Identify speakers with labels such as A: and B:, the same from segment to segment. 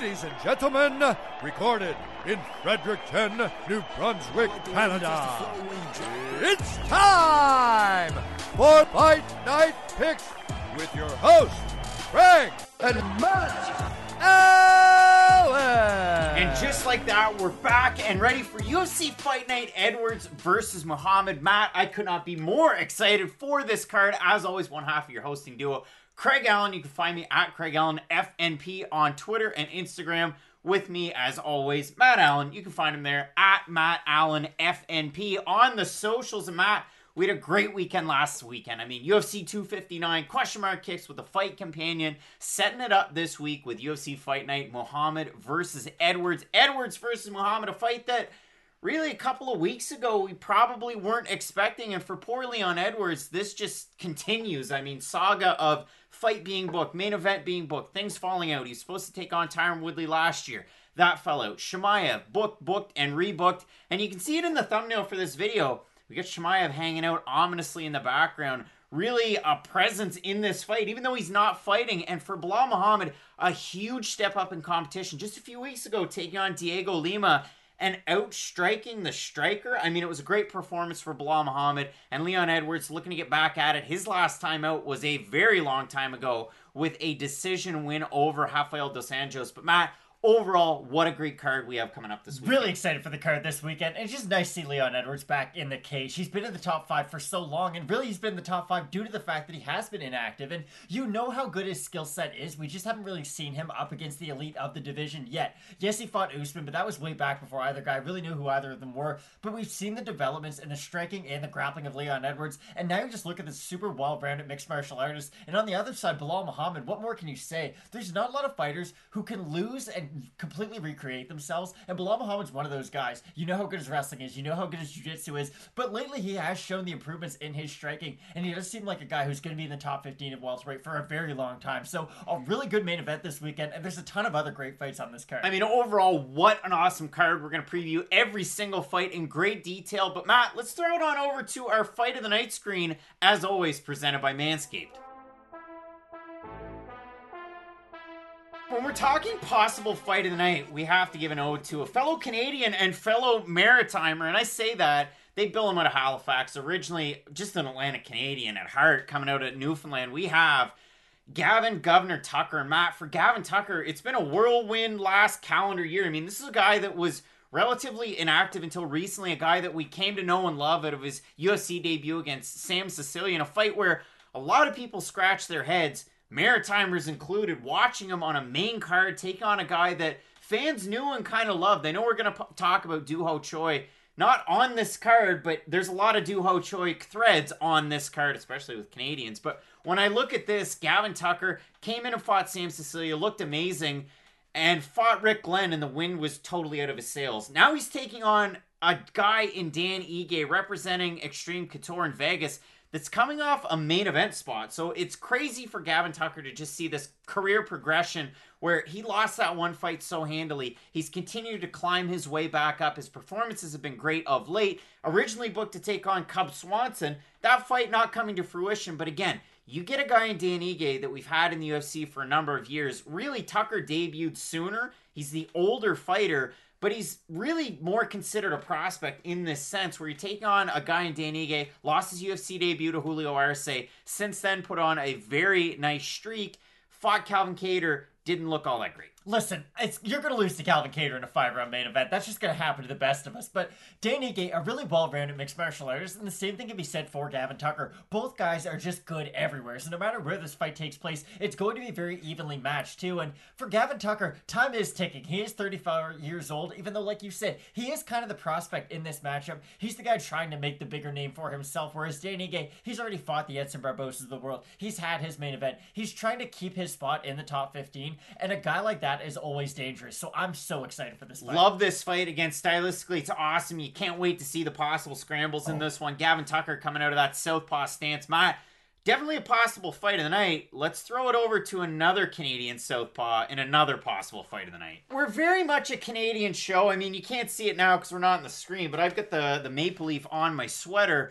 A: Ladies and gentlemen, recorded in Fredericton, New Brunswick, Canada. It's time for Fight Night Picks with your hosts, Craig and Matt Allen.
B: And just like that, we're back and ready for UFC Fight Night Edwards versus Muhammad. Matt, I could not be more excited for this card. As always, one half of your hosting duo, Craig Allen. You can find me at Craig Allen FNP on Twitter and Instagram. With me, as always, Matt Allen. You can find him there at Matt Allen FNP on the socials. And Matt, we had a great weekend last weekend. I mean, UFC 259, question mark kicks with a fight companion, setting it up this week with UFC Fight Night, Muhammad versus Edwards. Edwards versus Muhammad, a fight that really a couple of weeks ago we probably weren't expecting. And for poor Leon Edwards, this just continues. I mean, saga of fight being booked, main event being booked, things falling out. He's supposed to take on Tyron Woodley last year. That fell out. Chimaev booked, and rebooked. And you can see it in the thumbnail for this video. We got Chimaev hanging out ominously in the background. Really a presence in this fight, even though he's not fighting. And for Belal Muhammad, a huge step up in competition. Just a few weeks ago, taking on Diego Lima and outstriking the striker. I mean, it was a great performance for Belal Muhammad. And Leon Edwards looking to get back at it. His last time out was a very long time ago with a decision win over Rafael dos Anjos. But Matt, overall, what a great card we have coming up this week.
C: Really excited for the card this weekend. And it's just nice to see Leon Edwards back in the cage. He's been in the top 5 for so long, and really he's been in the top 5 due to the fact that he has been inactive. And you know how good his skill set is. We just haven't really seen him up against the elite of the division yet. Yes, he fought Usman, but that was way back before either guy really knew who either of them were. But we've seen the developments in the striking and the grappling of Leon Edwards. And now you just look at this super well-rounded mixed martial artist. And on the other side, Belal Muhammad, what more can you say? There's not a lot of fighters who can lose and completely recreate themselves, and Belal Muhammad's one of those guys. You know how good his wrestling is, you know how good his jiu-jitsu is, but lately he has shown the improvements in his striking, and he does seem like a guy who's going to be in the top 15 of welterweight for a very long time. So a really good main event this weekend, and there's a ton of other great fights on this card.
B: I mean, overall, what an awesome card. We're going to preview every single fight in great detail, but Matt, let's throw it on over to our Fight of the Night screen, as always presented by Manscaped. When we're talking possible fight of the night, we have to give an ode to a fellow Canadian and fellow Maritimer, and I say that, they bill him out of Halifax, originally just an Atlantic Canadian at heart, coming out of Newfoundland. We have Gavin Governor Tucker. And Matt, for Gavin Tucker, it's been a whirlwind last calendar year. I mean, this is a guy that was relatively inactive until recently, a guy that we came to know and love out of his UFC debut against Sam Sicilian, a fight where a lot of people scratched their heads, Maritimers included, watching him on a main card take on a guy that fans knew and kind of loved. I know we're going to talk about Doo Ho Choi, not on this card, but there's a lot of Doo Ho Choi threads on this card, especially with Canadians. But when I look at this, Gavin Tucker came in and fought Sam Sicilia, looked amazing, and fought Rick Glenn, and the wind was totally out of his sails. Now he's taking on a guy in Dan Ige, representing Extreme Couture in Vegas, that's coming off a main event spot. So it's crazy for Gavin Tucker to just see this career progression where he lost that one fight so handily. He's continued to climb his way back up. His performances have been great of late. Originally booked to take on Cub Swanson. That fight not coming to fruition. But again, you get a guy in Dan Ige that we've had in the UFC for a number of years. Really, Tucker debuted sooner. He's the older fighter, but he's really more considered a prospect in this sense, where you're taking on a guy in Dan Ige, lost his UFC debut to Julio Arce, since then put on a very nice streak, fought Calvin Kattar, didn't look all that great.
C: Listen, you're going to lose to Calvin Kattar in a 5-round main event. That's just going to happen to the best of us. But Dan Ige, a really well-rounded mixed martial artist, and the same thing can be said for Gavin Tucker. Both guys are just good everywhere. So no matter where this fight takes place, it's going to be very evenly matched too. And for Gavin Tucker, time is ticking. He is 34 years old, even though, like you said, he is kind of the prospect in this matchup. He's the guy trying to make the bigger name for himself, whereas Dan Ige, he's already fought the Edson Barbosas of the world. He's had his main event. He's trying to keep his spot in the top 15, and a guy like that is always dangerous. So I'm so excited for this fight.
B: Love this fight. Again, stylistically, it's awesome. You can't wait to see the possible scrambles in this one. Gavin Tucker coming out of that southpaw stance. Matt, definitely a possible fight of the night. Let's throw it over to another Canadian southpaw in another possible fight of the night. We're very much a Canadian show. I mean, you can't see it now because we're not on the screen, but I've got the Maple Leaf on my sweater.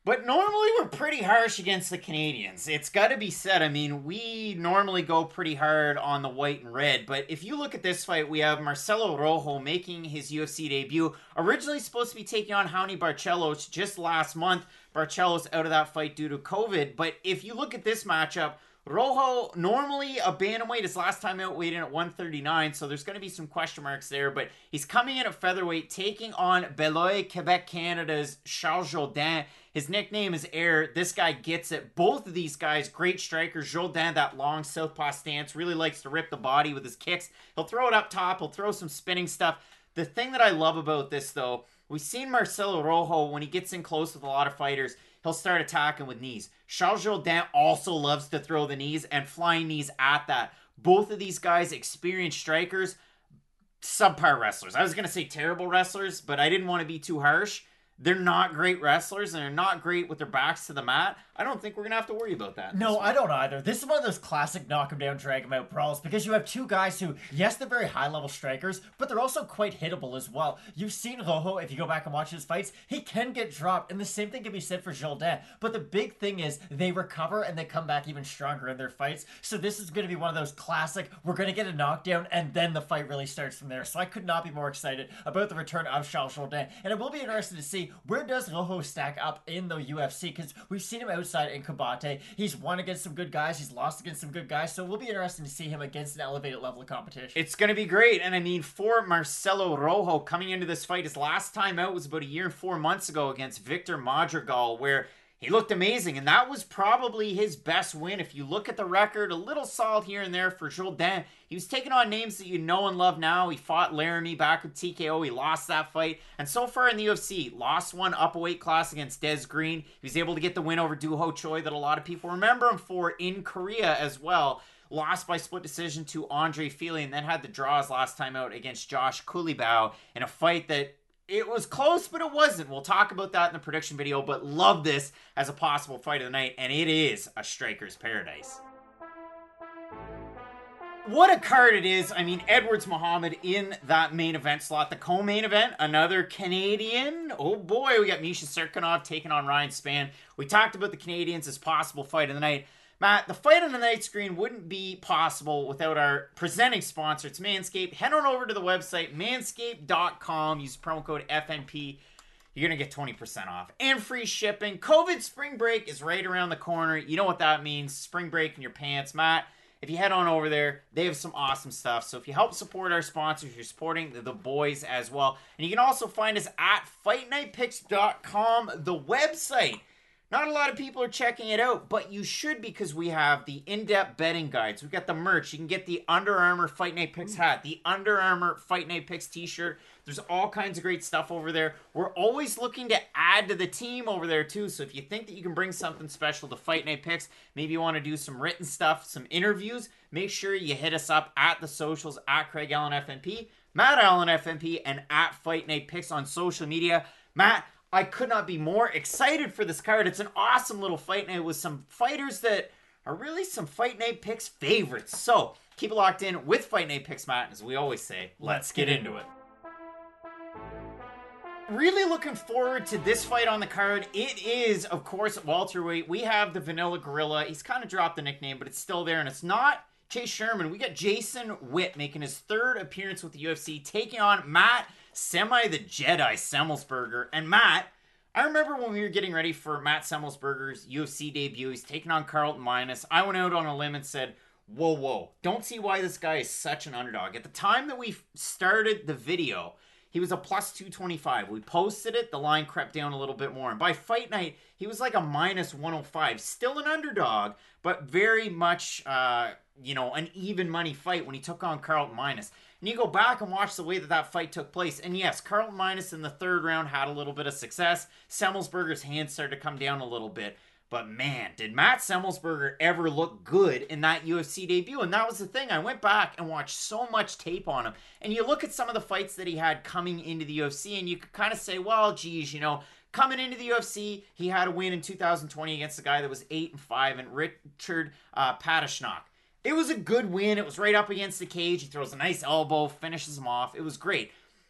B: But normally we're pretty harsh against the Canadians. It's got to be said. I mean, we normally go pretty hard on the white and red. But if you look at this fight, we have Marcelo Rojo making his UFC debut. Originally supposed to be taking on Raoni Barcelos just last month. Barcelos out of that fight due to COVID. But if you look at this matchup, Rojo, normally a bantamweight, his last time out weighed in at 139, so there's going to be some question marks there, but he's coming in at featherweight, taking on Beloy, Quebec, Canada's Charles Jourdain. His nickname is Air. This guy gets it. Both of these guys, great strikers. Jourdain, that long southpaw stance, really likes to rip the body with his kicks. He'll throw it up top. He'll throw some spinning stuff. The thing that I love about this, though, we've seen Marcelo Rojo, when he gets in close with a lot of fighters, he'll start attacking with knees. Charles Jourdain also loves to throw the knees and flying knees at that. Both of these guys, experienced strikers, subpar wrestlers. I was going to say terrible wrestlers, but I didn't want to be too harsh. They're not great wrestlers, and they're not great with their backs to the mat. I don't think we're going to have to worry about that.
C: No, I don't either. This is one of those classic knock 'em down, drag 'em out brawls, because you have two guys who, yes, they're very high-level strikers, but they're also quite hittable as well. You've seen Rojo, if you go back and watch his fights, he can get dropped, and the same thing can be said for Jourdain. But the big thing is they recover, and they come back even stronger in their fights. So this is going to be one of those classic, we're going to get a knockdown, and then the fight really starts from there. So I could not be more excited about the return of Charles Jourdain. And it will be interesting to see, where does Rojo stack up in the UFC? Because we've seen him outside in Combate. He's won against some good guys. He's lost against some good guys. So it will be interesting to see him against an elevated level of competition.
B: It's going to be great. And I mean, for Marcelo Rojo coming into this fight, his last time out was about 1 year and 4 months ago against Victor Madrigal, where he looked amazing, and that was probably his best win. If you look at the record, a little solid here and there for Jourdain. He was taking on names that you know and love now. He fought Laramie back with TKO. He lost that fight. And so far in the UFC, lost one up a weight class against Des Green. He was able to get the win over Doo Ho Choi that a lot of people remember him for in Korea as well. Lost by split decision to Andre Fili, and then had the draws last time out against Josh Kulibau in a fight that it was close, but it wasn't. We'll talk about that in the prediction video, but love this as a possible fight of the night, and it is a striker's paradise. What a card it is. I mean, Edwards Muhammad in that main event slot. The co-main event, another Canadian. Oh boy, we got Misha Cirkunov taking on Ryan Spann. We talked about the Canadians as possible fight of the night. Matt, the fight on the night screen wouldn't be possible without our presenting sponsor. It's Manscaped. Head on over to the website, manscaped.com. Use promo code FNP. You're going to get 20% off and free shipping. COVID spring break is right around the corner. You know what that means. Spring break in your pants. Matt, if you head on over there, they have some awesome stuff. So if you help support our sponsors, you're supporting the boys as well. And you can also find us at FightNightPicks.com, the website. Not a lot of people are checking it out, but you should, because we have the in-depth betting guides. We've got the merch. You can get the Under Armour Fight Night Picks hat, the Under Armour Fight Night Picks t-shirt. There's all kinds of great stuff over there. We're always looking to add to the team over there, too. So if you think that you can bring something special to Fight Night Picks, maybe you want to do some written stuff, some interviews, make sure you hit us up at the socials, at Craig Allen FNP, Matt Allen FNP, and at Fight Night Picks on social media. Matt, I could not be more excited for this card. It's an awesome little fight night with some fighters that are really some Fight Night Picks favorites. So keep it locked in with Fight Night Picks, Matt. As we always say, let's get into it. Really looking forward to this fight on the card. It is, of course, at welterweight. We have the Vanilla Gorilla. He's kind of dropped the nickname, but it's still there, and it's not Chase Sherman. We got Jason Witt making his third appearance with the UFC, taking on Matt Semi the Jedi Semmelsberger. And Matt, I remember when we were getting ready for Matt Semmelsberger's UFC debut, he's taking on Carlton Minus. I went out on a limb and said, whoa, don't see why this guy is such an underdog. At the time that we started the video, he was a plus 225. We posted it, the line crept down a little bit more. And by fight night, he was like a minus 105. Still an underdog, but very much, an even money fight when he took on Carlton Minus. And you go back and watch the way that fight took place. And yes, Carlton Minus in the third round had a little bit of success. Semmelsberger's hands started to come down a little bit. But man, did Matt Semmelsberger ever look good in that UFC debut? And that was the thing. I went back and watched so much tape on him. And you look at some of the fights that he had coming into the UFC, and you could kind of say, well, geez, coming into the UFC, he had a win in 2020 against a guy that was 8-5, and Richard Patashnak. It was a good win. It was right up against the cage. He throws a nice elbow, finishes him off. It was great.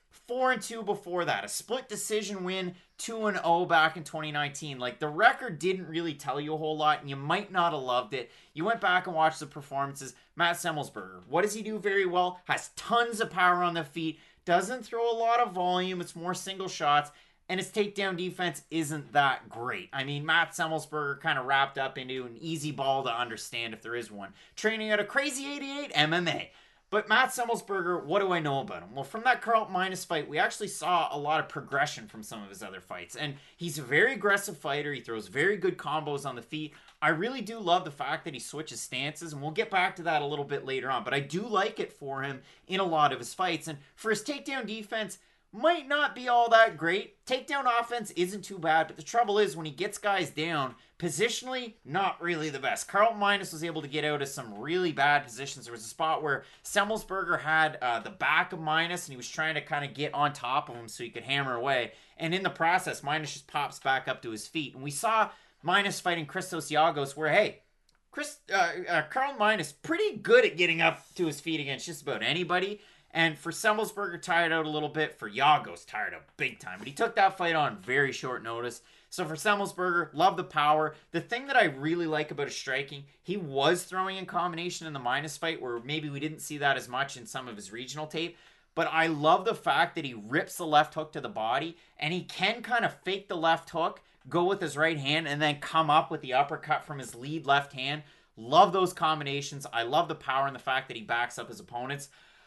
B: 4-2 before that, a split decision win, 2-0 back in 2019. Like, the record didn't really tell you a whole lot, and you might not have loved it. You went back and watched the performances. Matt Semmelsberger, what does he do very well? Has tons of power on the feet, doesn't throw a lot of volume, it's more single shots, and his takedown defense isn't that great. I mean, Matt Semmelsberger kind of wrapped up into an easy ball to understand if there is one. Training at a crazy 88 MMA. But Matt Semmelsberger, what do I know about him? Well, from that Carlton Minus fight, we actually saw a lot of progression from some of his other fights. And he's a very aggressive fighter. He throws very good combos on the feet. I really do love the fact that he switches stances, and we'll get back to that a little bit later on. But I do like it for him in a lot of his fights. And for his takedown defense, might not be all that great. Takedown offense isn't too bad, but the trouble is when he gets guys down, positionally, not really the best. Carlton Minus was able to get out of some really bad positions. There was a spot where Semmelsberger had the back of Minus, and he was trying to kind of get on top of him so he could hammer away. And in the process, Minus just pops back up to his feet. And we saw Minus fighting Christos Giagos where, hey, Carlton Minus pretty good at getting up to his feet against just about anybody. And for Semmelsberger, tired out a little bit. For Giagos, tired out big time. But he took that fight on very short notice. So for Semmelsberger, love the power. The thing that I really like about his striking, he was throwing in combination in the Minus fight, where maybe we didn't see that as much in some of his regional tape. But I love the fact that he rips the left hook to the body, and he can kind of fake the left hook, go with his right hand, and then come up with the uppercut from his lead left hand. Love those combinations. I love the power and the fact that he backs up his opponents.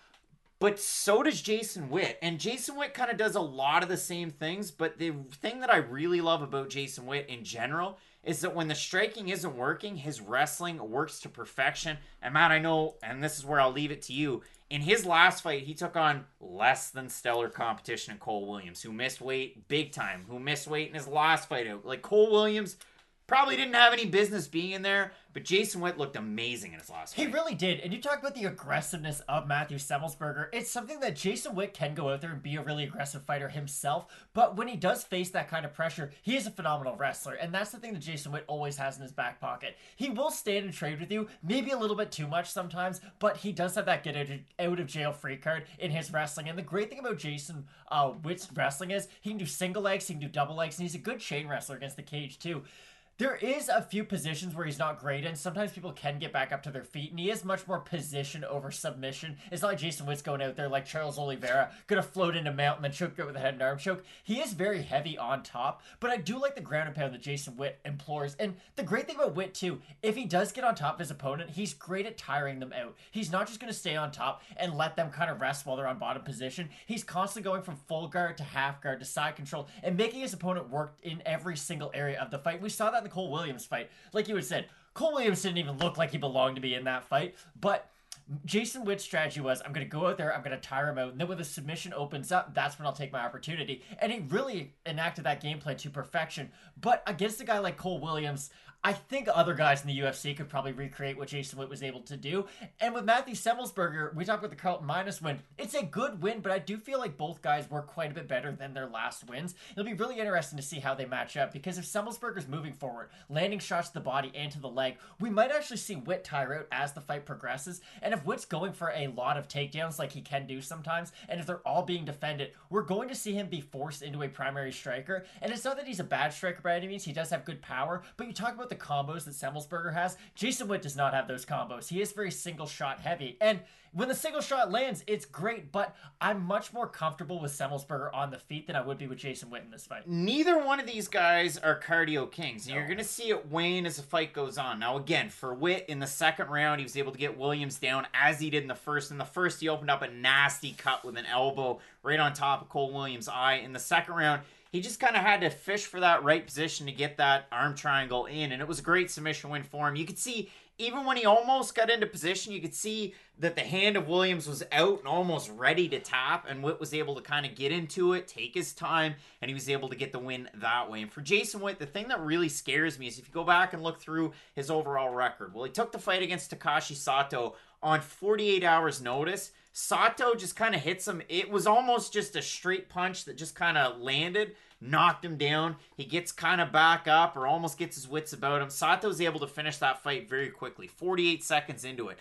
B: But so does Jason Witt. And Jason Witt kind of does a lot of the same things. But the thing that I really love about Jason Witt in general is that when the striking isn't working, his wrestling works to perfection. And Matt, I know, and this is where I'll leave it to you, in his last fight, he took on less than stellar competition in Cole Williams, who missed weight big time, who missed weight in his last fight out. Like, Cole Williams probably didn't have any business being in there, but Jason Witt looked amazing in his last fight.
C: He really did. And you talk about the aggressiveness of Matthew Semmelsberger. It's something that Jason Witt can go out there and be a really aggressive fighter himself. But when he does face that kind of pressure, he is a phenomenal wrestler. And that's the thing that Jason Witt always has in his back pocket. He will stand and trade with you, maybe a little bit too much sometimes, but he does have that get out of jail free card in his wrestling. And the great thing about Jason Witt's wrestling is he can do single legs, he can do double legs, and he's a good chain wrestler against the cage too. There is a few positions where he's not great in. Sometimes people can get back up to their feet, and he is much more position over submission. It's not like Jason Witt's going out there like Charles Oliveira, going to float into mount and then choke out with a head and arm choke. He is very heavy on top, but I do like the ground and pound that Jason Witt implores. And the great thing about Witt, too, if he does get on top of his opponent, he's great at tiring them out. He's not just going to stay on top and let them kind of rest while they're on bottom position. He's constantly going from full guard to half guard to side control and making his opponent work in every single area of the fight. We saw that in the Cole Williams fight. Like you had said, Cole Williams didn't even look like he belonged to be in that fight, but Jason Witt's strategy was, I'm going to go out there, I'm going to tire him out, and then when the submission opens up, that's when I'll take my opportunity. And he really enacted that game plan to perfection. But against a guy like Cole Williams, I think other guys in the UFC could probably recreate what Jason Witt was able to do. And with Matthew Semmelsberger, we talked about the Carlton Minus win. It's a good win, but I do feel like both guys were quite a bit better than their last wins. It'll be really interesting to see how they match up, because if Semmelsberger's moving forward, landing shots to the body and to the leg, we might actually see Witt tire out as the fight progresses. And if Witt's going for a lot of takedowns like he can do sometimes, and if they're all being defended, we're going to see him be forced into a primary striker. And it's not that he's a bad striker by any means. He does have good power, but you talk about the combos that Semmelsberger has. Jason Witt does not have those combos. He is very single shot heavy, and when the single shot lands, it's great, but I'm much more comfortable with Semmelsberger on the feet than I would be with Jason Witt in this fight.
B: Neither one of these guys are cardio kings, and you're going to see it wane as the fight goes on. Now, again, for Witt, in the second round, he was able to get Williams down as he did in the first. In the first, he opened up a nasty cut with an elbow right on top of Cole Williams' eye. In the second round, he just kind of had to fish for that right position to get that arm triangle in, and it was a great submission win for him. You could see, even when he almost got into position, you could see that the hand of Williams was out and almost ready to tap, and Witt was able to kind of get into it, take his time, and he was able to get the win that way. And for Jason Witt, the thing that really scares me is if you go back and look through his overall record. Well, he took the fight against Takashi Sato on 48 hours notice. Sato just kind of hits him. It was almost just a straight punch that just kind of landed, knocked him down. He gets kind of back up or almost gets his wits about him. Sato's able to finish that fight very quickly, 48 seconds into it.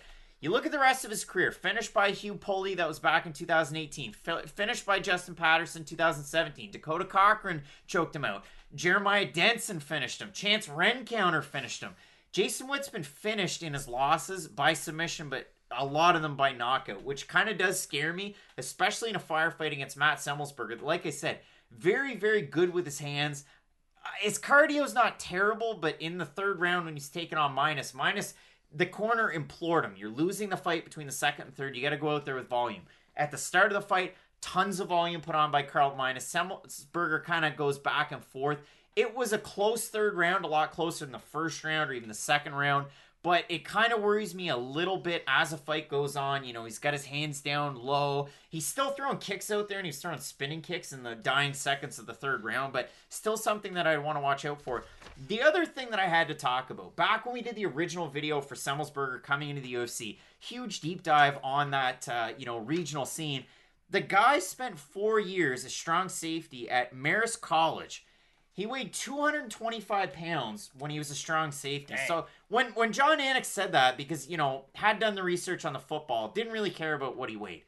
B: You look at the rest of his career, finished by Hugh Pulley, that was back in 2018. Finished by Justin Patterson, 2017. Dakota Cochran choked him out. Jeremiah Denson finished him. Chance Rencounter finished him. Jason Witt's been finished in his losses by submission, but a lot of them by knockout, which kind of does scare me, especially in a firefight against Matt Semmelsberger. Like I said, very, very good with his hands. His cardio's not terrible, but in the third round when he's taking on minus, the corner implored him. You're losing the fight between the second and third. You got to go out there with volume. At the start of the fight, tons of volume put on by Carl Minus. Semmelsberger kind of goes back and forth. It was a close third round, a lot closer than the first round or even the second round. But it kind of worries me a little bit as the fight goes on. You know, he's got his hands down low. He's still throwing kicks out there, and he's throwing spinning kicks in the dying seconds of the third round. But still something that I want to watch out for. The other thing that I had to talk about, back when we did the original video for Semmelsberger coming into the UFC, huge deep dive on that, regional scene. The guy spent 4 years as strong safety at Marist College. He weighed 225 pounds when he was a strong safety. Dang. So when John Anik said that, because, had done the research on the football, didn't really care about what he weighed.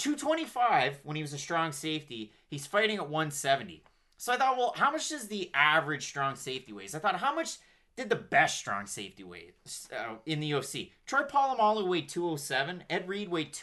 B: 225 when he was a strong safety, he's fighting at 170. So I thought, well, how much does the average strong safety weigh? I thought, how much did the best strong safety weigh in the UFC? Troy Polamalu weighed 207. Ed Reed weighed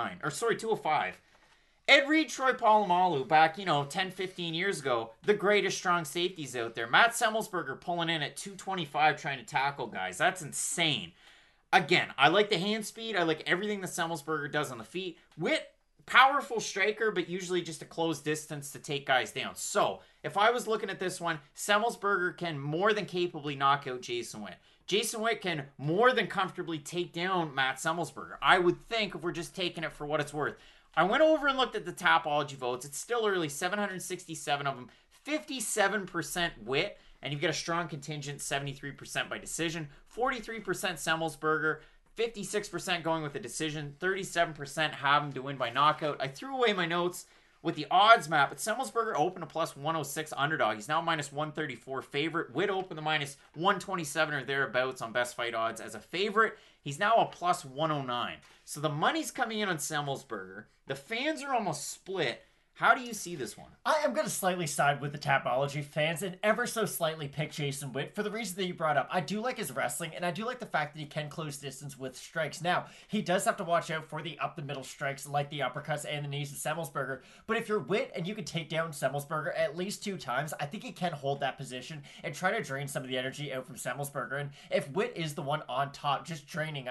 B: 205. Ed Reed, Troy Polamalu, back, 10, 15 years ago, the greatest strong safeties out there. Matt Semmelsberger pulling in at 225 trying to tackle guys. That's insane. Again, I like the hand speed. I like everything that Semmelsberger does on the feet. Witt, powerful striker, but usually just a close distance to take guys down. So, if I was looking at this one, Semmelsberger can more than capably knock out Jason Witt. Jason Witt can more than comfortably take down Matt Semmelsberger. I would think, if we're just taking it for what it's worth. I went over and looked at the Tapology votes. It's still early, 767 of them, 57% Witt, and you've got a strong contingent, 73% by decision, 43% Semmelsberger, 56% going with a decision, 37% have him to win by knockout. I threw away my notes with the odds map, but Semmelsberger opened a plus 106 underdog. He's now minus 134 favorite. Witt opened the minus 127 or thereabouts on best fight odds as a favorite. He's now a plus 109. So the money's coming in on Semmelsberger. The fans are almost split. How do you see this one?
C: I am going to slightly side with the Tapology fans and ever so slightly pick Jason Witt for the reason that you brought up. I do like his wrestling, and I do like the fact that he can close distance with strikes. Now, he does have to watch out for the up-the-middle strikes like the uppercuts and the knees of Semmelsberger, but if you're Witt and you can take down Semmelsberger at least 2 times, I think he can hold that position and try to drain some of the energy out from Semmelsberger. And if Witt is the one on top, just draining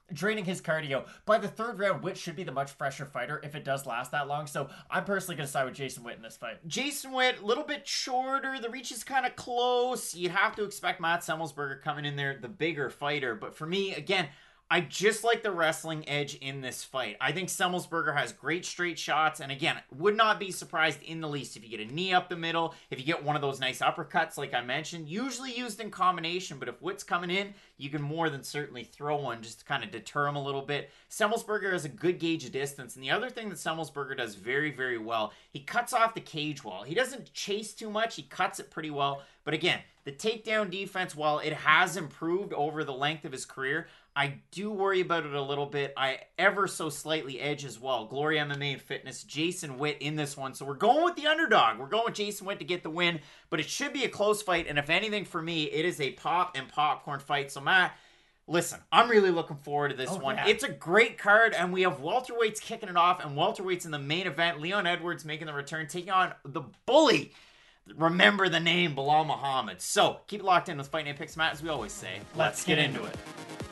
C: his cardio, by the third round, Witt should be the much fresher fighter if it does last that long. So I'm personally going to side with Jason Witt in this fight.
B: Jason Witt, a little bit shorter. The reach is kind of close. You'd have to expect Matt Semmelsberger coming in there, the bigger fighter. But for me, again, I just like the wrestling edge in this fight. I think Semmelsberger has great straight shots. And again, would not be surprised in the least if you get a knee up the middle, if you get one of those nice uppercuts like I mentioned, usually used in combination. But if Witt's coming in, you can more than certainly throw one just to kind of deter him a little bit. Semmelsberger has a good gauge of distance. And the other thing that Semmelsberger does very, very well, he cuts off the cage wall. He doesn't chase too much. He cuts it pretty well. But again, the takedown defense, while it has improved over the length of his career, I do worry about it a little bit. I ever so slightly edge as well. Glory MMA and Fitness, Jason Witt in this one. So we're going with the underdog. We're going with Jason Witt to get the win. But it should be a close fight. And if anything for me, it is a pop and popcorn fight. So Matt, listen, I'm really looking forward to this one. Yeah. It's a great card. And we have welterweights kicking it off. And welterweights in the main event. Leon Edwards making the return, taking on the bully. Remember the name, Bilal Muhammad. So keep it locked in with Fight Night Picks, Matt, as we always say. Let's get into it.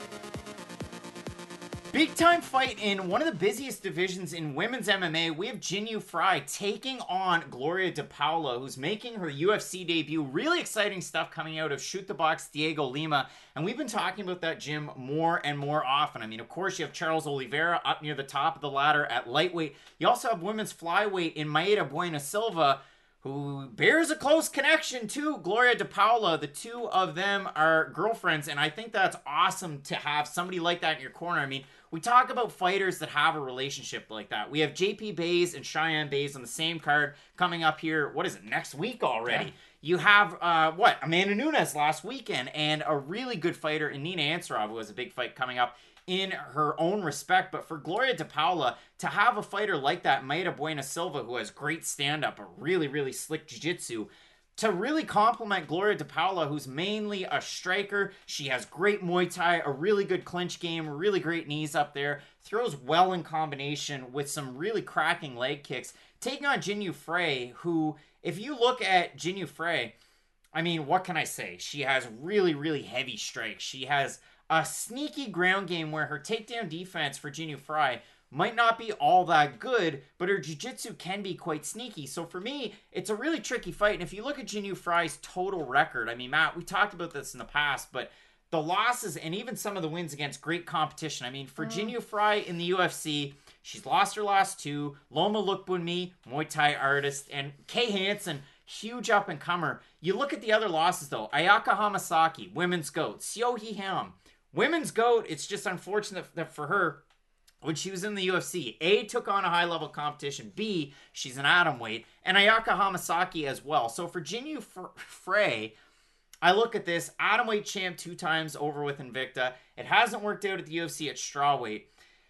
B: Big time fight in one of the busiest divisions in women's MMA. We have Jinh Yu Frey taking on Gloria DePaula, who's making her UFC debut. Really exciting stuff coming out of Shoot the Box Diego Lima. And we've been talking about that gym more and more often. I mean, of course, you have Charles Oliveira up near the top of the ladder at lightweight. You also have women's flyweight in Maeda Bueno Silva, who bears a close connection to Gloria DePaula. The two of them are girlfriends, and I think that's awesome to have somebody like that in your corner. I mean, we talk about fighters that have a relationship like that. We have JP Bays and Cheyenne Bays on the same card coming up here, what is it, next week already? Yeah. You have, Amanda Nunes last weekend, and a really good fighter in Nina Ansaroff, who has a big fight coming up in her own respect. But for Gloria DePaula to have a fighter like that, Maida Buena Silva, who has great stand-up, a really, really slick jiu-jitsu, to really complement Gloria DePaula, who's mainly a striker. She has great Muay Thai, a really good clinch game, really great knees up there, throws well in combination with some really cracking leg kicks. Taking on Jinh Yu Frey, who, if you look at Jinh Yu Frey, I mean, what can I say? She has really, really heavy strikes. She has a sneaky ground game where her takedown defense for Jinh Yu Frey might not be all that good, but her jiu-jitsu can be quite sneaky. So for me, it's a really tricky fight. And if you look at Jinh Yu Frey's total record, I mean, Matt, we talked about this in the past, but the losses and even some of the wins against great competition. I mean, for Jinh Yu Frey in the UFC, she's lost her last two. Loma Lookboonmee, Muay Thai artist, and Kay Hansen, huge up-and-comer. You look at the other losses, though. Ayaka Hamasaki, women's GOAT. Seo Hee Ham, women's GOAT. It's just unfortunate that for her, when she was in the UFC, A, took on a high-level competition, B, she's an atomweight, and Ayaka Hamasaki as well. So for Jinh Yu Frey, I look at this, atomweight champ 2 times over with Invicta. It hasn't worked out at the UFC at strawweight.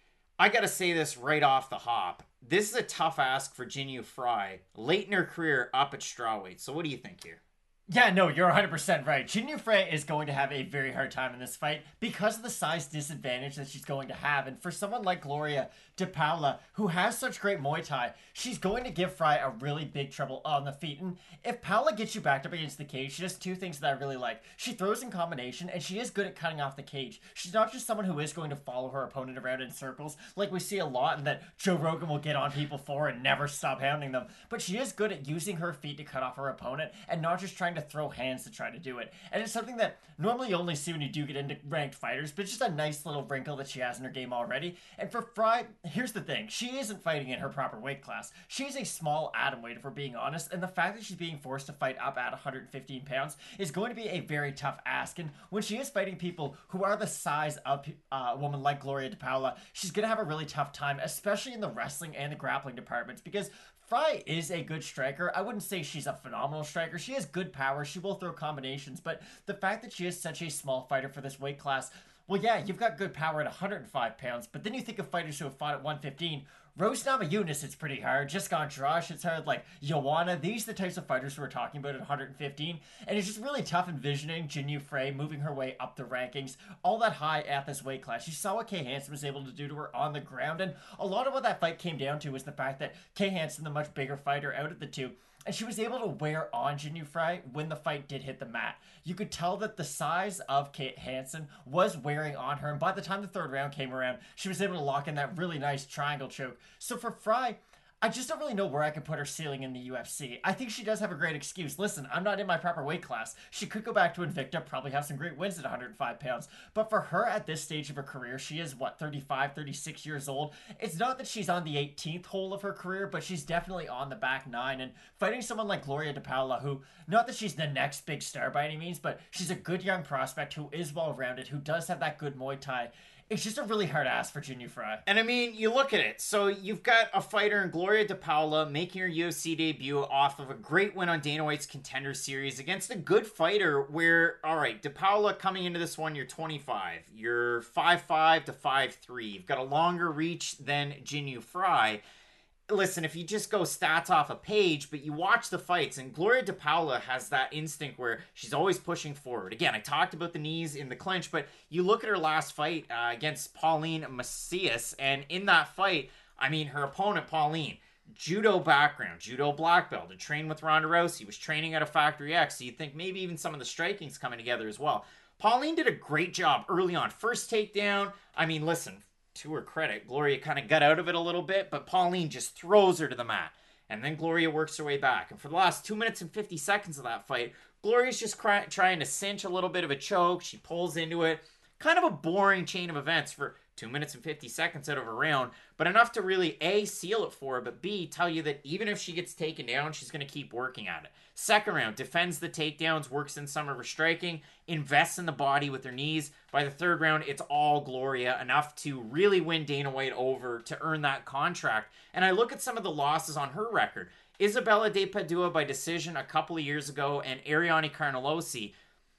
B: I gotta say this right off the hop. This is a tough ask for Jinh Yu Frey, late in her career up at strawweight. So what do you think here?
C: Yeah, no, you're 100% right. Jinh Yu Frey is going to have a very hard time in this fight because of the size disadvantage that she's going to have. And for someone like Gloria DePaula, who has such great Muay Thai, she's going to give Frey a really big trouble on the feet. And if Paula gets you backed up against the cage, she does 2 things that I really like. She throws in combination, and she is good at cutting off the cage. She's not just someone who is going to follow her opponent around in circles, like we see a lot and that Joe Rogan will get on people for and never stop hounding them. But she is good at using her feet to cut off her opponent and not just trying to throw hands to try to do it. And it's something that normally you only see when you do get into ranked fighters, but it's just a nice little wrinkle that she has in her game already. And for Frey, here's the thing. She isn't fighting in her proper weight class. She's a small atomweight, if we're being honest, and the fact that she's being forced to fight up at 115 pounds is going to be a very tough ask. And when she is fighting people who are the size of a woman like Gloria DePaula, she's going to have a really tough time, especially in the wrestling and the grappling departments, because Frey is a good striker. I wouldn't say she's a phenomenal striker. She has good power. She will throw combinations, but the fact that she is such a small fighter for this weight class, well, yeah, you've got good power at 105 pounds, but then you think of fighters who have fought at 115. Rose Namajunas, it's pretty hard. Jessica Andrade, it's hard. Like Joanna, these are the types of fighters who we're talking about at 115. And it's just really tough envisioning Jinh Yu Frey moving her way up the rankings, all that high at this weight class. You saw what Kay Hansen was able to do to her on the ground. And a lot of what that fight came down to was the fact that Kay Hansen, the much bigger fighter out of the two, and she was able to wear on Jinh Yu Frey when the fight did hit the mat. You could tell that the size of Kay Hansen was wearing on her, and by the time the 3rd round came around, she was able to lock in that really nice triangle choke. So for Frey, I just don't really know where I could put her ceiling in the UFC. I think she does have a great excuse. Listen, I'm not in my proper weight class. She could go back to Invicta, probably have some great wins at 105 pounds. But for her at this stage of her career, she is, 35, 36 years old. It's not that she's on the 18th hole of her career, but she's definitely on the back 9. And fighting someone like Gloria DePaula, who, not that she's the next big star by any means, but she's a good young prospect who is well-rounded, who does have that good Muay Thai. It's just a really hard ask for Jinh Yu Frey.
B: And I mean, you look at it. So you've got a fighter in Gloria DePaula making her UFC debut off of a great win on Dana White's Contender Series against a good fighter where, all right, DePaula coming into this one, you're 25. You're 5'5" to 5'3". You've got a longer reach than Jinh Yu Frey. Listen, if you just go stats off a page, but you watch the fights, and Gloria DePaula has that instinct where she's always pushing forward. Again, I talked about the knees in the clinch, but you look at her last fight against Pauline Macias, and in that fight, I mean, her opponent, Pauline, judo background, judo black belt, to train with Ronda Rousey, was training at a Factory X, so you think maybe even some of the striking's coming together as well. Pauline did a great job early on. First takedown, I mean, listen, to her credit, Gloria kind of got out of it a little bit, but Pauline just throws her to the mat. And then Gloria works her way back. And for the last 2 minutes and 50 seconds of that fight, Gloria's just trying to cinch a little bit of a choke. She pulls into it. Kind of a boring chain of events for 2 minutes and 50 seconds out of a round, but enough to really A, seal it for her, but B, tell you that even if she gets taken down, she's going to keep working at it. Second round, defends the takedowns, works in some of her striking, invests in the body with her knees. By the 3rd round, it's all Gloria, enough to really win Dana White over to earn that contract. And I look at some of the losses on her record. Isabella De Padua by decision a couple of years ago, and Ariane Carnelossi.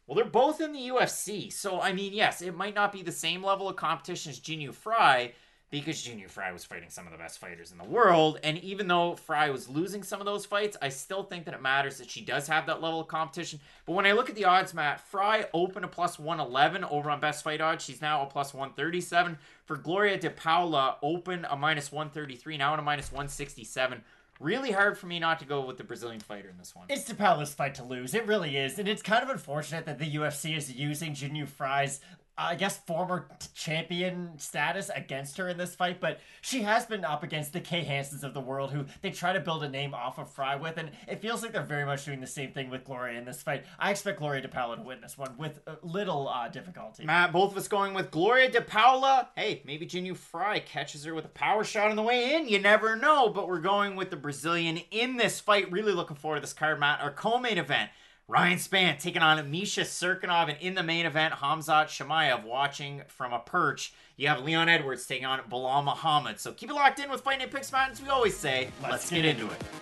B: Well, they're both in the UFC. So, I mean, yes, it might not be the same level of competition as Jinh Yu Frey, because Jinh Yu Frey was fighting some of the best fighters in the world. And even though Frey was losing some of those fights, I still think that it matters that she does have that level of competition. But when I look at the odds, Matt, Frey opened a plus 111 over on Best Fight Odds. She's now a plus 137. For Gloria De Paula, open a minus 133, now in a minus 167. Really hard for me not to go with the Brazilian fighter in this one.
C: It's De Paula's fight to lose. It really is. And it's kind of unfortunate that the UFC is using Jinh Yu Frey's, I guess, former champion status against her in this fight, but she has been up against the Kay Hansons of the world, who they try to build a name off of Frey with, and it feels like they're very much doing the same thing with Gloria in this fight. I expect Gloria De Paula to win this one with little difficulty.
B: Matt, both of us going with Gloria De Paula. Hey, maybe Jinh Yu Frey catches her with a power shot on the way in. You never know, but we're going with the Brazilian in this fight. Really looking forward to this card, Matt. Our co-main event, Ryan Spann taking on Misha Cirkunov, and in the main event, Khamzat Chimaev watching from a perch. You have Leon Edwards taking on Belal Muhammad. So keep it locked in with Fight Night Picks, Matt, as we always say. Let's get into it.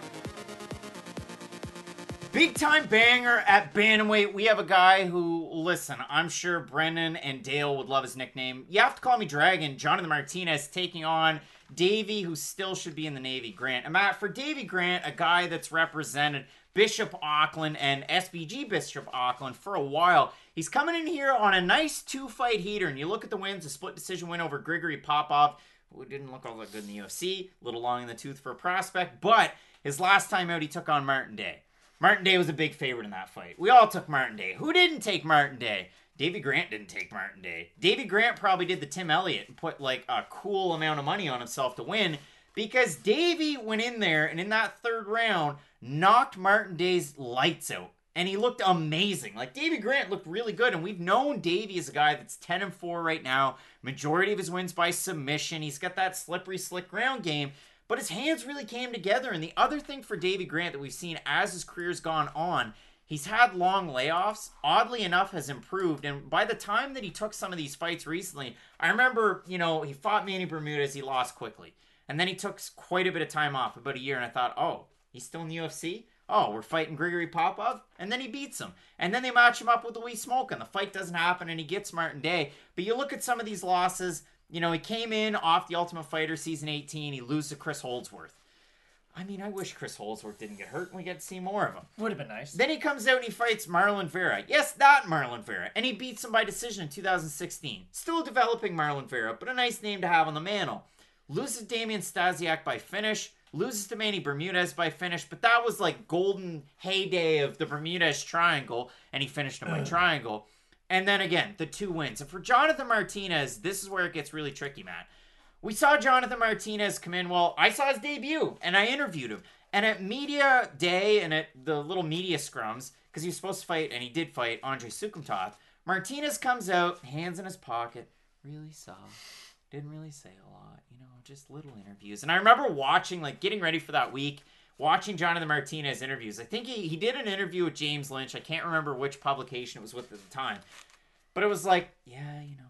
B: Big time banger at bantamweight. We have a guy who, listen, I'm sure Brendan and Dale would love his nickname. You have to call me Dragon. Jonathan Martinez taking on Davey, who still should be in the Navy, Grant. And Matt, for Davey Grant, a guy that's represented Bishop Auckland and SBG Bishop Auckland for a while, he's coming in here on a nice 2-fight heater. And you look at the wins, a split decision win over Grigory Popov, who didn't look all that good in the UFC, a little long in the tooth for a prospect, but his last time out, he took on Martin Day. Martin Day was a big favorite in that fight. We all took Martin Day. Who didn't take Martin Day? Davey Grant didn't take Martin Day. Davey Grant probably did the Tim Elliott and put like a cool amount of money on himself to win, because Davey went in there and in that third round knocked Martin Day's lights out. And he looked amazing. Like, Davey Grant looked really good, and we've known Davey as a guy that's 10-4 right now. Majority of his wins by submission. He's got that slippery, slick ground game. But his hands really came together. And the other thing for Davey Grant that we've seen as his career's gone on, he's had long layoffs. Oddly enough, has improved. And by the time that he took some of these fights recently, I remember, he fought Manny Bermudez. He lost quickly. And then he took quite a bit of time off, about a year. And I thought, oh, he's still in the UFC? Oh, we're fighting Grigory Popov? And then he beats him. And then they match him up with Louis Smoke, and the fight doesn't happen, and he gets Martin Day. But you look at some of these losses, he came in off the Ultimate Fighter Season 18. He loses to Chris Holdsworth. I mean, I wish Chris Holdsworth didn't get hurt and we get to see more of him.
C: Would have been nice.
B: Then he comes out and he fights Marlon Vera. Yes, that Marlon Vera. And he beats him by decision in 2016. Still developing Marlon Vera, but a nice name to have on the mantle. Loses Damian Stasiak by finish. Loses to Manny Bermudez by finish, but that was like golden heyday of the Bermudez triangle, and he finished him by triangle. And then again, the 2 wins. And for Jonathan Martinez, this is where it gets really tricky, Matt. We saw Jonathan Martinez come in. Well, I saw his debut, and I interviewed him. And at media day and at the little media scrums, because he was supposed to fight, and he did fight, Andrei Sukumtov, Martinez comes out, hands in his pocket, really soft, didn't really say a lot, just little interviews. And I remember watching, getting ready for that week, watching Jonathan Martinez interviews. I think he did an interview with James Lynch. I can't remember which publication it was with at the time. But it was like, yeah,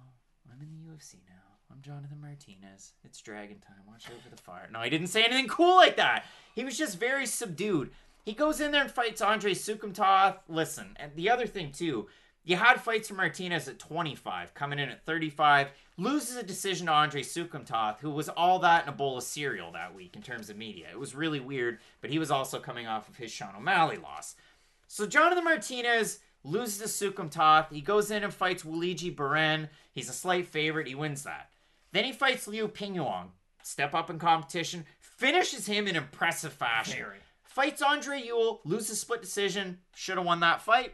B: I'm in the UFC now. I'm Jonathan Martinez. It's Dragon time. Watch out for the fire. No, he didn't say anything cool like that. He was just very subdued. He goes in there and fights Andrei Sukumtov. Listen, and the other thing, too, you had fights for Martinez at 25, coming in at 35, loses a decision to Andrei Sukumtov, who was all that in a bowl of cereal that week in terms of media. It was really weird, but he was also coming off of his Sean O'Malley loss. So Jonathan Martinez loses to Sukumtov. He goes in and fights Luigi Beren. He's a slight favorite. He wins that. Then he fights Liu Pingyuan. Step up in competition. Finishes him in impressive fashion. Fights Andre Ewell. Loses split decision. Should have won that fight.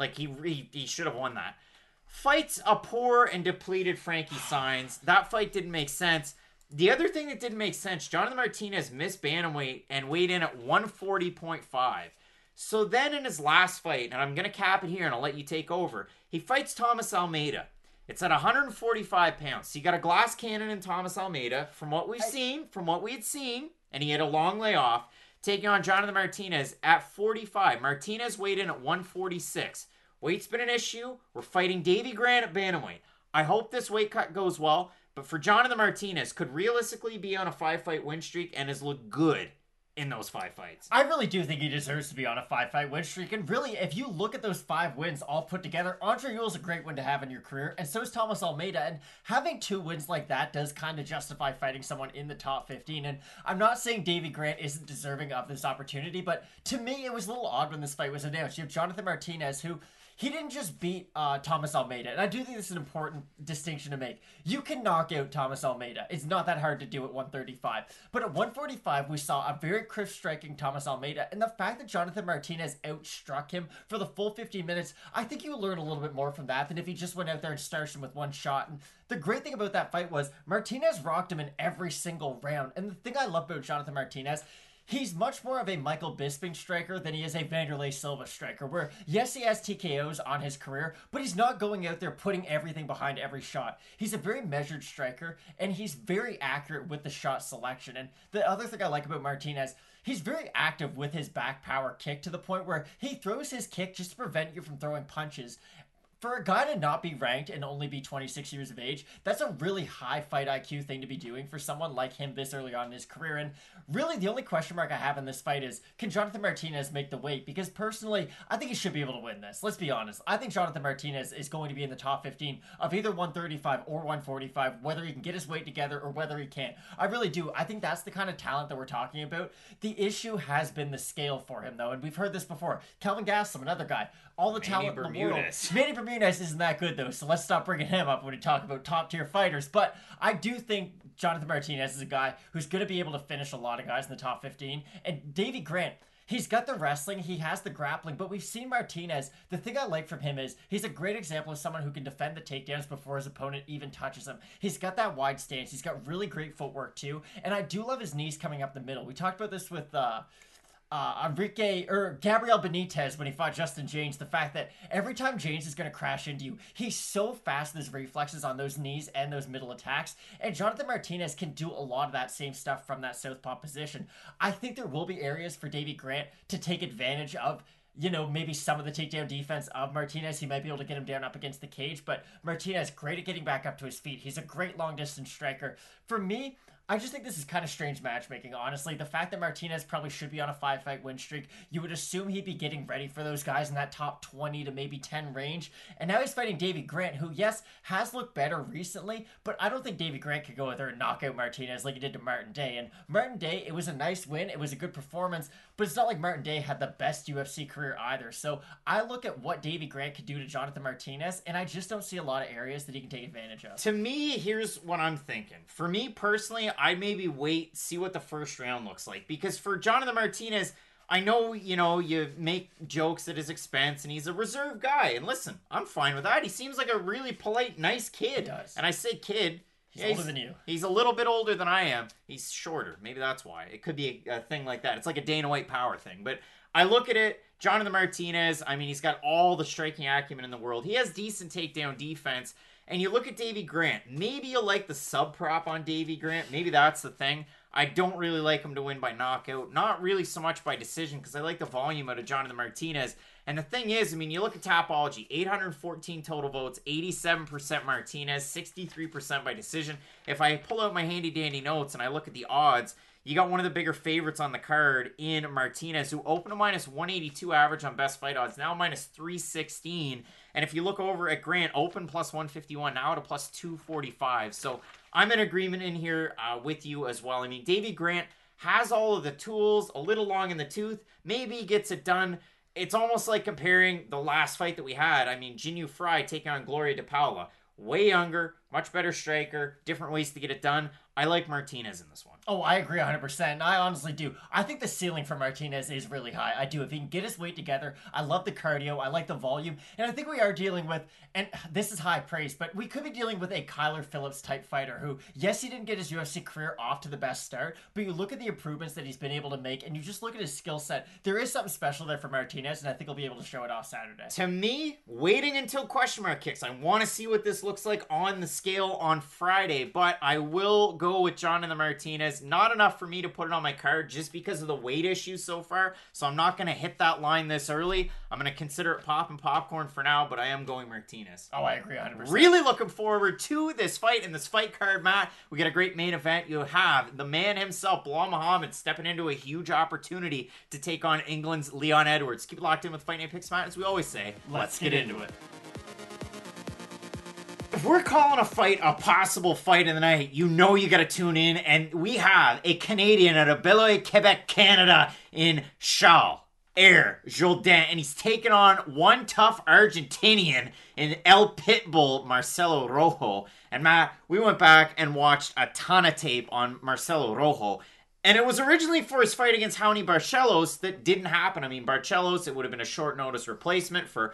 B: He should have won that. Fights a poor and depleted Frankie Saenz. That fight didn't make sense. The other thing that didn't make sense, Jonathan Martinez missed bantamweight and weighed in at 140.5. So then in his last fight, and I'm going to cap it here and I'll let you take over, he fights Thomas Almeida. It's at 145 pounds. So you got a glass cannon in Thomas Almeida, from what we had seen, and he had a long layoff, taking on Jonathan Martinez at 45. Martinez weighed in at 146. Weight's been an issue. We're fighting Davey Grant at bantamweight. I hope this weight cut goes well, but for Jonathan Martinez, could realistically be on a 5-fight win streak and has looked good in those 5 fights.
C: I really do think he deserves to be on a 5-fight win streak. And really, if you look at those 5 wins all put together, Andre Ewell's a great win to have in your career, and so is Thomas Almeida. And having 2 wins like that does kind of justify fighting someone in the top 15. And I'm not saying Davey Grant isn't deserving of this opportunity, but to me, it was a little odd when this fight was announced. You have Jonathan Martinez, who he didn't just beat Thomas Almeida, and I do think this is an important distinction to make. You can knock out Thomas Almeida. It's not that hard to do at 135. But at 145, we saw a very crisp striking Thomas Almeida, and the fact that Jonathan Martinez outstruck him for the full 15 minutes, I think you learn a little bit more from that than if he just went out there and starched him with 1 shot. And the great thing about that fight was Martinez rocked him in every single round. And the thing I love about Jonathan Martinez, he's much more of a Michael Bisping striker than he is a Vanderlei Silva striker, where, yes, he has TKOs on his career, but he's not going out there putting everything behind every shot. He's a very measured striker, and he's very accurate with the shot selection. And the other thing I like about Martinez, he's very active with his back power kick to the point where he throws his kick just to prevent you from throwing punches. For a guy to not be ranked and only be 26 years of age, that's a really high fight IQ thing to be doing for someone like him this early on in his career. And really, the only question mark I have in this fight is, can Jonathan Martinez make the weight? Because personally, I think he should be able to win this. Let's be honest. I think Jonathan Martinez is going to be in the top 15 of either 135 or 145, whether he can get his weight together or whether he can't. I really do. I think that's the kind of talent that we're talking about. The issue has been the scale for him, though, and we've heard this before. Kelvin Gastelum, another guy, all the talent in the world. Manny Bermudez isn't that good, though, so let's stop bringing him up when we talk about top-tier fighters. But I do think Jonathan Martinez is a guy who's going to be able to finish a lot of guys in the top 15. And Davey Grant, he's got the wrestling, he has the grappling, but we've seen Martinez. The thing I like from him is he's a great example of someone who can defend the takedowns before his opponent even touches him. He's got that wide stance. He's got really great footwork, too. And I do love his knees coming up the middle. We talked about this with Gabriel Benitez when he fought Justin James, the fact that every time James is going to crash into you, he's so fast with his reflexes on those knees and those middle attacks, and Jonathan Martinez can do a lot of that same stuff from that southpaw position. I think there will be areas for Davey Grant to take advantage of, you know, maybe some of the takedown defense of Martinez. He might be able to get him down up against the cage, but Martinez, great at getting back up to his feet. He's a great long-distance striker. For me, I just think this is kind of strange matchmaking, honestly. The fact that Martinez probably should be on a 5-fight win streak, you would assume he'd be getting ready for those guys in that top 20 to maybe 10 range. And now he's fighting Davey Grant, who, yes, has looked better recently, but I don't think Davey Grant could go out there and knock out Martinez like he did to Martin Day. And Martin Day, it was a nice win, it was a good performance, but it's not like Martin Day had the best UFC career either. So I look at what Davey Grant could do to Jonathan Martinez, and I just don't see a lot of areas that he can take advantage of.
B: To me, here's what I'm thinking. For me personally, I maybe wait, see what the first round looks like. Because for Jonathan Martinez, I know, you know, you make jokes at his expense, and he's a reserved guy. And listen, I'm fine with that. He seems like a really polite, nice kid.
C: He does.
B: And I say kid.
C: He's older than you.
B: He's a little bit older than I am. He's shorter. Maybe that's why. It could be a thing like that. It's like a Dana White power thing. But I look at it, Jonathan Martinez, I mean, he's got all the striking acumen in the world. He has decent takedown defense. And you look at Davey Grant. Maybe you like the sub prop on Davey Grant. Maybe that's the thing. I don't really like him to win by knockout. Not really so much by decision, because I like the volume out of Jonathan Martinez. And the thing is, I mean, you look at Tapology, 814 total votes, 87% Martinez, 63% by decision. If I pull out my handy-dandy notes and I look at the odds, you got one of the bigger favorites on the card in Martinez, who opened a minus 182 average on best fight odds, now minus 316. And if you look over at Grant, open plus 151, now at a plus 245. So I'm in agreement in here with you as well. I mean, Davey Grant has all of the tools, a little long in the tooth. Maybe he gets it done. It's almost like comparing the last fight that we had. I mean, Jinh Yu Frey taking on Gloria DePaula. Way younger, much better striker, different ways to get it done. I like Martinez in this one.
C: Oh, I agree 100%. I honestly do. I think the ceiling for Martinez is really high. I do. If he can get his weight together, I love the cardio. I like the volume. And I think we are dealing with, and this is high praise, but we could be dealing with a Kyler Phillips type fighter who, yes, he didn't get his UFC career off to the best start, but you look at the improvements that he's been able to make, and you just look at his skill set. There is something special there for Martinez, and I think he'll be able to show it off Saturday.
B: To me, waiting until question mark kicks. I want to see what this looks like on the scale on Friday, but I will go go with Jonathan Martinez. Not enough for me to put it on my card just because of the weight issues so far. So I'm not going to hit that line this early. I'm going to consider it popping popcorn for now, but I am going Martinez.
C: Oh, I agree 100%.
B: Really looking forward to this fight and this fight card, Matt. We got a great main event. You have the man himself, Belal Muhammad, stepping into a huge opportunity to take on England's Leon Edwards. Keep it locked in with Fight Night Picks, Matt. As we always say, let's get into it. If we're calling a fight a possible fight of the night, you know you got to tune in. And we have a Canadian out of Beloit, Quebec, Canada in Charles Air Jourdain. And he's taking on one tough Argentinian in El Pitbull, Marcelo Rojo. And Matt, we went back and watched a ton of tape on Marcelo Rojo. And it was originally for his fight against Raoni Barcelos that didn't happen. I mean, Barcelos, it would have been a short notice replacement for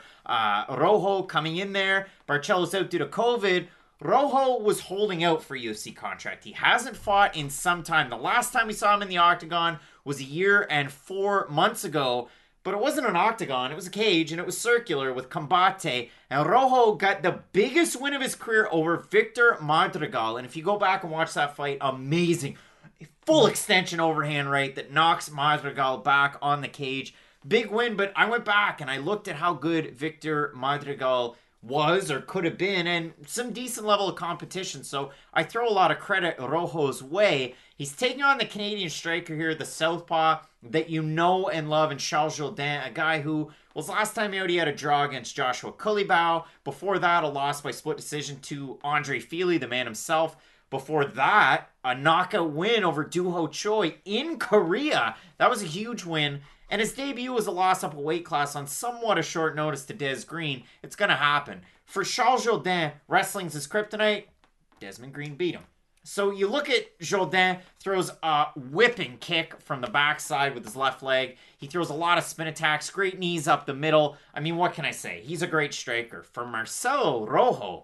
B: Rojo coming in there. Barcelos out due to COVID. Rojo was holding out for UFC contract. He hasn't fought in some time. The last time we saw him in the octagon was a year and 4 months ago. But it wasn't an octagon. It was a cage, and it was circular with Combate. And Rojo got the biggest win of his career over Victor Madrigal. And if you go back and watch that fight, amazing. Full extension overhand right that knocks Madrigal back on the cage. Big win, but I went back and I looked at how good Victor Madrigal was or could have been and some decent level of competition. So I throw a lot of credit Rojo's way. He's taking on the Canadian striker here, the southpaw that you know and love, in Charles Jourdain, a guy who was last time out he had a draw against Joshua Culibao. Before that, a loss by split decision to Andre Fili, the man himself. Before that, a knockout win over Doo Ho Choi in Korea. That was a huge win. And his debut was a loss up a weight class on somewhat a short notice to Des Green. It's going to happen. For Charles Jourdain, wrestling's his kryptonite. Desmond Green beat him. So you look at Jourdain, throws a whipping kick from the backside with his left leg. He throws a lot of spin attacks, great knees up the middle. I mean, what can I say? He's a great striker. For Marcelo Rojo,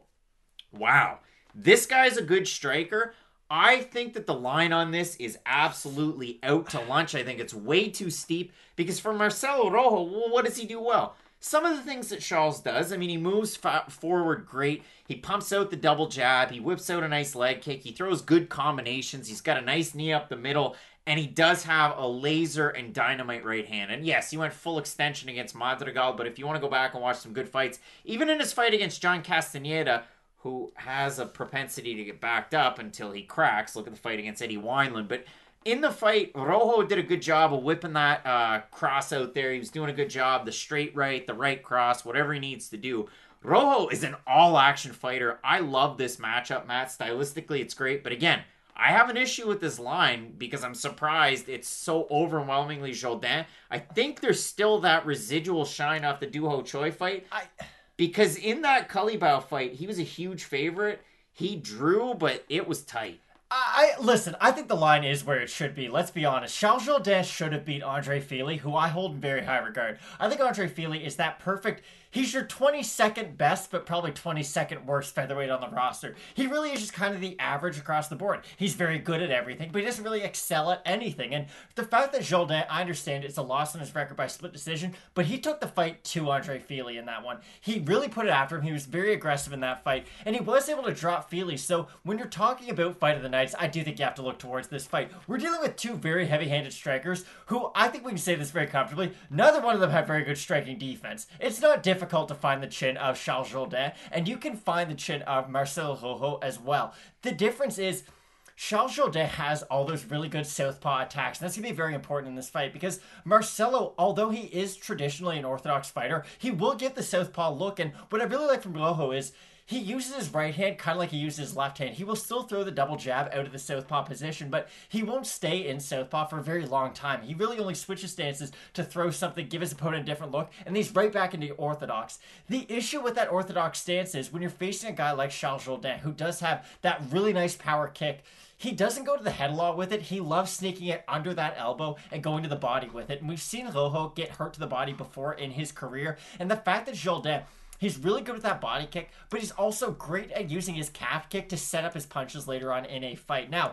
B: wow. This guy's a good striker. I think that the line on this is absolutely out to lunch. I think it's way too steep because for Marcelo Rojo, well, what does he do well? Some of the things that Charles does, I mean, he moves forward great. He pumps out the double jab. He whips out a nice leg kick. He throws good combinations. He's got a nice knee up the middle. And he does have a laser and dynamite right hand. And yes, he went full extension against Madrigal. But if you want to go back and watch some good fights, even in his fight against John Castaneda, who has a propensity to get backed up until he cracks. Look at the fight against Eddie Wineland. But in the fight, Rojo did a good job of whipping that cross out there. He was doing a good job. The straight right, the right cross, whatever he needs to do. Rojo is an all-action fighter. I love this matchup, Matt. Stylistically, it's great. But again, I have an issue with this line because I'm surprised it's so overwhelmingly Jourdain. I think there's still that residual shine off the Doo Ho Choi fight. Because in that Culibao fight, he was a huge favorite. He drew, but it was tight.
C: Listen, I think the line is where it should be. Let's be honest. Charles Jourdain should have beat Andre Fili, who I hold in very high regard. I think Andre Fili is that perfect. He's your 22nd best, but probably 22nd worst featherweight on the roster. He really is just kind of the average across the board. He's very good at everything, but he doesn't really excel at anything. And the fact that Jourdain, I understand it's a loss on his record by split decision, but he took the fight to Andre Fili in that one. He really put it after him. He was very aggressive in that fight, and he was able to drop Fili. So when you're talking about fight of the nights, I do think you have to look towards this fight. We're dealing with two very heavy-handed strikers who, I think we can say this very comfortably, neither one of them have very good striking defense. It's not difficult to find the chin of Charles Jourdain, and you can find the chin of Marcelo Rojo as well. The difference is Charles Jourdain has all those really good southpaw attacks, and that's going to be very important in this fight because Marcelo, although he is traditionally an orthodox fighter, he will get the southpaw look, and what I really like from Rojo is he uses his right hand kind of like he uses his left hand. He will still throw the double jab out of the southpaw position, but he won't stay in southpaw for a very long time. He really only switches stances to throw something, give his opponent a different look, and he's right back into orthodox. The issue with that orthodox stance is when you're facing a guy like Charles Jourdain, who does have that really nice power kick, he doesn't go to the head a lot with it. He loves sneaking it under that elbow and going to the body with it. And we've seen Rojo get hurt to the body before in his career. And the fact that Jourdain, he's really good with that body kick, but he's also great at using his calf kick to set up his punches later on in a fight. Now,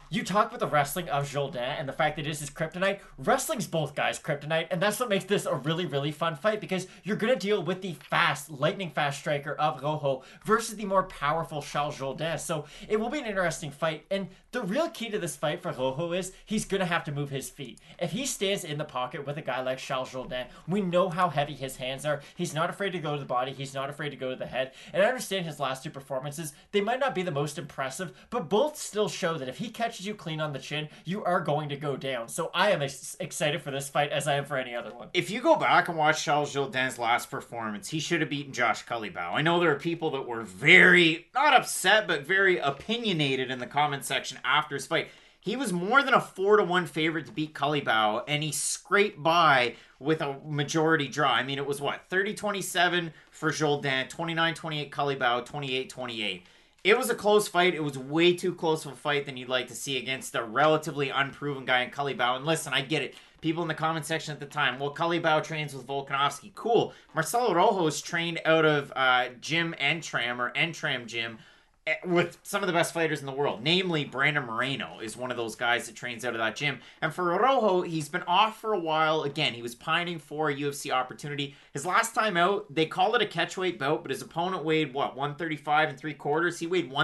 C: You talk about the wrestling of Jourdain and the fact that it is his kryptonite. Wrestling's both guys' kryptonite, and that's what makes this a really, really fun fight because you're going to deal with the fast, lightning fast striker of Rojo versus the more powerful Charles Jourdain. So it will be an interesting fight. And the real key to this fight for Rojo is he's going to have to move his feet. If he stays in the pocket with a guy like Charles Jourdain, we know how heavy his hands are. He's not afraid to go to the body. He's not afraid to go to the head. And I understand his last two performances, they might not be the most impressive, but both still show that if he catches you clean on the chin, you are going to go down. So I am excited for this fight as I am for any other one.
B: If you go back and watch Charles Jourdain's last performance, he should have beaten Josh Culibao. I know there are people that were very, not upset, but very opinionated in the comment section after his fight. He was more than a 4-1 favorite to beat Culibao, and he scraped by with a majority draw. I mean, it was what? 30-27 for Jourdain, 29-28 Culibao, 28-28. It was a close fight. It was way too close of a fight than you'd like to see against a relatively unproven guy in Culibao. And listen, I get it. People in the comment section at the time, well, Culibao trains with Volkanovski. Cool. Marcelo Rojo is trained out of Gym Entram or Entram Gym with some of the best fighters in the world. Namely, Brandon Moreno is one of those guys that trains out of that gym. And for Rojo, he's been off for a while. Again, he was pining for a UFC opportunity. His last time out, they call it a catchweight bout, but his opponent weighed, 135 3/4? He weighed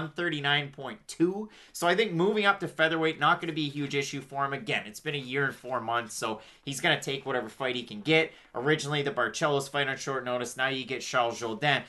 B: 139.2. So I think moving up to featherweight, not going to be a huge issue for him. Again, it's been a year and 4 months, so he's going to take whatever fight he can get. Originally, the Barcelos fight on short notice. Now you get Charles Jourdain.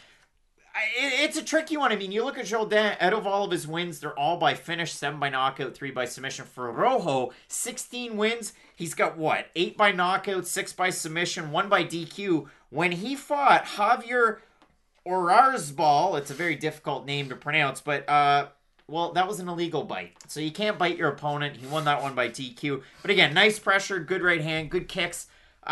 B: It's a tricky one. I mean, you look at Jourdain, out of all of his wins, they're all by finish, 7 by knockout, 3 by submission. For Rojo, 16 wins. He's got 8 by knockout, 6 by submission, 1 by DQ. When he fought Javier Orarzabal, it's a very difficult name to pronounce, but, that was an illegal bite. So you can't bite your opponent. He won that one by DQ. But again, nice pressure, good right hand, good kicks.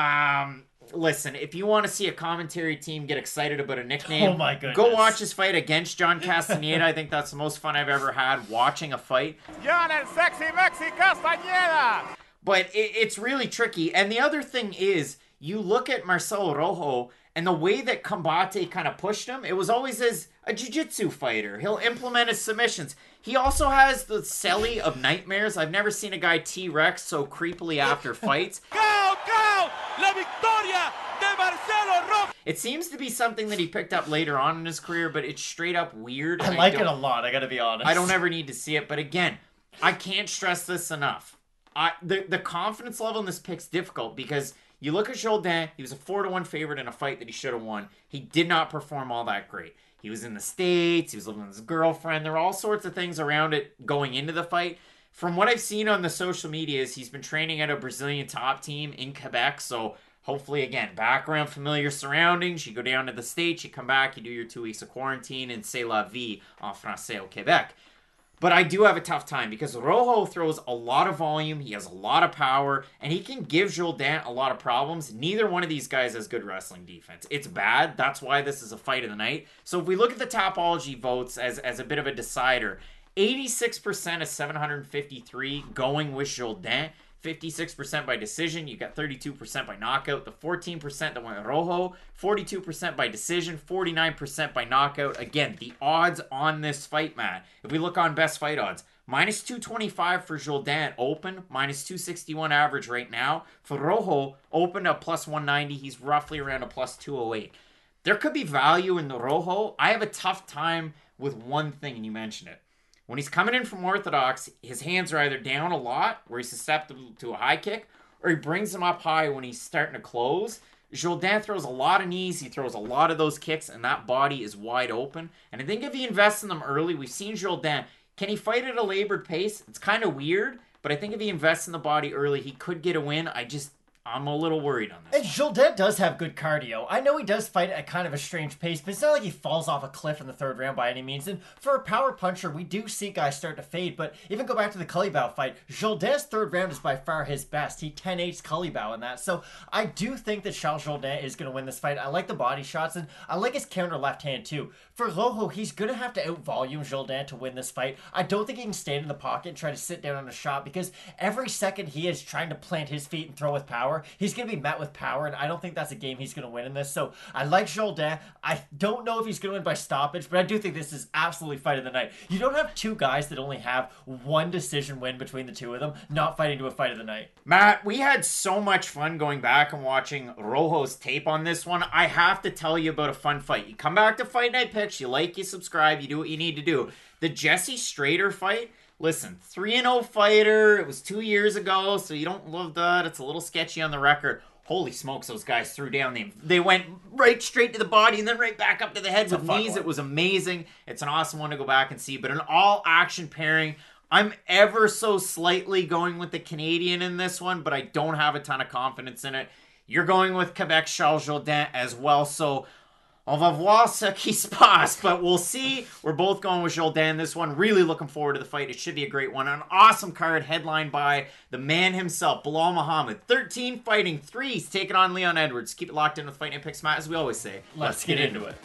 B: Listen, if you want to see a commentary team get excited about a nickname,
C: oh my goodness,
B: go watch his fight against John Castaneda. I think that's the most fun I've ever had watching a fight.
D: John el Sexy Mexi Castañeda!
B: But it's really tricky. And the other thing is, you look at Marcelo Rojo, and the way that Combate kind of pushed him, it was always as a jiu-jitsu fighter. He'll implement his submissions. He also has the celly of nightmares. I've never seen a guy T-Rex so creepily after fights.
D: Go, go! La victoria de Marcelo Rojo!
B: It seems to be something that he picked up later on in his career, but it's straight up weird.
C: I like it a lot, I gotta be honest.
B: I don't ever need to see it, but again, I can't stress this enough. The confidence level in this pick's difficult because you look at Jourdain, he was a 4-1 favorite in a fight that he should have won. He did not perform all that great. He was in the States, he was living with his girlfriend, there were all sorts of things around it going into the fight. From what I've seen on the social medias, he's been training at a Brazilian top team in Quebec, so hopefully, again, background, familiar surroundings. You go down to the States, you come back, you do your 2 weeks of quarantine, and c'est la vie en français au Québec. But I do have a tough time because Rojo throws a lot of volume, he has a lot of power, and he can give Jourdain a lot of problems. Neither one of these guys has good wrestling defense. It's bad. That's why this is a fight of the night. So if we look at the Tapology votes as a bit of a decider, 86% of 753 going with Jourdain. 56% by decision. You got 32% by knockout. The 14% that went Rojo. 42% by decision. 49% by knockout. Again, the odds on this fight, Matt. If we look on best fight odds, minus 225 for Jourdain open. Minus 261 average right now. For Rojo, open a plus 190. He's roughly around a plus 208. There could be value in the Rojo. I have a tough time with one thing, and you mentioned it. When he's coming in from orthodox, his hands are either down a lot, where he's susceptible to a high kick, or he brings them up high when he's starting to close. Jourdain throws a lot of knees, he throws a lot of those kicks, and that body is wide open. And I think if he invests in them early, we've seen Jourdain. Can he fight at a labored pace? It's kind of weird, but I think if he invests in the body early, he could get a win. I'm a little worried on this.
C: And Jourdain does have good cardio. I know he does fight at kind of a strange pace, but it's not like he falls off a cliff in the third round by any means. And for a power puncher, we do see guys start to fade, but even go back to the Culibao fight, Jourdain's third round is by far his best. He 10-8's Culibao in that. So I do think that Charles Jourdain is going to win this fight. I like the body shots, and I like his counter left hand too. For Rojo, he's going to have to out-volume Jourdain to win this fight. I don't think he can stand in the pocket and try to sit down on a shot, because every second he is trying to plant his feet and throw with power, power, he's going to be met with power, and I don't think that's a game he's going to win in this. So I like Jourdain. I don't know if he's going to win by stoppage, but I do think this is absolutely fight of the night. You don't have two guys that only have one decision win between the two of them not fighting to a fight of the night.
B: Matt, we had so much fun going back and watching Rojo's tape on this one. I have to tell you about a fun fight. You come back to Fight Night Picks, you like, you subscribe, you do what you need to do. The Jesse Strader fight, listen, 3-0 fighter, it was 2 years ago, so you don't love that. It's a little sketchy on the record. Holy smokes, those guys threw down. They went right straight to the body and then right back up to the head with knees. It was amazing. It's an awesome one to go back and see. But an all-action pairing, I'm ever so slightly going with the Canadian in this one, but I don't have a ton of confidence in it. You're going with Quebec's Charles Jourdain as well, so on va voir ce qui se passe, but we'll see. We're both going with Jourdain this one. Really looking forward to the fight. It should be a great one. An awesome card headlined by the man himself, Belal Muhammad. 13 fighting, 3. He's taking on Leon Edwards. Keep it locked in with Fight Night Picks, Matt, as we always say.
C: Let's get into it.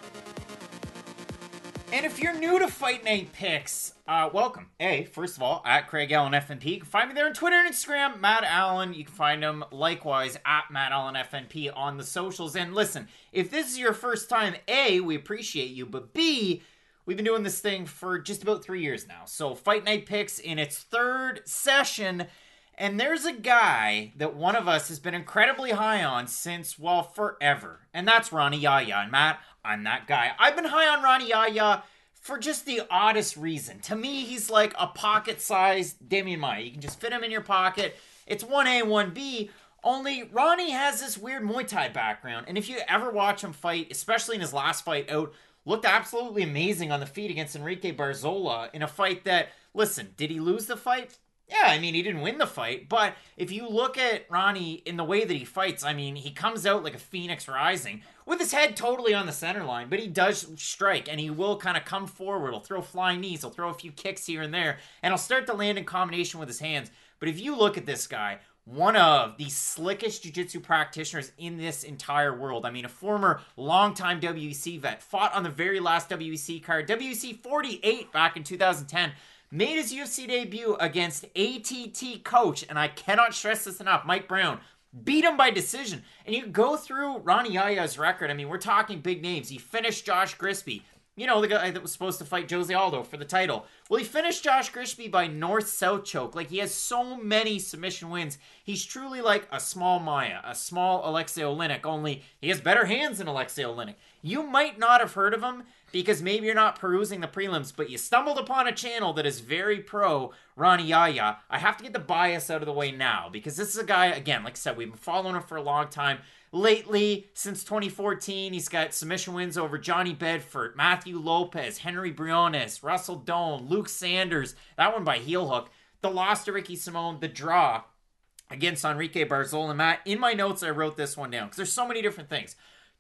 B: And if you're new to Fight Night Picks, welcome. First of all, at Craig Allen FNP. You can find me there on Twitter and Instagram, Matt Allen. You can find him likewise at Matt Allen FNP on the socials. And listen, if this is your first time, A, we appreciate you, but B, we've been doing this thing for just about 3 years now. So Fight Night Picks in its 3rd session. And there's a guy that one of us has been incredibly high on since, well, forever. And that's Rani Yahya. And Matt, I'm that guy. I've been high on Rani Yahya for just the oddest reason. To me, he's like a pocket-sized Demian Maia. You can just fit him in your pocket. It's 1A, 1B. Only Rani has this weird Muay Thai background. And if you ever watch him fight, especially in his last fight out, looked absolutely amazing on the feet against Enrique Barzola in a fight that, listen, did he lose the fight? Yeah, I mean, he didn't win the fight, but if you look at Rani in the way that he fights, I mean, he comes out like a phoenix rising with his head totally on the center line, but he does strike, and he will kind of come forward. He'll throw flying knees, he'll throw a few kicks here and there, and he'll start to land in combination with his hands. But if you look at this guy, one of the slickest jiu-jitsu practitioners in this entire world. I mean, a former longtime WEC vet, fought on the very last WEC card, WEC 48 back in 2010, made his UFC debut against ATT coach, and I cannot stress this enough, Mike Brown, beat him by decision. And you go through Rani Yahya's record, I mean, we're talking big names. He finished Josh Grisby, you know, the guy that was supposed to fight Jose Aldo for the title. Well, he finished Josh Grisby by north-south choke. Like, he has so many submission wins. He's truly like a small Maia, a small Alexei Oleinik, only he has better hands than Alexei Oleinik. You might not have heard of him because maybe you're not perusing the prelims, but you stumbled upon a channel that is very pro Rani Yahya. I have to get the bias out of the way now because this is a guy, again, like I said, we've been following him for a long time. Lately, since 2014, he's got submission wins over Johnny Bedford, Matthew Lopez, Henry Briones, Russell Doan, Luke Sanders, that one by heel hook, the loss to Ricky Simone, the draw against Enrique Barzola. And Matt, in my notes, I wrote this one down because there's so many different things.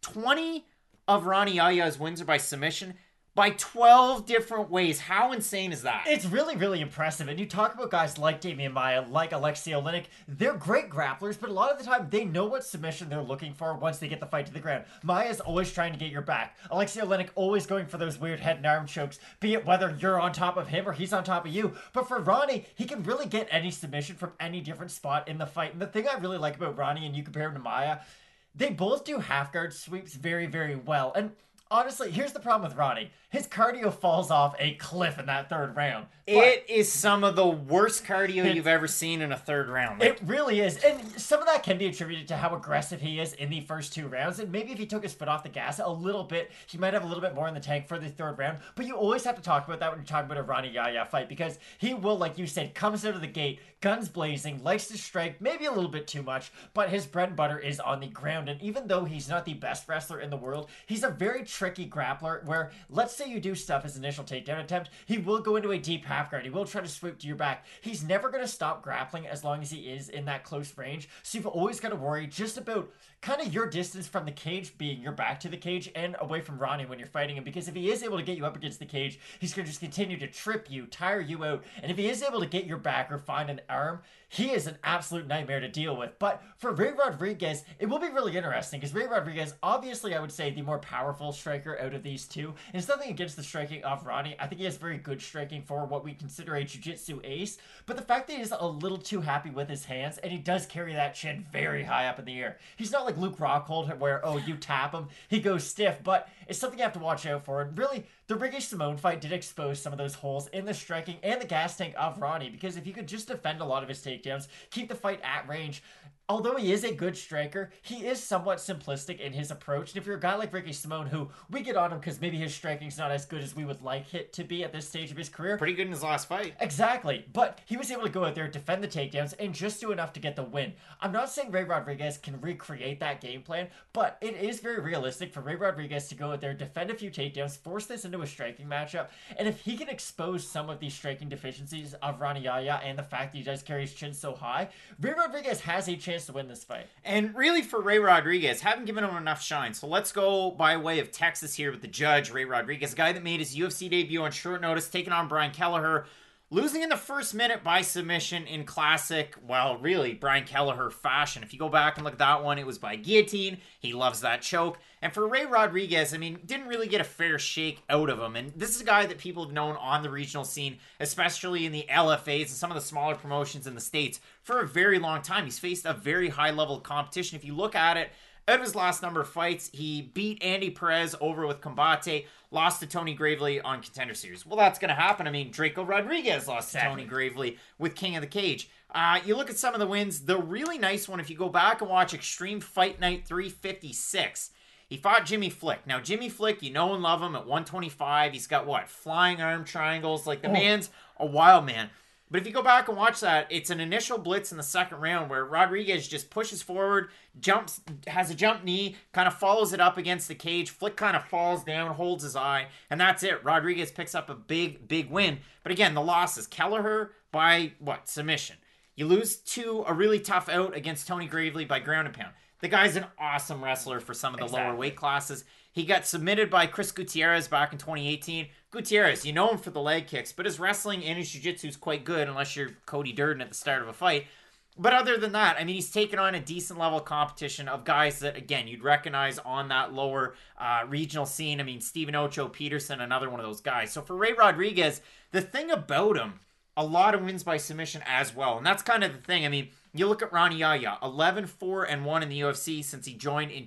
B: 20 of Rani Yahya's wins are by submission by 12 different ways. How insane is that?
C: It's really, really impressive. And you talk about guys like Demian Maia, like Alexei Oleinik. They're great grapplers, but a lot of the time they know what submission they're looking for once they get the fight to the ground. Maia's always trying to get your back. Alexei Oleinik always going for those weird head and arm chokes, be it whether you're on top of him or he's on top of you. But for Rani, he can really get any submission from any different spot in the fight. And the thing I really like about Rani, and you compare him to Maia, they both do half guard sweeps very, very well. And honestly, here's the problem with Rani. His cardio falls off a cliff in that 3rd round.
B: It is some of the worst cardio you've ever seen in a 3rd round.
C: It really is. And some of that can be attributed to how aggressive he is in the first 2 rounds. And maybe if he took his foot off the gas a little bit, he might have a little bit more in the tank for the 3rd round. But you always have to talk about that when you're talking about a Rani Yahya fight because he will, like you said, comes out of the gate, guns blazing, likes to strike, maybe a little bit too much, but his bread and butter is on the ground. And even though he's not the best wrestler in the world, he's a very tricky grappler where, let's say you do stuff his initial takedown attempt, he will go into a deep half guard. He will try to swoop to your back. He's never going to stop grappling as long as he is in that close range. So you've always got to worry just about kind of your distance from the cage being your back to the cage and away from Rani when you're fighting him. Because if he is able to get you up against the cage, he's going to just continue to trip you, tire you out. And if he is able to get your back or find an arm, he is an absolute nightmare to deal with. But for Ray Rodriguez, it will be really interesting because Ray Rodriguez, obviously I would say the more powerful, striker out of these two. And it's nothing against the striking of Ronnie. I think he has very good striking for what we consider a jiu-jitsu ace. But the fact that he's a little too happy with his hands, and he does carry that chin very high up in the air. He's not like Luke Rockhold where, oh, you tap him, he goes stiff. But it's something you have to watch out for. And really, the Ricky-Simón fight did expose some of those holes in the striking and the gas tank of Ronnie. Because if he could just defend a lot of his takedowns, keep the fight at range, although he is a good striker, he is somewhat simplistic in his approach. And if you're a guy like Ricky-Simón, who we get on him because maybe his striking's not as good as we would like it to be at this stage of his career.
B: Pretty good in his last fight.
C: Exactly. But he was able to go out there, defend the takedowns, and just do enough to get the win. I'm not saying Ray Rodriguez can recreate that game plan, but it is very realistic for Ray Rodriguez to go out there, defend a few takedowns, force this into a striking matchup. And if he can expose some of these striking deficiencies of Rani Yahya and the fact that he does carry his chin so high, Ray Rodriguez has a chance to win this fight.
B: And really for Ray Rodriguez, haven't given him enough shine. So let's go by way of Texas here with the judge, Ray Rodriguez, a guy that made his UFC debut on short notice, taking on Brian Kelleher, losing in the first minute by submission in classic, well, really, Brian Kelleher fashion. If you go back and look at that one, it was by guillotine. He loves that choke. And for Ray Rodriguez, I mean, didn't really get a fair shake out of him. And this is a guy that people have known on the regional scene, especially in the LFAs and some of the smaller promotions in the States, for a very long time. He's faced a very high level of competition. If you look at it, out of his last number of fights, he beat Andy Perez over with Combate, lost to Tony Gravely on Contender Series. Well, that's going to happen. I mean, Draco Rodriguez lost to Tony Gravely with King of the Cage. You look at some of the wins. The really nice one, if you go back and watch Extreme Fight Night 356, he fought Jimmy Flick. Now, Jimmy Flick, you know and love him at 125. He's got, what, flying arm triangles? Like, the man's a wild man. But if you go back and watch that, it's an initial blitz in the second round where Rodriguez just pushes forward, jumps, has a jump knee, kind of follows it up against the cage. Flick kind of falls down, holds his eye, and that's it. Rodriguez picks up a big, big win. But again, the loss is Kelleher by, submission. You lose to a really tough out against Tony Gravely by ground and pound. The guy's an awesome wrestler for some of the lower weight classes. He got submitted by Chris Gutierrez back in 2018. Gutierrez, you know him for the leg kicks, but his wrestling and his jiu-jitsu is quite good unless you're Cody Durden at the start of a fight. But other than that, I mean, he's taken on a decent level of competition of guys that, again, you'd recognize on that lower regional scene. I mean, Stephen Ocho Peterson, another one of those guys. So for Ray Rodriguez, the thing about him, a lot of wins by submission as well. And that's kind of the thing. I mean, you look at Rani Yahya, 11-4-1 in the UFC since he joined in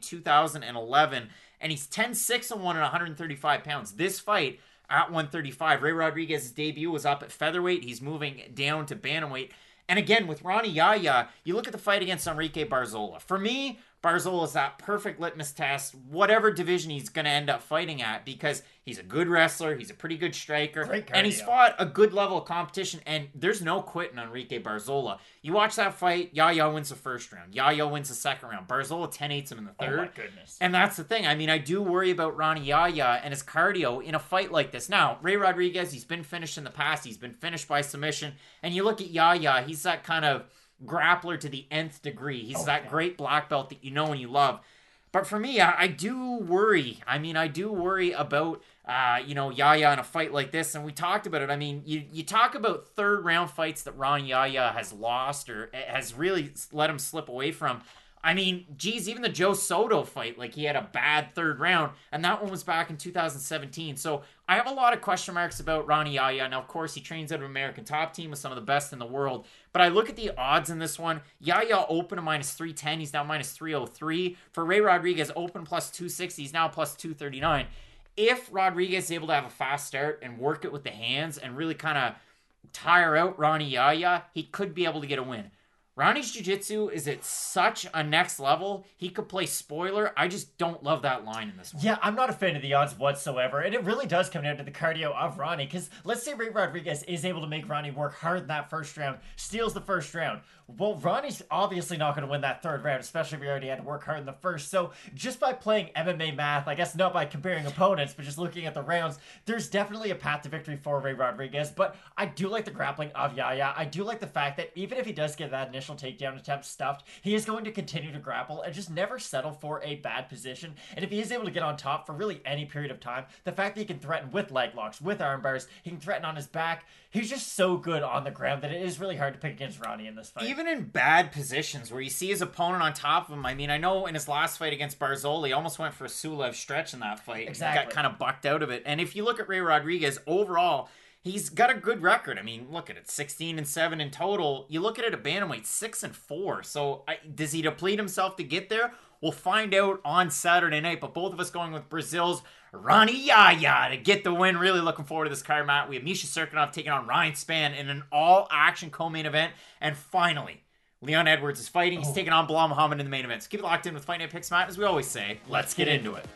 B: 2011. And he's 10-6-1 at 135 pounds. This fight at 135, Ray Rodriguez's debut was up at featherweight. He's moving down to bantamweight. And again, with Rani Yahya, you look at the fight against Enrique Barzola. For me, Barzola is that perfect litmus test, whatever division he's going to end up fighting at, because he's a good wrestler, he's a pretty good striker, and he's fought a good level of competition, and there's no quitting Enrique Barzola. You watch that fight, Yahya wins the first round, Yahya wins the second round, Barzola 10-8s him in the third.
C: Oh my goodness.
B: And that's the thing. I mean, I do worry about Rani Yahya and his cardio in a fight like this. Now, Ray Rodriguez, he's been finished in the past, he's been finished by submission, and you look at Yahya, he's that kind of grappler to the nth degree. He's that great black belt that you know and you love. But for me, I do worry. I mean, I do worry about, Yahya in a fight like this. And we talked about it. I mean, you talk about third round fights that Rani Yahya has lost or has really let him slip away from. I mean, geez, even the Joe Soto fight, like he had a bad third round, and that one was back in 2017. So I have a lot of question marks about Rani Yahya. Now, of course, he trains out of American Top Team with some of the best in the world. But I look at the odds in this one. Yahya open to -310. He's now -303. For Ray Rodriguez, open +260. He's now +239. If Rodriguez is able to have a fast start and work it with the hands and really kind of tire out Rani Yahya, he could be able to get a win. Rani's jiu-jitsu is at such a next level, he could play spoiler. I just don't love that line in this one.
C: Yeah, I'm not a fan of the odds whatsoever, and it really does come down to the cardio of Rani, because let's say Ray Rodriguez is able to make Rani work hard in that first round, steals the first round. Well, Rani's obviously not going to win that third round, especially if he already had to work hard in the first. So just by playing MMA math, I guess not by comparing opponents, but just looking at the rounds, there's definitely a path to victory for Ray Rodriguez. But I do like the grappling of Yahya. I do like the fact that even if he does get that initial takedown attempt stuffed, he is going to continue to grapple and just never settle for a bad position. And if he is able to get on top for really any period of time, the fact that he can threaten with leg locks, with arm bars, he can threaten on his back, he's just so good on the ground that it is really hard to pick against Rani in this fight.
B: even in bad positions where you see his opponent on top of him. I mean, I know in his last fight against Barzoli, almost went for a Sulev stretch in that fight.
C: Exactly.
B: Got kind of bucked out of it. And if you look at Ray Rodriguez overall, he's got a good record. I mean, look at it, 16-7 in total. You look at it at bantamweight, 6-4. So does he deplete himself to get there? We'll find out on Saturday night. But both of us going with Brazil's Rani Yahya to get the win. Really looking forward to this card, Matt. We have Misha Cirkunov taking on Ryan Spann in an all-action co-main event. And finally, Leon Edwards is fighting. He's taking on Bilal Muhammad in the main event. So keep it locked in with Fight Night Picks, Matt. As we always say, let's get into it.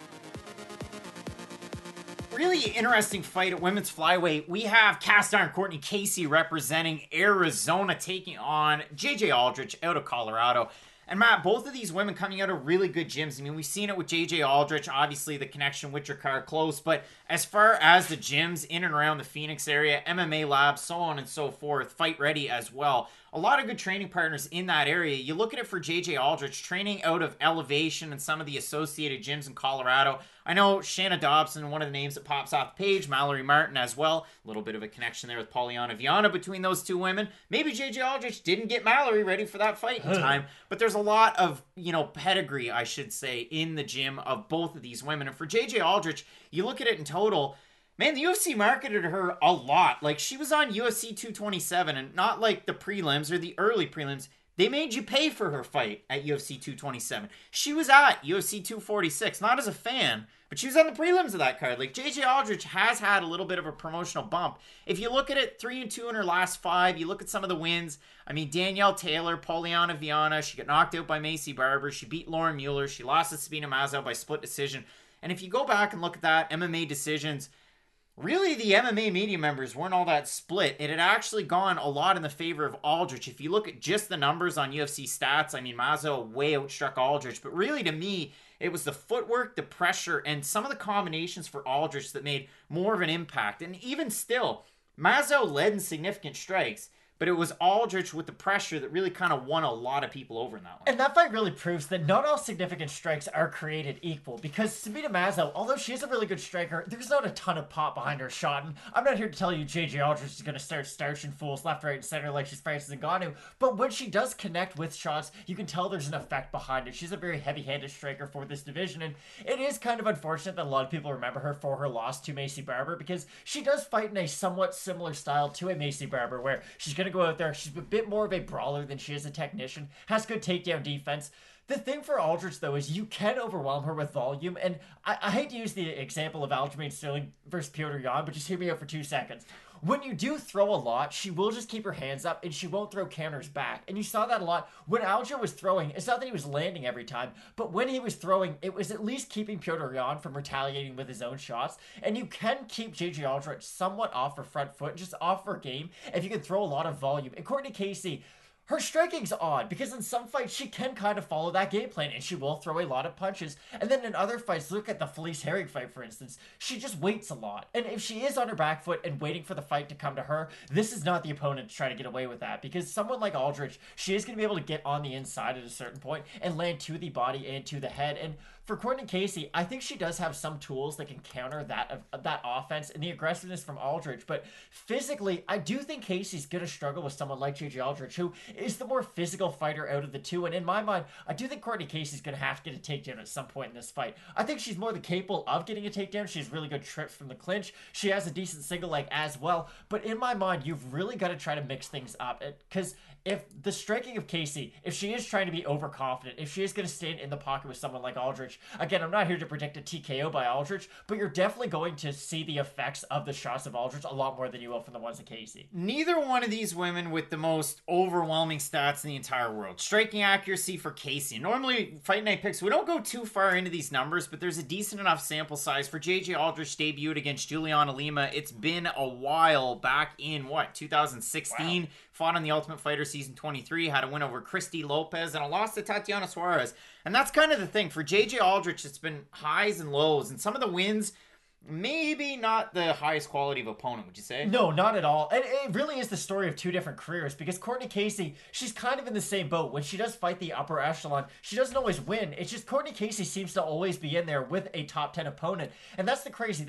B: Really interesting fight at women's flyweight. We have cast iron Courtney Casey representing Arizona taking on JJ Aldrich out of Colorado. And Matt, both of these women coming out of really good gyms. I mean, we've seen it with JJ Aldrich, obviously the connection with Drakkar Klose, but as far as the gyms in and around the Phoenix area, MMA labs, so on and so forth, Fight Ready as well. A lot of good training partners in that area. You look at it for JJ Aldrich, training out of Elevation and some of the associated gyms in Colorado. I know Shanna Dobson, one of the names that pops off the page, Mallory Martin as well. A little bit of a connection there with Polyana Viana between those two women. Maybe JJ Aldrich didn't get Mallory ready for that fight in time, but there's a lot of, pedigree, I should say, in the gym of both of these women. And for JJ Aldrich, you look at it in total, man, the UFC marketed her a lot. Like, she was on UFC 227, and not like the prelims or the early prelims. They made you pay for her fight at UFC 227. She was at UFC 246, not as a fan, but she was on the prelims of that card. Like, JJ Aldrich has had a little bit of a promotional bump. If you look at it, 3-2 in her last 5, you look at some of the wins. I mean, Danielle Taylor, Polyana Viana, she got knocked out by Macy Barber. She beat Lauren Mueller. She lost to Sabina Mazo by split decision. And if you go back and look at that, MMA decisions, really, the MMA media members weren't all that split. It had actually gone a lot in the favor of Aldrich. If you look at just the numbers on UFC stats, I mean, Mazo way outstruck Aldrich. But really, to me, it was the footwork, the pressure, and some of the combinations for Aldrich that made more of an impact. And even still, Mazo led in significant strikes, but it was Aldrich with the pressure that really kind of won a lot of people over in that one.
C: And that fight really proves that not all significant strikes are created equal, because Sabina Mazo, although she is a really good striker, there's not a ton of pop behind her shot. And I'm not here to tell you JJ Aldrich is going to start starching fools left, right, and center like she's Francis Ngannou, but when she does connect with shots, you can tell there's an effect behind it. She's a very heavy-handed striker for this division, and it is kind of unfortunate that a lot of people remember her for her loss to Macy Barber, because she does fight in a somewhat similar style to a Macy Barber, where she's going to go out there, she's a bit more of a brawler than she is a technician, has good takedown defense. The thing for Aldrich, though, is you can overwhelm her with volume, and I hate to use the example of Aljamain Sterling versus Petr Yan, but just hear me out for 2 seconds. When you do throw a lot, she will just keep her hands up, and she won't throw counters back. And you saw that a lot. When Aljo was throwing, it's not that he was landing every time, but when he was throwing, it was at least keeping Petr Yan from retaliating with his own shots. And you can keep JJ Aldrich somewhat off her front foot, just off her game, if you can throw a lot of volume. And Courtney Casey, her striking's odd, because in some fights, she can kind of follow that game plan, and she will throw a lot of punches. And then in other fights, look at the Felice Herrig fight, for instance, she just waits a lot. And if she is on her back foot and waiting for the fight to come to her, this is not the opponent to try to get away with that, because someone like Aldrich, she is going to be able to get on the inside at a certain point and land to the body and to the head. And for Courtney Casey, I think she does have some tools that can counter that offense and the aggressiveness from Aldrich. But physically, I do think Casey's going to struggle with someone like JJ Aldrich, who is the more physical fighter out of the two. And in my mind, I do think Courtney Casey's going to have to get a takedown at some point in this fight. I think she's more than capable of getting a takedown. She has really good trips from the clinch. She has a decent single leg as well. But in my mind, you've really got to try to mix things up, because if the striking of Casey, if she is trying to be overconfident, if she is going to stand in the pocket with someone like Aldrich, again, I'm not here to predict a TKO by Aldrich, but you're definitely going to see the effects of the shots of Aldrich a lot more than you will from the ones of Casey.
B: Neither one of these women with the most overwhelming stats in the entire world. Striking accuracy for Casey. Normally, Fight Night Picks, we don't go too far into these numbers, but there's a decent enough sample size. For JJ Aldrich debuted against Juliana Lima, it's been a while, back in, 2016? Wow. Fought on The Ultimate Fighter Season 23, had a win over Christy Lopez, and a loss to Tatiana Suarez. And that's kind of the thing. For JJ Aldrich, it's been highs and lows, and some of the wins, maybe not the highest quality of opponent, would you say?
C: No, not at all. And it really is the story of two different careers, because Courtney Casey, she's kind of in the same boat. When she does fight the upper echelon, she doesn't always win. It's just Courtney Casey seems to always be in there with a top 10 opponent. And that's the crazy thing.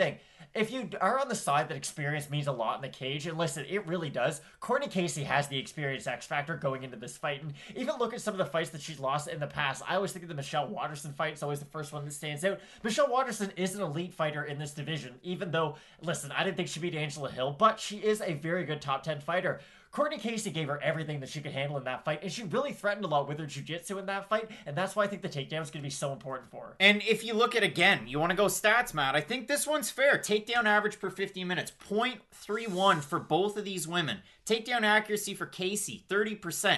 C: if you are on the side that experience means a lot in the cage, and listen, it really does, Courtney Casey has the experience X factor going into this fight. And even look at some of the fights that she's lost in the past. I always think of the Michelle Waterson fight. It's always the first one that stands out. Michelle Waterson is an elite fighter in this division, even though, listen, I didn't think she beat Angela Hill, but she is a very good top 10 fighter. Courtney Casey gave her everything that she could handle in that fight, and she really threatened a lot with her jiu-jitsu in that fight, and that's why I think the takedown is going to be so important for her.
B: And if you look at, again, you want to go stats, Matt, I think this one's fair. Takedown average per 15 minutes, 0.31 for both of these women. Takedown accuracy for Casey, 30%,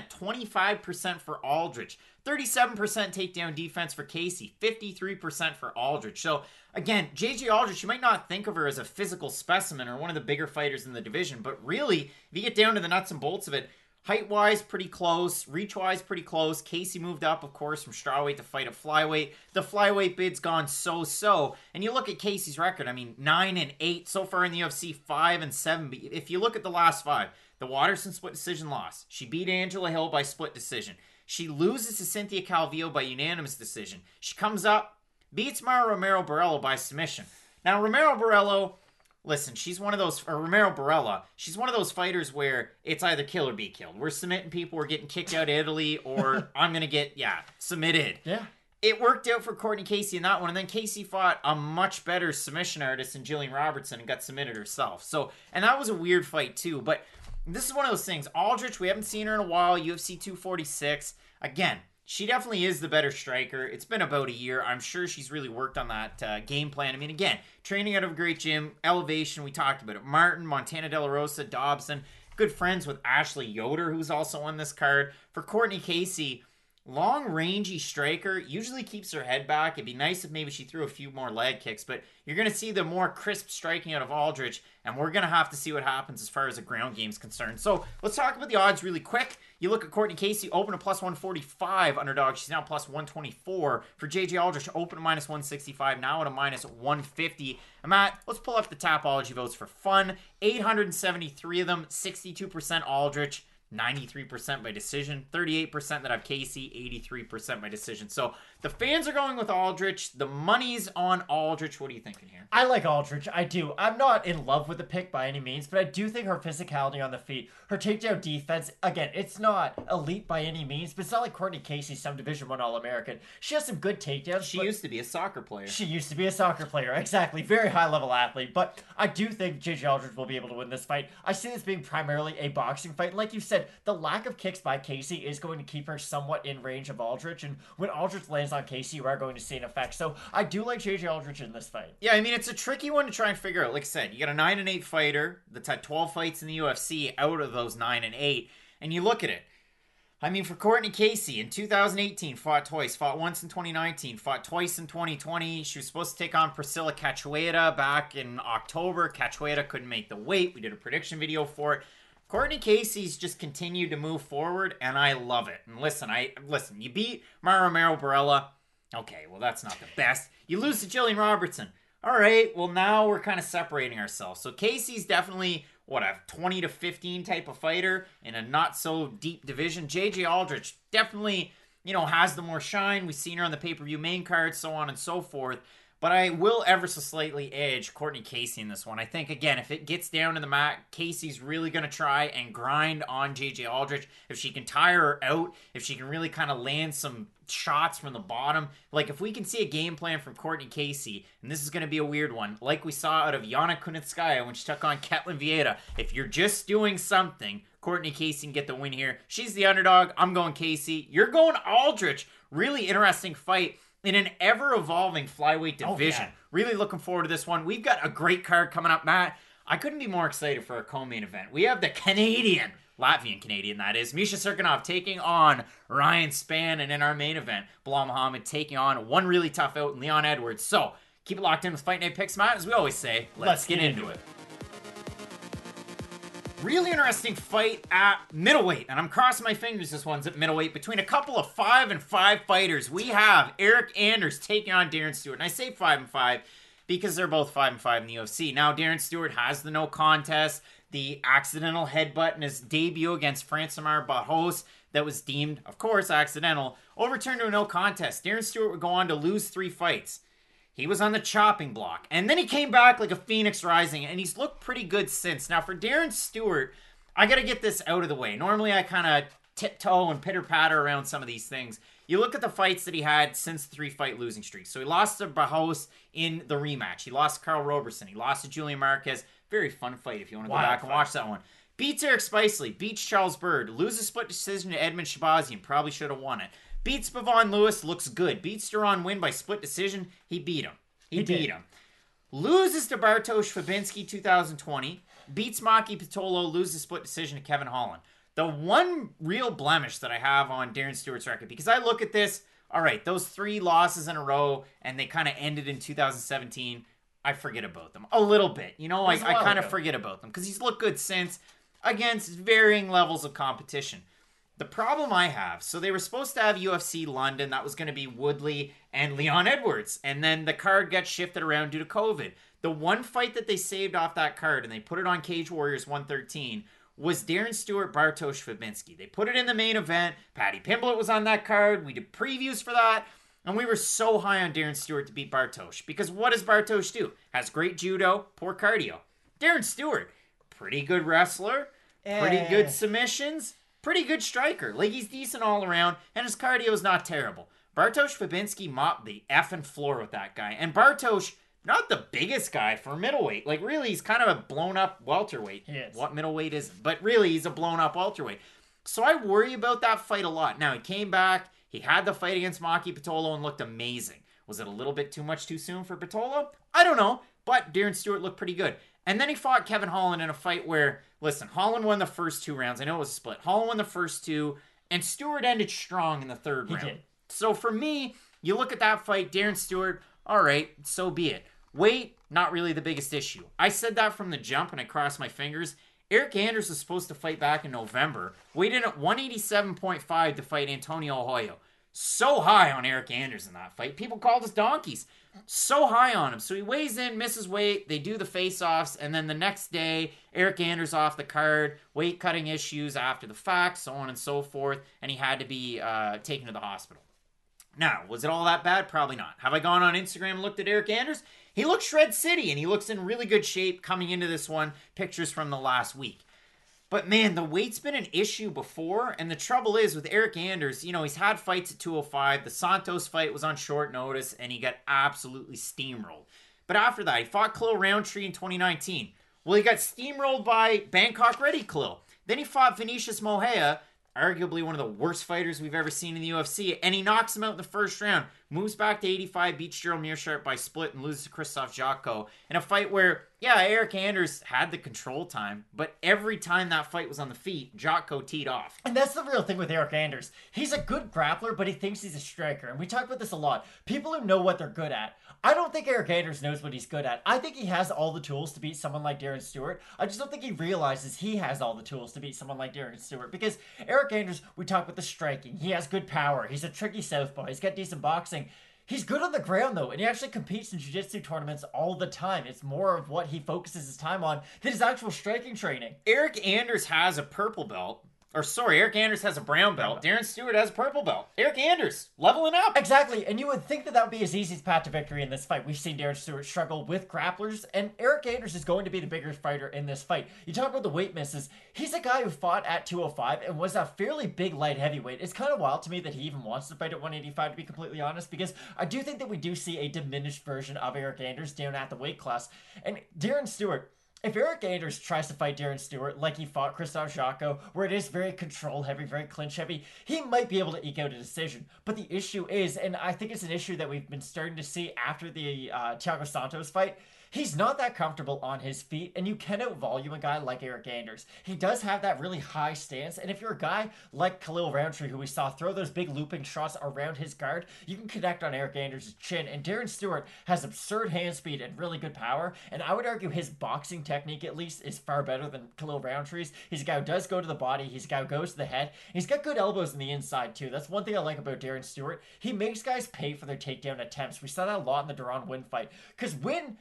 B: 25% for Aldrich. 37% takedown defense for Casey, 53% for Aldrich. So, again, JJ Aldrich, you might not think of her as a physical specimen or one of the bigger fighters in the division, but really, if you get down to the nuts and bolts of it, height-wise, pretty close. Reach-wise, pretty close. Casey moved up, of course, from strawweight to fight at flyweight. The flyweight bid's gone so-so. And you look at Casey's record, 9-8 so far in the UFC, 5-7. But if you look at the last 5, the Waterson split decision loss. She beat Angela Hill by split decision. She loses to Cynthia Calvillo by unanimous decision. She comes up, beats Mara Romero Borello by submission. Now, Romero Borello, listen, she's one of those, or Romero Borella, she's one of those fighters where it's either kill or be killed. We're submitting people, we're getting kicked out of Italy, or I'm going to get, submitted.
C: Yeah.
B: It worked out for Courtney Casey in that one, and then Casey fought a much better submission artist in Jillian Robertson and got submitted herself. So, and that was a weird fight too, but this is one of those things. Aldrich, we haven't seen her in a while, UFC 246. Again, she definitely is the better striker. It's been about a year. I'm sure she's really worked on that game plan. Again, training out of a great gym, elevation, we talked about it. Martin, Montana De La Rosa, Dobson, good friends with Ashley Yoder, who's also on this card. For Courtney Casey, long, rangy striker, usually keeps her head back. It'd be nice if maybe she threw a few more leg kicks, but you're going to see the more crisp striking out of Aldrich, and we're going to have to see what happens as far as the ground game's concerned. So let's talk about the odds really quick. You look at Courtney Casey, open at plus 145 underdog. She's now plus 124. For JJ Aldrich, open at minus 165, now at a minus 150. And Matt, let's pull up the Tapology votes for fun. 873 of them, 62% Aldrich. 93% by decision, 38% that have Casey, 83% by decision. So the fans are going with Aldrich. The money's on Aldrich. What are you thinking here?
C: I like Aldrich. I do. I'm not in love with the pick by any means, but I do think her physicality on the feet, her takedown defense, again, it's not elite by any means, but it's not like Courtney Casey, some Division I All-American. She has some good takedowns.
B: She used to be a soccer player.
C: She used to be a soccer player, exactly. Very high-level athlete, but I do think JJ Aldrich will be able to win this fight. I see this being primarily a boxing fight. Like you said, the lack of kicks by Casey is going to keep her somewhat in range of Aldrich, and when Aldrich lands on Casey, you are going to see an effect. So I do like JJ Aldrich in this fight.
B: Yeah, it's a tricky one to try and figure out. Like I said, you got a 9-8 fighter that's had 12 fights in the UFC out of those 9-8, and you look at it. For Courtney Casey, in 2018, fought twice. Fought once in 2019. Fought twice in 2020. She was supposed to take on Priscilla Cachoeira back in October. Cachoeira couldn't make the weight. We did a prediction video for it. Courtney Casey's just continued to move forward, and I love it. And listen, you beat Mara Romero Borella. Okay, well, that's not the best. You lose to Jillian Robertson. All right, well, now we're kind of separating ourselves. So Casey's definitely, a 20 to 15 type of fighter in a not-so-deep division. JJ Aldrich definitely, has the more shine. We've seen her on the pay-per-view main card, so on and so forth. But I will ever so slightly edge Courtney Casey in this one. I think, again, if it gets down to the mat, Casey's really going to try and grind on JJ Aldrich. If she can tire her out, if she can really kind of land some shots from the bottom. Like, if we can see a game plan from Courtney Casey, and this is going to be a weird one, like we saw out of Yana Kunitskaya when she took on Ketlin Vieira. If you're just doing something, Courtney Casey can get the win here. She's the underdog. I'm going Casey. You're going Aldrich. Really interesting fight in an ever-evolving flyweight division. Really looking forward to this one. We've got a great card coming up, Matt. I couldn't be more excited for a co-main event. We have the Latvian Canadian, that is, Misha Cirkunov taking on Ryan Spann, and in our main event, Bilal Muhammad taking on one really tough out in Leon Edwards. So, keep it locked in with Fight Night Picks, Matt. As we always say, let's get into it. Really interesting fight at middleweight, and I'm crossing my fingers this one's at middleweight, between a couple of 5-5 fighters. We have Eric Anders taking on Darren Stewart, and I say 5-5 because they're both 5-5 in the UFC. Now, Darren Stewart has the no contest, the accidental headbutt in his debut against Francimar Barros that was deemed, of course, accidental, overturned to a no contest. Darren Stewart would go on to lose 3 fights. He was on the chopping block. And then he came back like a phoenix rising, and he's looked pretty good since. Now, for Darren Stewart, I got to get this out of the way. Normally, I kind of tiptoe and pitter-patter around some of these things. You look at the fights that he had since the 3-fight losing streak. So he lost to Barros in the rematch. He lost to Carl Roberson. He lost to Julian Marquez. Very fun fight if you want to go back and watch that one. Beats Eric Spicely. Beats Charles Byrd. Loses split decision to Edmund Shabazian. Probably should have won it. Beats Pavon Lewis, looks good. Beats Duran Win by split decision. He beat him. He beat him. Loses to Bartosz Fabinski 2020. Beats Maki Pitolo, loses split decision to Kevin Holland. The one real blemish that I have on Darren Stewart's record, because I look at this, all right, those 3 losses in a row, and they kind of ended in 2017, I forget about them a little bit. You know, I kind of forget about them, because he's looked good since against varying levels of competition. The problem I have, so they were supposed to have UFC London. That was going to be Woodley and Leon Edwards. And then the card got shifted around due to COVID. The one fight that they saved off that card, and they put it on Cage Warriors 113, was Darren Stewart, Bartosz Fabinski. They put it in the main event. Paddy Pimblett was on that card. We did previews for that. And we were so high on Darren Stewart to beat Bartosz. Because what does Bartosz do? Has great judo, poor cardio. Darren Stewart, pretty good wrestler, pretty good submissions, pretty good striker. Like, he's decent all around, and his cardio is not terrible. Bartosz Fabinski mopped the effing floor with that guy. And Bartosz, not the biggest guy for middleweight. Like, really, he's kind of a blown-up welterweight.
C: He is.
B: What middleweight is? But really, he's a blown-up welterweight. So I worry about that fight a lot. Now, he came back. He had the fight against Maki Pitolo and looked amazing. Was it a little bit too much too soon for Pitolo? I don't know. But Darren Stewart looked pretty good. And then he fought Kevin Holland in a fight where, listen, Holland won the first 2 rounds. I know it was a split. Holland won the first 2, and Stewart ended strong in the 3rd round.
C: Did.
B: So for me, you look at that fight, Darren Stewart, all right, so be it. Weight, not really the biggest issue. I said that from the jump, and I crossed my fingers. Eric Anders was supposed to fight back in November. Weighed in at 187.5 to fight Antonio Hoyo. So high on Eric Anders in that fight. People called us donkeys. So high on him. So he weighs in, misses weight. They do the face-offs. And then the next day, Eric Anders off the card. Weight cutting issues after the fact, so on and so forth. And he had to be taken to the hospital. Now, was it all that bad? Probably not. Have I gone on Instagram and looked at Eric Anders? He looks Shred City, and he looks in really good shape coming into this one. Pictures from the last week. But man, the weight's been an issue before, and the trouble is with Eric Anders, you know, he's had fights at 205. The Santos fight was on short notice, and he got absolutely steamrolled. But after that, he fought Khalil Roundtree in 2019. Well, he got steamrolled by Bangkok-ready Khalil. Then he fought Vinicius Moreira, arguably one of the worst fighters we've ever seen in the UFC, and he knocks him out in the first round, moves back to 85, beats Gerald Meerschaert by split, and loses to Christoph Jotko in a fight where, yeah, Eric Anders had the control time, but every time that fight was on the feet, Jotko teed off.
C: And that's the real thing with Eric Anders. He's a good grappler, but he thinks he's a striker, and we talk about this a lot. People who know what they're good at. I don't think Eric Anders knows what he's good at. I think he has all the tools to beat someone like Darren Stewart. I just don't think he realizes he has all the tools to beat someone like Darren Stewart. Because Eric Anders, we talk about the striking. He has good power. He's a tricky southpaw. He's got decent boxing. He's good on the ground, though, and he actually competes in jiu-jitsu tournaments all the time. It's more of what he focuses his time on than his actual striking training.
B: Eric Anders has a purple belt. Eric Anders has a brown belt. Darren Stewart has a purple belt. Eric Anders, leveling up.
C: Exactly, and you would think that would be as easy as path to victory in this fight. We've seen Darren Stewart struggle with grapplers, and Eric Anders is going to be the bigger fighter in this fight. You talk about the weight misses. He's a guy who fought at 205 and was a fairly big light heavyweight. It's kind of wild to me that he even wants to fight at 185, to be completely honest, because I do think that we do see a diminished version of Eric Anders down at the weight class. And Darren Stewart, if Eric Anders tries to fight Darren Stewart like he fought Christoph Jotko, where it is very control heavy, very clinch heavy, he might be able to eke out a decision. But the issue is, and I think it's an issue that we've been starting to see after the Thiago Santos fight, he's not that comfortable on his feet, and you can out-volume a guy like Eric Anders. He does have that really high stance, and if you're a guy like Khalil Roundtree, who we saw throw those big looping shots around his guard, you can connect on Eric Anders' chin, and Darren Stewart has absurd hand speed and really good power, and I would argue his boxing technique, at least, is far better than Khalil Roundtree's. He's a guy who does go to the body, he's a guy who goes to the head, he's got good elbows on the inside, too. That's one thing I like about Darren Stewart. He makes guys pay for their takedown attempts. We saw that a lot in the Duran Win fight, because he wins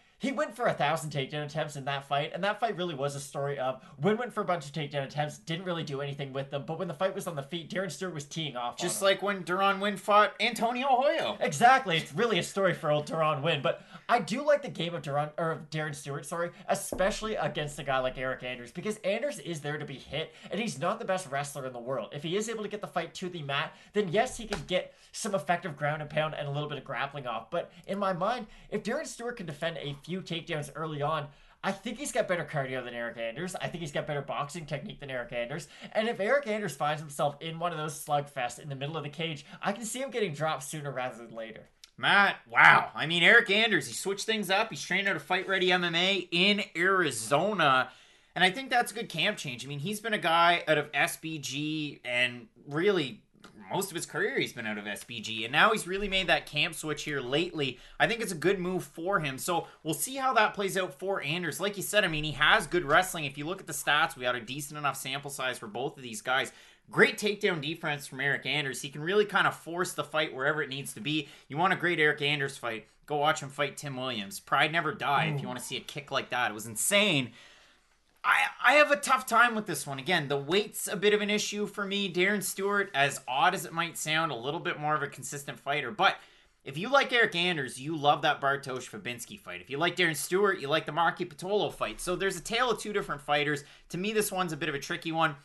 C: went for 1,000 takedown attempts in that fight, and that fight really was a story of Win went for a bunch of takedown attempts, didn't really do anything with them, but when the fight was on the feet, Darren Stewart was teeing off
B: Just
C: on him.
B: like when Deron Winn fought Antonio Hoyo.
C: Exactly, it's really a story for old Deron Winn, but I do like the game of Darren Stewart, especially against a guy like Eric Anders, because Anders is there to be hit, and he's not the best wrestler in the world. If he is able to get the fight to the mat, then yes, he can get some effective ground and pound and a little bit of grappling off. But in my mind, if Darren Stewart can defend a few takedowns early on, I think he's got better cardio than Eric Anders. I think he's got better boxing technique than Eric Anders. And if Eric Anders finds himself in one of those slugfests in the middle of the cage, I can see him getting dropped sooner rather than later.
B: Matt, wow. I mean, Eric Anders, he switched things up. He's trained out of Fight Ready MMA in Arizona. And I think that's a good camp change. I mean, he's been a guy out of SBG, and really most of his career he's been out of SBG. And now he's really made that camp switch here lately. I think it's a good move for him. So we'll see how that plays out for Anders. Like you said, I mean, he has good wrestling. If you look at the stats, we had a decent enough sample size for both of these guys. Great takedown defense from Eric Anders. He can really kind of force the fight wherever it needs to be. You want a great Eric Anders fight, go watch him fight Tim Williams. Pride Never Die. If you want to see a kick like that. It was insane. I have a tough time with this one. Again, the weight's a bit of an issue for me. Darren Stewart, as odd as it might sound, a little bit more of a consistent fighter. But if you like Eric Anders, you love that Bartosz Fabinski fight. If you like Darren Stewart, you like the Marky Patolo fight. So there's a tale of two different fighters. To me, this one's a bit of a tricky one.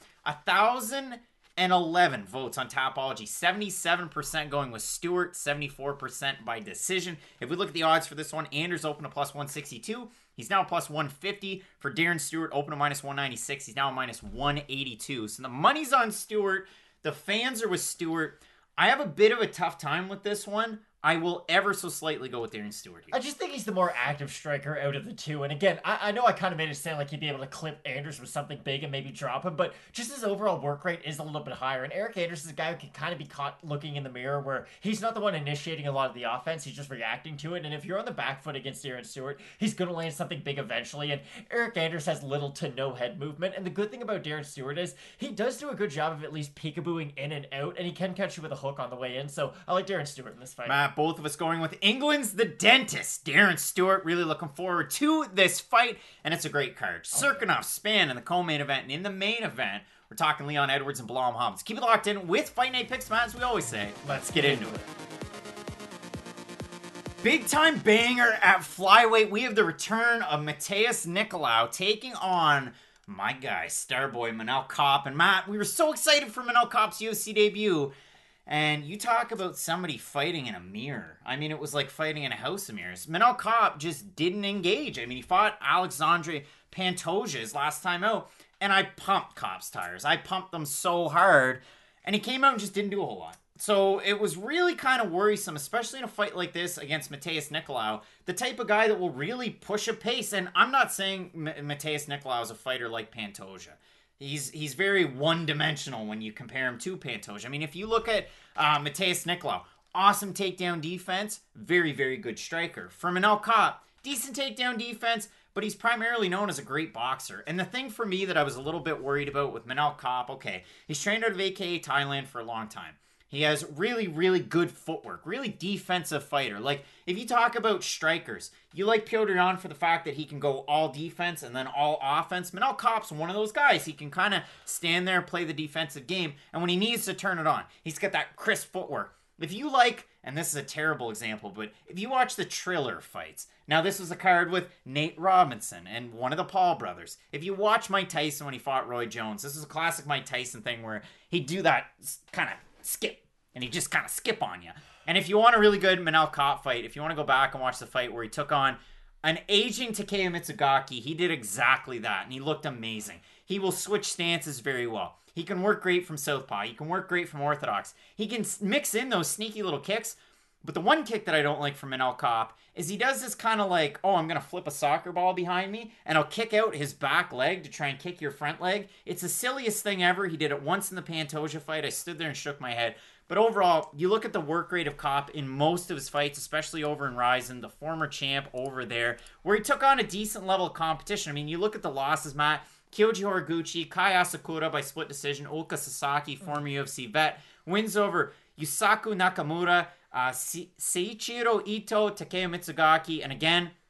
B: 1,011 votes on Tapology. 77% going with Stewart, 74% by decision. If we look at the odds for this one, Anders opened a plus 162. He's now plus 150. For Darren Stewart, open to minus 196. He's now minus 182. So the money's on Stewart. The fans are with Stewart. I have a bit of a tough time with this one. I will ever so slightly go with Darren Stewart here.
C: I just think he's the more active striker out of the two. And again, I know I kind of made it sound like he'd be able to clip Anders with something big and maybe drop him, but just his overall work rate is a little bit higher. And Eric Anders is a guy who can kind of be caught looking in the mirror where he's not the one initiating a lot of the offense, he's just reacting to it. And if you're on the back foot against Darren Stewart, he's going to land something big eventually. And Eric Anders has little to no head movement. And the good thing about Darren Stewart is he does do a good job of at least peekabooing in and out, and he can catch you with a hook on the way in. So I like Darren Stewart in this fight.
B: Matt, both of us going with England's the Dentist. Darren Stewart, really looking forward to this fight, and it's a great card. Cirkunov, Spann in the co-main event, and in the main event, we're talking Leon Edwards and Bilal Muhammad. Keep it locked in with Fight Night Picks, Matt, as we always say. Let's get into it. Big time banger at flyweight. We have the return of Matheus Nicolau taking on my guy, Starboy Manel Kape. And Matt, we were so excited for Manel Kape's UFC debut. And you talk about somebody fighting in a mirror. I mean, it was like fighting in a house of mirrors. Manel Kape just didn't engage. I mean, he fought Alexandre Pantoja his last time out, and I pumped Kape's tires. I pumped them so hard, and he came out and just didn't do a whole lot. So it was really kind of worrisome, especially in a fight like this against Matheus Nicolau, the type of guy that will really push a pace. And I'm not saying Matheus Nicolau is a fighter like Pantoja. He's very one-dimensional when you compare him to Pantoja. I mean, if you look at Matheus Nicolau, awesome takedown defense, very, very good striker. For Manel Kape, decent takedown defense, but he's primarily known as a great boxer. And the thing for me that I was a little bit worried about with Manel Kape, okay, he's trained out of AKA Thailand for a long time. He has really, really good footwork, really defensive fighter. Like, if you talk about strikers, you like Petr Yan for the fact that he can go all defense and then all offense. Manel Kape's one of those guys. He can kind of stand there, play the defensive game, and when he needs to turn it on, he's got that crisp footwork. If you like, and this is a terrible example, but if you watch the Triller fights, now this was a card with Nate Robinson and one of the Paul brothers. If you watch Mike Tyson when he fought Roy Jones, this is a classic Mike Tyson thing where he'd do that kind of skip, and he just kind of skip on you. And if you want a really good Manel Kape fight, if you want to go back and watch the fight where he took on an aging Takeya Mitsugaki, he did exactly that, and he looked amazing. He will switch stances very well. He can work great from southpaw. He can work great from orthodox. He can mix in those sneaky little kicks. But the one kick that I don't like from Manel Kape is he does this kind of like, oh, I'm going to flip a soccer ball behind me, and I'll kick out his back leg to try and kick your front leg. It's the silliest thing ever. He did it once in the Pantoja fight. I stood there and shook my head. But overall, you look at the work rate of Kape in most of his fights, especially over in Rizin, the former champ over there, where he took on a decent level of competition. I mean, you look at the losses, Matt. Kyoji Horiguchi, Kai Asakura by split decision, Oka Sasaki, former UFC vet, wins over Yusaku Nakamura, Seiichiro Ito, Takeya Mitsugaki, and again,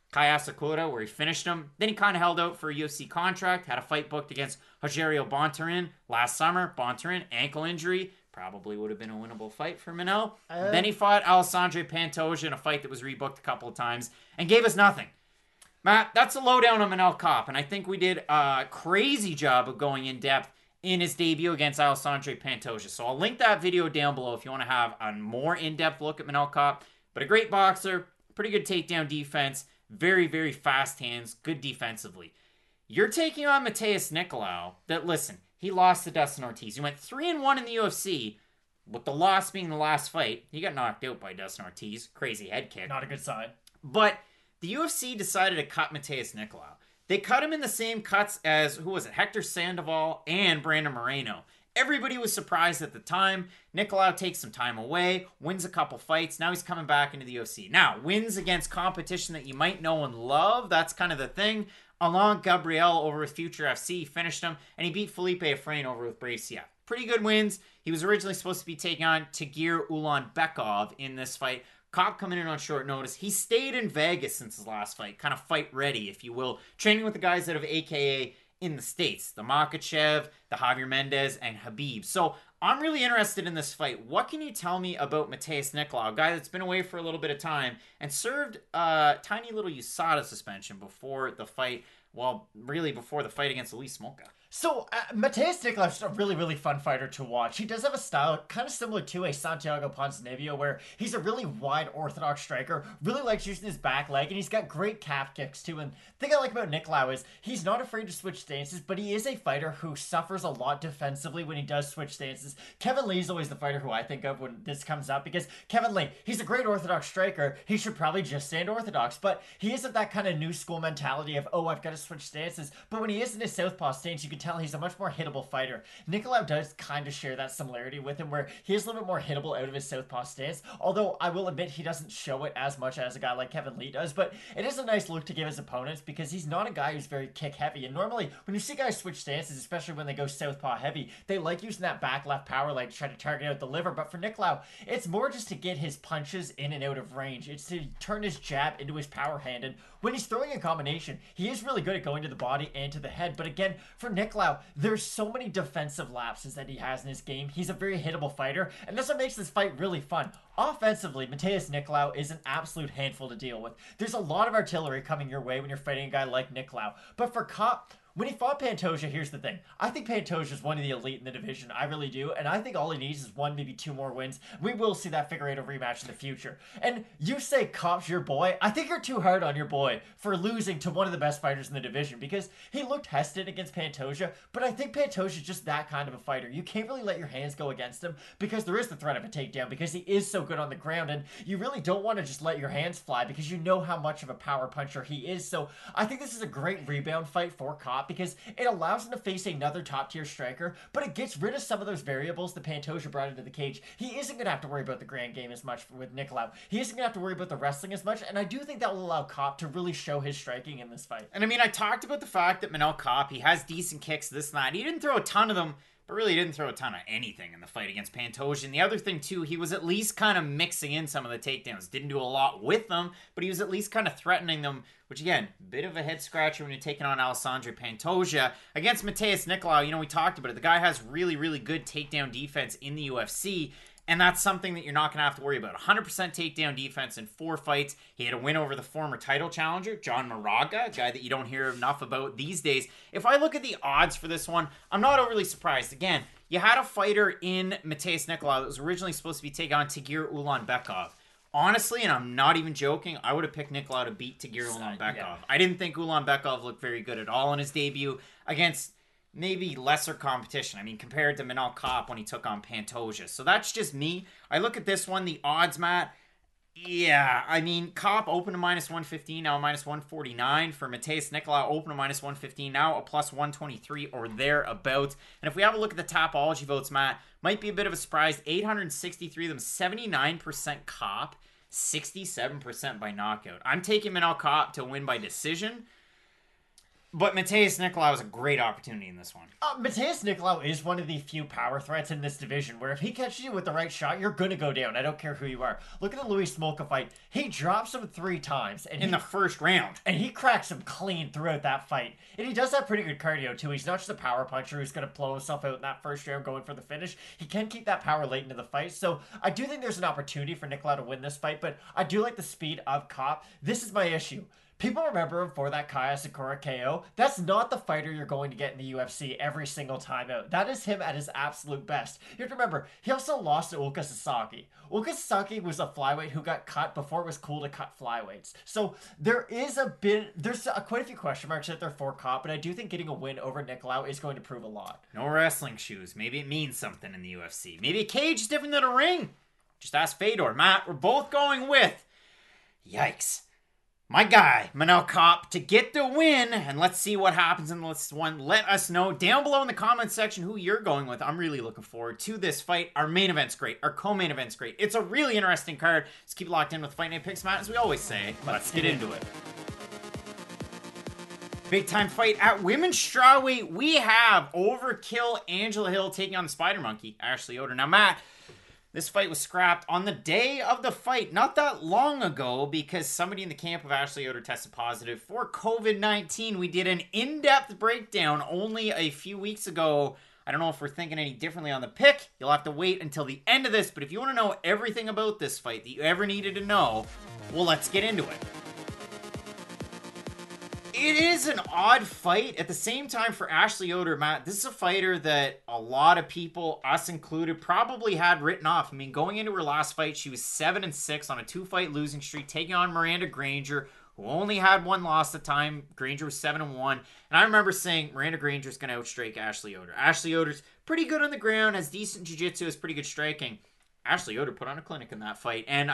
B: Kai Asakura, where he finished him. Then he kind of held out for a UFC contract, had a fight booked against Rogerio Bontorin last summer. Bontorin, ankle injury, probably would have been a winnable fight for Manel. Then he fought Alessandro Pantoja in a fight that was rebooked a couple of times and gave us nothing. Matt, that's a lowdown on Manel Kape, and I think we did a crazy job of going in depth in his debut against Alessandro Pantoja. So I'll link that video down below if you want to have a more in-depth look at Manel Kape. But a great boxer, pretty good takedown defense, very, very fast hands, good defensively. You're taking on Matheus Nicolau that, listen, he lost to Dustin Ortiz. He went 3-1 in the UFC, with the loss being the last fight. He got knocked out by Dustin Ortiz. Crazy head kick.
C: Not a good sign.
B: But the UFC decided to cut Matheus Nicolau. They cut him in the same cuts as, who was it, Hector Sandoval and Brandon Moreno. Everybody was surprised at the time. Nicolau takes some time away, wins a couple fights. Now he's coming back into the UFC. Now, wins against competition that you might know and love. That's kind of the thing. Alain Gabriel over with Future FC finished him, and he beat Felipe Efrain over with Brave CF. Pretty good wins. He was originally supposed to be taking on Tagir Ulanbekov in this fight. Kape coming in on short notice. He stayed in Vegas since his last fight, kind of fight ready, if you will, training with the guys that have AKA in the States, the Makhachev, the Javier Mendez, and Habib. So I'm really interested in this fight. What can you tell me about Matheus Nicolau, a guy that's been away for a little bit of time and served a tiny little USADA suspension before the fight, well, really before the fight against Elise Smolka?
C: So, Matheus Nicolau is a really, really fun fighter to watch. He does have a style kind of similar to a Santiago Ponzinibbio, where he's a really wide orthodox striker, really likes using his back leg, and he's got great calf kicks too. And the thing I like about Nicolau is he's not afraid to switch stances, but he is a fighter who suffers a lot defensively when he does switch stances. Kevin Lee's always the fighter who I think of when this comes up, because Kevin Lee, he's a great orthodox striker. He should probably just stand orthodox, but he isn't that kind of new school mentality of, oh, I've got to switch stances. But when he is in his southpaw stance, you can tell he's a much more hittable fighter. Nicolau does kind of share that similarity with him, where he is a little bit more hittable out of his southpaw stance, although I will admit he doesn't show it as much as a guy like Kevin Lee does. But it is a nice look to give his opponents, because he's not a guy who's very kick heavy, and normally when you see guys switch stances, especially when they go southpaw heavy, they like using that back left power leg to try to target out the liver. But for Nicolau, it's more just to get his punches in and out of range. It's to turn his jab into his power hand, and when he's throwing a combination, he is really good at going to the body and to the head. But again, for Nicolau, there's so many defensive lapses that he has in his game. He's a very hittable fighter, and that's what makes this fight really fun. Offensively, Matheus Nicolau is an absolute handful to deal with. There's a lot of artillery coming your way when you're fighting a guy like Nicolau. But for Kape, when he fought Pantoja, here's the thing. I think Pantoja is one of the elite in the division. I really do. And I think all he needs is one, maybe two more wins. We will see that Figueiredo rematch in the future. And you say Kape's your boy. I think you're too hard on your boy for losing to one of the best fighters in the division, because he looked hesitant against Pantoja. But I think Pantoja is just that kind of a fighter. You can't really let your hands go against him, because there is the threat of a takedown, because he is so good on the ground. And you really don't want to just let your hands fly, because you know how much of a power puncher he is. So I think this is a great rebound fight for Kape, because it allows him to face another top-tier striker, but it gets rid of some of those variables that Pantoja brought into the cage. He isn't going to have to worry about the grand game as much with Nicolau. He isn't going to have to worry about the wrestling as much, and I do think that will allow Kape to really show his striking in this fight.
B: And I mean, I talked about the fact that Manel Kape, he has decent kicks this night. He didn't throw a ton of them, but really didn't throw a ton of anything in the fight against Pantoja. And the other thing, too, he was at least kind of mixing in some of the takedowns. Didn't do a lot with them, but he was at least kind of threatening them, which, again, bit of a head-scratcher when you're taking on Alessandro Pantoja. Against Matheus Nicolau, you know, we talked about it. The guy has really, really good takedown defense in the UFC, and that's something that you're not going to have to worry about. 100% takedown defense in 4 fights. He had a win over the former title challenger, John Moraga, a guy that you don't hear enough about these days. If I look at the odds for this one, I'm not overly surprised. Again, you had a fighter in Matheus Nicolau that was originally supposed to be taking on Tagir Ulanbekov. Honestly, and I'm not even joking, I would have picked Nicolau to beat Tagir Ulanbekov. Yeah. I didn't think Ulanbekov looked very good at all in his debut against maybe lesser competition. I mean, compared to Manel Kape when he took on Pantoja. So that's just me. I look at this one, the odds, Matt. Yeah, I mean, Kape open to minus 115, now minus 149. For Matheus Nicolau, open to minus 115, now a plus 123 or thereabouts. And if we have a look at the Tapology votes, Matt, might be a bit of a surprise. 863 of them, 79% Kape, 67% by knockout. I'm taking Manel Kape to win by decision. But Mateus Nicolau is a great opportunity in this one.
C: Mateus Nicolau is one of the few power threats in this division where if he catches you with the right shot, you're going to go down. I don't care who you are. Look at the Louis Smolka fight. He drops him 3 times. And
B: in the first round.
C: And he cracks him clean throughout that fight. And he does have pretty good cardio, too. He's not just a power puncher who's going to blow himself out in that first round going for the finish. He can keep that power late into the fight. So I do think there's an opportunity for Nicolau to win this fight, but I do like the speed of Kopp. This is my issue. People remember him for that Kaya Sakura KO. That's not the fighter you're going to get in the UFC every single time out. That is him at his absolute best. You have to remember, he also lost to Ulka Sasaki. Ulka Sasaki was a flyweight who got cut before it was cool to cut flyweights. So there's quite a few question marks out there for Kopp, but I do think getting a win over Nicolau is going to prove a lot.
B: No wrestling shoes. Maybe it means something in the UFC. Maybe a cage is different than a ring. Just ask Fedor. Matt, we're both going with... Yikes. My guy, Manel Kopp, to get the win, and let's see what happens in this one. Let us know down below in the comments section who you're going with. I'm really looking forward to this fight. Our main event's great. Our co-main event's great. It's a really interesting card. Let's keep it locked in with Fight Night Picks, Matt, as we always say. Let's get into it. Big time fight at women's strawweight. We have Overkill Angela Hill taking on the Spider Monkey, Ashley Yoder. Now, Matt, this fight was scrapped on the day of the fight, not that long ago, because somebody in the camp of Ashley Yoder tested positive for COVID-19. We did an in-depth breakdown only a few weeks ago. I don't know if we're thinking any differently on the pick. You'll have to wait until the end of this, but if you want to know everything about this fight that you ever needed to know, well, let's get into it. It is an odd fight. At the same time, for Ashley Yoder, Matt, this is a fighter that a lot of people, us included, probably had written off. I mean, going into her last fight, she was 7-6 on a 2-fight losing streak, taking on Miranda Granger, who only had 1 loss at the time. Granger was 7-1. And I remember saying Miranda Granger's going to outstrike Ashley Yoder. Ashley Yoder's pretty good on the ground, has decent jiu-jitsu, has pretty good striking. Ashley Yoder put on a clinic in that fight. And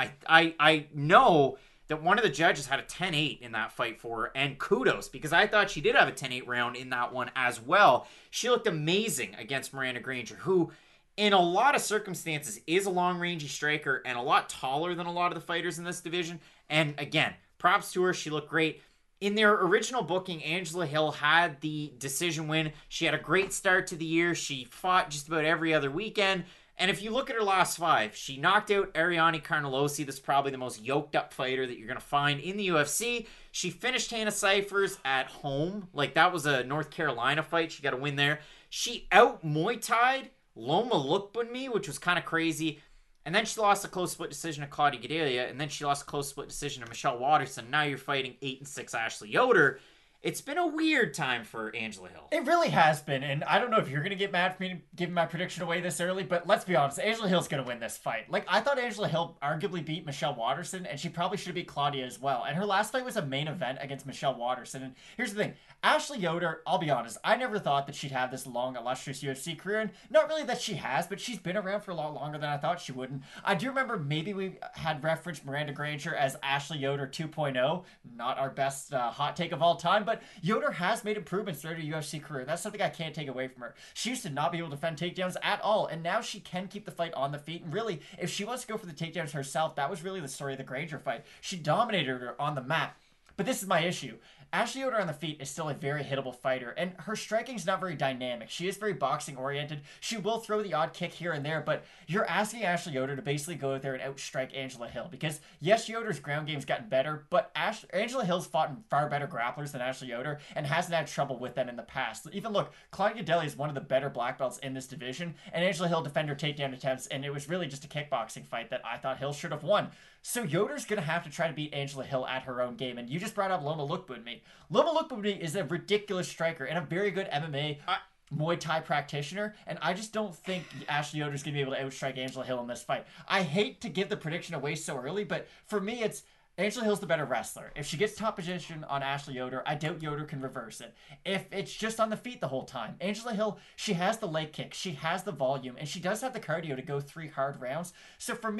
B: I know that one of the judges had a 10-8 in that fight for her, and kudos, because I thought she did have a 10-8 round in that one as well. She looked amazing against Miranda Granger, who, in a lot of circumstances, is a long-rangey striker and a lot taller than a lot of the fighters in this division. And again, props to her, she looked great. In their original booking, Angela Hill had the decision win. She had a great start to the year. She fought just about every other weekend. And if you look at her last 5, she knocked out Ariane Carnelossi. This is probably the most yoked up fighter that you're going to find in the UFC. She finished Hannah Cyphers at home. Like, that was a North Carolina fight. She got a win there. She out Muay Thai'd Loma Lookboonmee, which was kind of crazy. And then she lost a close split decision to Claudia Gadelha. And then she lost a close split decision to Michelle Waterson. Now you're fighting 8-6 Ashley Yoder. It's been a weird time for Angela Hill.
C: It really has been, and I don't know if you're going to get mad at me giving my prediction away this early, but let's be honest, Angela Hill's going to win this fight. Like, I thought Angela Hill arguably beat Michelle Waterson, and she probably should have beat Claudia as well. And her last fight was a main event against Michelle Waterson. And here's the thing, Ashley Yoder, I'll be honest, I never thought that she'd have this long, illustrious UFC career, and not really that she has, but she's been around for a lot longer than I thought she would. And I do remember maybe we had referenced Miranda Granger as Ashley Yoder 2.0, not our best hot take of all time, but Yoder has made improvements throughout her UFC career. That's something I can't take away from her. She used to not be able to defend takedowns at all, and now she can keep the fight on the feet. And really, if she wants to go for the takedowns herself, that was really the story of the Granger fight. She dominated her on the mat. But this is my issue. Ashley Yoder on the feet is still a very hittable fighter, and her striking's not very dynamic. She is very boxing-oriented. She will throw the odd kick here and there, but you're asking Ashley Yoder to basically go out there and outstrike Angela Hill. Because, yes, Yoder's ground game's gotten better, but Angela Hill's fought far better grapplers than Ashley Yoder and hasn't had trouble with them in the past. Even look, Claudia Gadelha is one of the better black belts in this division, and Angela Hill defended her takedown attempts, and it was really just a kickboxing fight that I thought Hill should have won. So Yoder's going to have to try to beat Angela Hill at her own game. And you just brought up Loma Lookboonmee. Loma Lookboonmee is a ridiculous striker and a very good MMA Muay Thai practitioner. And I just don't think Ashley Yoder's going to be able to outstrike Angela Hill in this fight. I hate to give the prediction away so early, but for me, it's Angela Hill's the better wrestler. If she gets top position on Ashley Yoder, I doubt Yoder can reverse it. If it's just on the feet the whole time, Angela Hill, she has the leg kick, she has the volume, and she does have the cardio to go 3 hard rounds. So for me,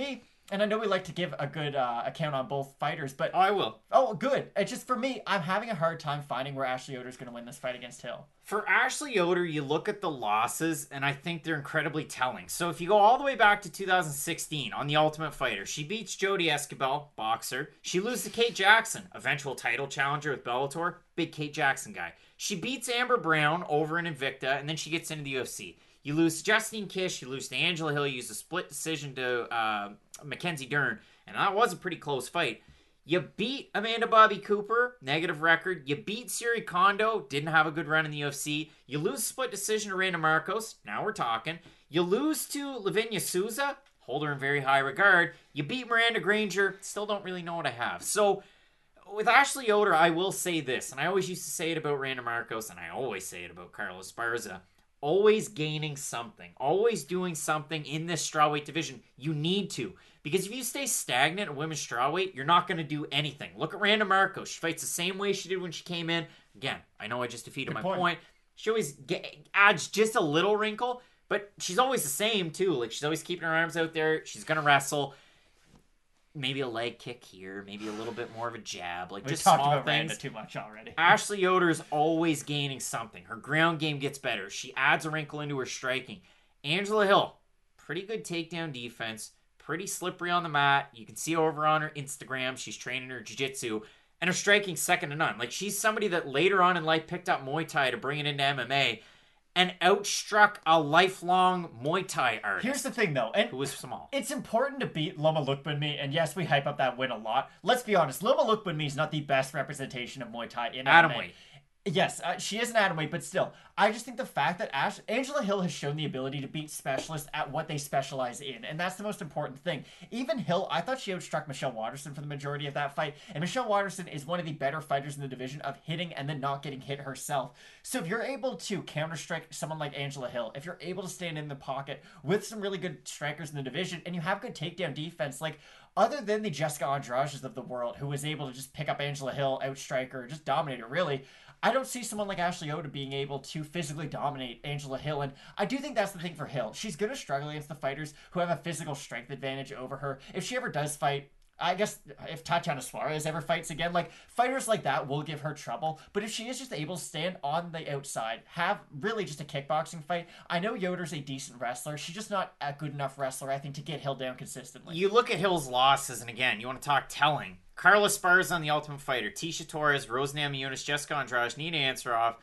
C: And I know we like to give a good account on both fighters, but...
B: Oh, I will.
C: Oh, good. It's just, for me, I'm having a hard time finding where Ashley Yoder's going to win this fight against Hill.
B: For Ashley Yoder, you look at the losses, and I think they're incredibly telling. So if you go all the way back to 2016 on The Ultimate Fighter, she beats Jodie Esquibel, boxer. She loses to Kate Jackson, eventual title challenger with Bellator, big Kate Jackson guy. She beats Amber Brown over in Invicta, and then she gets into the UFC. You lose to Justine Kish, you lose to Angela Hill, you use a split decision to Mackenzie Dern, and that was a pretty close fight. You beat Amanda Bobby Cooper, negative record. You beat Siri Kondo, didn't have a good run in the UFC. You lose a split decision to Randa Marcos, now we're talking. You lose to Lavinia Souza, hold her in very high regard. You beat Miranda Granger, still don't really know what I have. So, with Ashley Yoder, I will say this, and I always used to say it about Randa Marcos, and I always say it about Carla Esparza. Always gaining something, always doing something in this strawweight division. You need to. Because if you stay stagnant at women's strawweight, you're not going to do anything. Look at Randa Marcos. She fights the same way she did when she came in. Again, I know I just defeated my point. She always adds just a little wrinkle, but she's always the same, too. Like, she's always keeping her arms out there. She's going to wrestle. Maybe a leg kick here, maybe a little bit more of a jab, like just small things. We talked about Randa
C: too much already.
B: Ashley Yoder is always gaining something. Her ground game gets better. She adds a wrinkle into her striking. Angela Hill, pretty good takedown defense, pretty slippery on the mat. You can see her over on her Instagram. She's training her jiu-jitsu, and her striking second to none. Like, she's somebody that later on in life picked up Muay Thai to bring it into MMA and outstruck a lifelong Muay Thai artist.
C: Here's the thing, though, and
B: who was small.
C: It's important to beat Loma Lookboonmee, and yes, we hype up that win a lot. Let's be honest, Loma Lookboonmee is not the best representation of Muay Thai in MMA.
B: Atomweight.
C: Yes, she is an atomweight, but still, I just think the fact that Angela Hill has shown the ability to beat specialists at what they specialize in, and that's the most important thing. Even Hill, I thought she outstruck Michelle Waterson for the majority of that fight, and Michelle Waterson is one of the better fighters in the division of hitting and then not getting hit herself. So if you're able to counter-strike someone like Angela Hill, if you're able to stand in the pocket with some really good strikers in the division, and you have good takedown defense, like, other than the Jessica Andrades of the world, who was able to just pick up Angela Hill, outstrike her, just dominate her, really, I don't see someone like Ashley Yoder being able to physically dominate Angela Hill, and I do think that's the thing for Hill. She's going to struggle against the fighters who have a physical strength advantage over her. If she ever does fight, I guess if Tatiana Suarez ever fights again, like, fighters like that will give her trouble. But if she is just able to stand on the outside, have really just a kickboxing fight, I know Yoder's a decent wrestler. She's just not a good enough wrestler, I think, to get Hill down consistently.
B: You look at Hill's losses, and again, you want to talk telling. Carla Esparza on The Ultimate Fighter, Tisha Torres, Rose Namajunas, Jessica Andrade, Nina Ansaroff,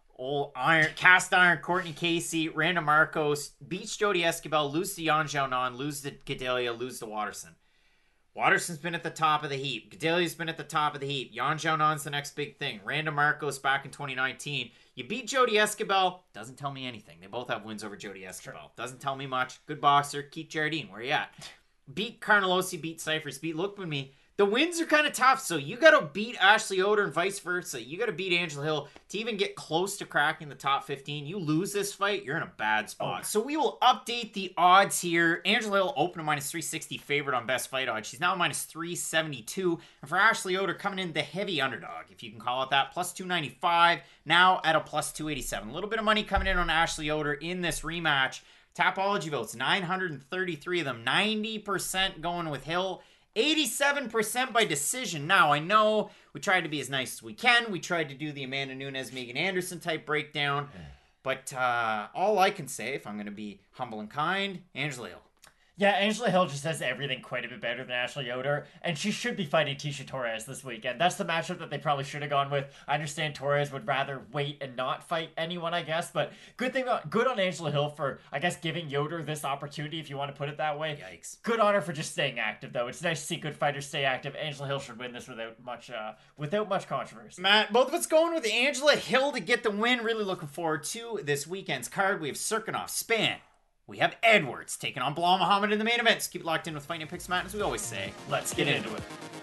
B: Cast Iron, Courtney Casey, Randa Marcos, beats Jodie Esquibel, lose to Yan Xiaonan, lose to Gedalia, lose to Waterson. Waterson's been at the top of the heap. Gedalia's been at the top of the heap. Yan Xiaonan's the next big thing. Randa Marcos back in 2019. You beat Jodie Esquibel. Doesn't tell me anything. They both have wins over Jodie Esquibel. Sure. Doesn't tell me much. Good boxer. Keith Jardine. Where you at? Beat Carnelossi. Beat Cyphers. Beat Lookboonmee. The wins are kind of tough, so you got to beat Ashley Yoder and vice versa. You got to beat Angela Hill to even get close to cracking the top 15. You lose this fight, you're in a bad spot. Oh. So we will update the odds here. Angela Hill open to minus 360 favorite on best fight odds. She's now minus 372. And for Ashley Yoder, coming in the heavy underdog, if you can call it that, plus 295, now at a plus 287. A little bit of money coming in on Ashley Yoder in this rematch. Tapology votes, 933 of them, 90% going with Hill. 87% by decision. Now, I know we tried to be as nice as we can. We tried to do the Amanda Nunes, Megan Anderson type breakdown. But all I can say, if I'm going to be humble and kind, Angela Hill.
C: Yeah, Angela Hill just does everything quite a bit better than Ashley Yoder, and she should be fighting Tisha Torres this weekend. That's the matchup that they probably should have gone with. I understand Torres would rather wait and not fight anyone, I guess, but good on Angela Hill for, I guess, giving Yoder this opportunity, if you want to put it that way.
B: Yikes.
C: Good on her for just staying active, though. It's nice to see good fighters stay active. Angela Hill should win this without much controversy.
B: Matt, both of us going with Angela Hill to get the win. Really looking forward to this weekend's card. We have Serkinov, Spann. We have Edwards taking on Bilal Muhammad in the main events. Keep it locked in with Fighting Picks, Matt, as we always say.
C: Let's get into it.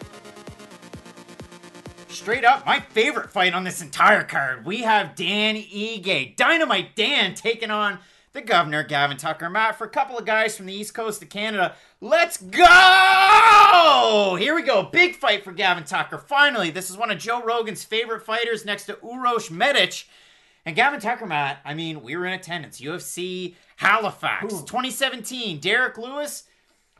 B: Straight up, my favorite fight on this entire card. We have Dan Ige, Dynamite Dan, taking on the Governor, Gavin Tucker. Matt, for a couple of guys from the East Coast of Canada, let's go! Here we go. Big fight for Gavin Tucker. Finally, this is one of Joe Rogan's favorite fighters next to Uroš Medic. And Gavin Tucker, Matt, I mean, we were in attendance. UFC Halifax, 2017. Derek Lewis,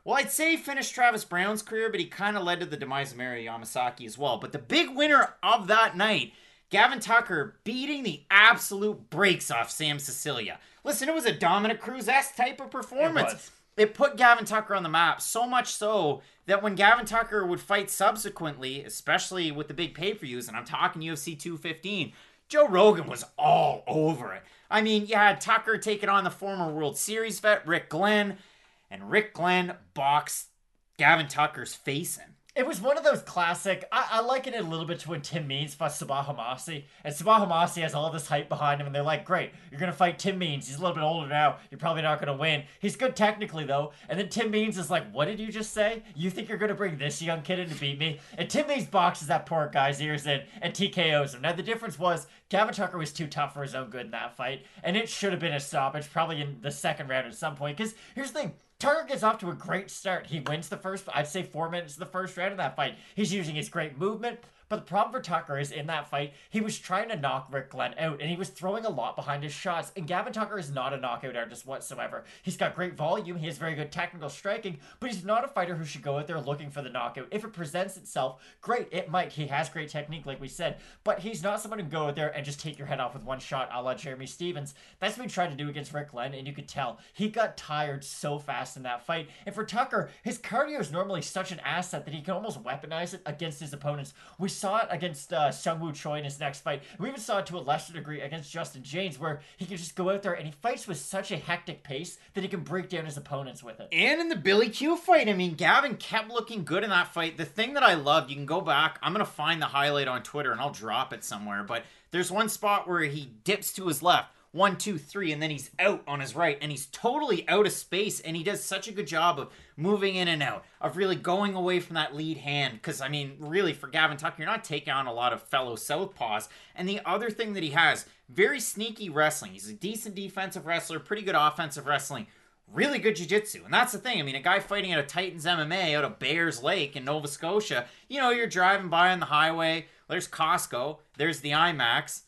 B: Well, I'd say he finished Travis Brown's career, but he kind of led to the demise of Mario Yamasaki as well. But the big winner of that night, Gavin Tucker beating the absolute brakes off Sam Cecilia. Listen, it was a Dominic Cruz-esque type of performance. It put Gavin Tucker on the map, so much so that when Gavin Tucker would fight subsequently, especially with the big pay-per-views, and I'm talking UFC 215, Joe Rogan was all over it. I mean, you had Tucker taking on the former World Series vet, Rick Glenn, and Rick Glenn boxed Gavin Tucker's face in.
C: It was one of those classic, I liken it a little bit to when Tim Means fought Sabah Homasi. And Sabah Homasi has all this hype behind him, and they're like, great, you're going to fight Tim Means. He's a little bit older now. You're probably not going to win. He's good technically, though. And then Tim Means is like, what did you just say? You think you're going to bring this young kid in to beat me? And Tim Means boxes that poor guy's ears in and TKOs him. Now, the difference was Gavin Tucker was too tough for his own good in that fight, and it should have been a stoppage, probably in the second round at some point. Because here's the thing. Tucker gets off to a great start. He wins the first, I'd say 4 minutes of the first round of that fight. He's using his great movement. But the problem for Tucker is in that fight, he was trying to knock Rick Glenn out, and he was throwing a lot behind his shots. And Gavin Tucker is not a knockout artist whatsoever. He's got great volume, he has very good technical striking, but he's not a fighter who should go out there looking for the knockout. If it presents itself, great, it might. He has great technique, like we said, but he's not someone who can go out there and just take your head off with one shot, a la Jeremy Stevens. That's what he tried to do against Rick Glenn, and you could tell he got tired so fast in that fight. And for Tucker, his cardio is normally such an asset that he can almost weaponize it against his opponents. We saw it against Seung-Woo Choi in his next fight. We even saw it to a lesser degree against Justin James, where he can just go out there and he fights with such a hectic pace that he can break down his opponents with it.
B: And in the Billy Q fight, I mean, Gavin kept looking good in that fight. The thing that I loved, you can go back, I'm going to find the highlight on Twitter and I'll drop it somewhere, but there's one spot where he dips to his left, 1, 2, 3, and then he's out on his right, and he's totally out of space, and he does such a good job of moving in and out, of really going away from that lead hand, because, I mean, really, for Gavin Tucker, you're not taking on a lot of fellow southpaws, and the other thing that he has, very sneaky wrestling. He's a decent defensive wrestler, pretty good offensive wrestling, really good jiu-jitsu, and that's the thing. I mean, a guy fighting at a Titans MMA out of Bears Lake in Nova Scotia, you know, you're driving by on the highway, there's Costco, there's the IMAX,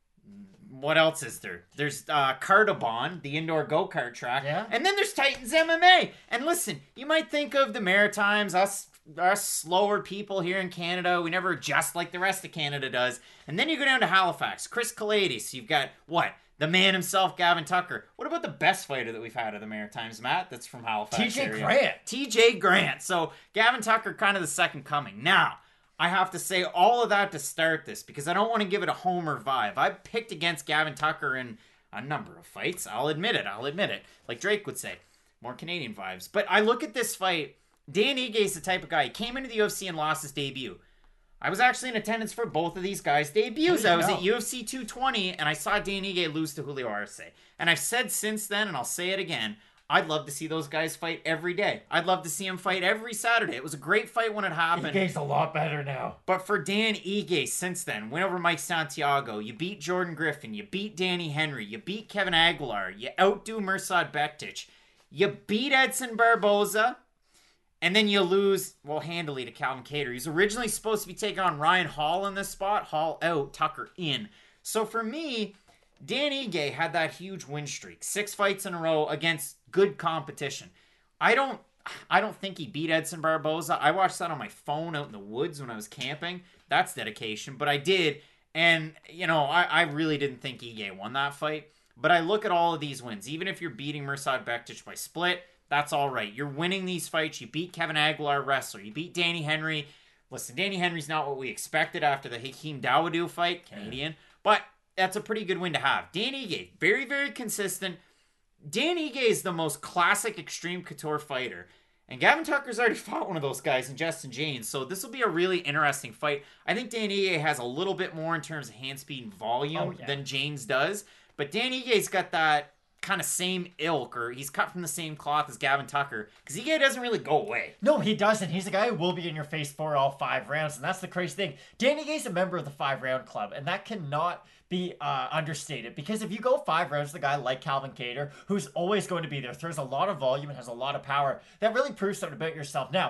B: what else is there? There's Cardabon, the indoor go-kart track.
C: Yeah.
B: And then there's Titans MMA. And listen, you might think of the Maritimes, us slower people here in Canada. We never adjust like the rest of Canada does. And then you go down to Halifax. Chris Kalades. You've got, what? The man himself, Gavin Tucker. What about the best fighter that we've had of the Maritimes, Matt? That's from Halifax
C: TJ Grant.
B: TJ Grant. So Gavin Tucker, kind of the second coming. Now, I have to say all of that to start this because I don't want to give it a homer vibe. I've picked against Gavin Tucker in a number of fights. I'll admit it. Like Drake would say. More Canadian vibes. But I look at this fight. Dan Ige the type of guy. He came into the UFC and lost his debut. I was actually in attendance for both of these guys' debuts. I was at UFC 220 and I saw Dan Ige lose to Julio Arce. And I've said since then, and I'll say it again, I'd love to see those guys fight every day. I'd love to see him fight every Saturday. It was a great fight when it happened.
C: Ige's a lot better now.
B: But for Dan Ige, since then, win over Mike Santiago, you beat Jordan Griffin, you beat Danny Henry, you beat Kevin Aguilar, you outdo Mirsad Bektic, you beat Edson Barboza, and then you lose, well, handily to Calvin Kattar. He's originally supposed to be taking on Ryan Hall in this spot. Hall out, Tucker in. So for me, Dan Ige had that huge win streak. 6 fights in a row against good competition. I don't think he beat Edson Barboza. I watched that on my phone out in the woods when I was camping. That's dedication. But I did. And, you know, I really didn't think Ige won that fight. But I look at all of these wins. Even if you're beating Mirsad Bektic by split, that's all right. You're winning these fights. You beat Kevin Aguilar, wrestler. You beat Danny Henry. Listen, Danny Henry's not what we expected after the Hakeem Dawodu fight, Canadian. But that's a pretty good win to have. Dan Ige, very, very consistent. Dan Ige is the most classic Extreme Couture fighter. And Gavin Tucker's already fought one of those guys in Justin James. So this will be a really interesting fight. I think Dan Ige has a little bit more in terms of hand speed and volume than James does. But Dan Ige's got that kind of same ilk, or he's cut from the same cloth as Gavin Tucker, because Ige doesn't really go away.
C: No, he doesn't. He's a guy who will be in your face for all 5 rounds, and that's the crazy thing. Dan Ige's a member of the 5-round club, and that cannot be understated, because if you go 5 rounds with a guy like Calvin Kattar, who's always going to be there, throws a lot of volume and has a lot of power, that really proves something about yourself. Now,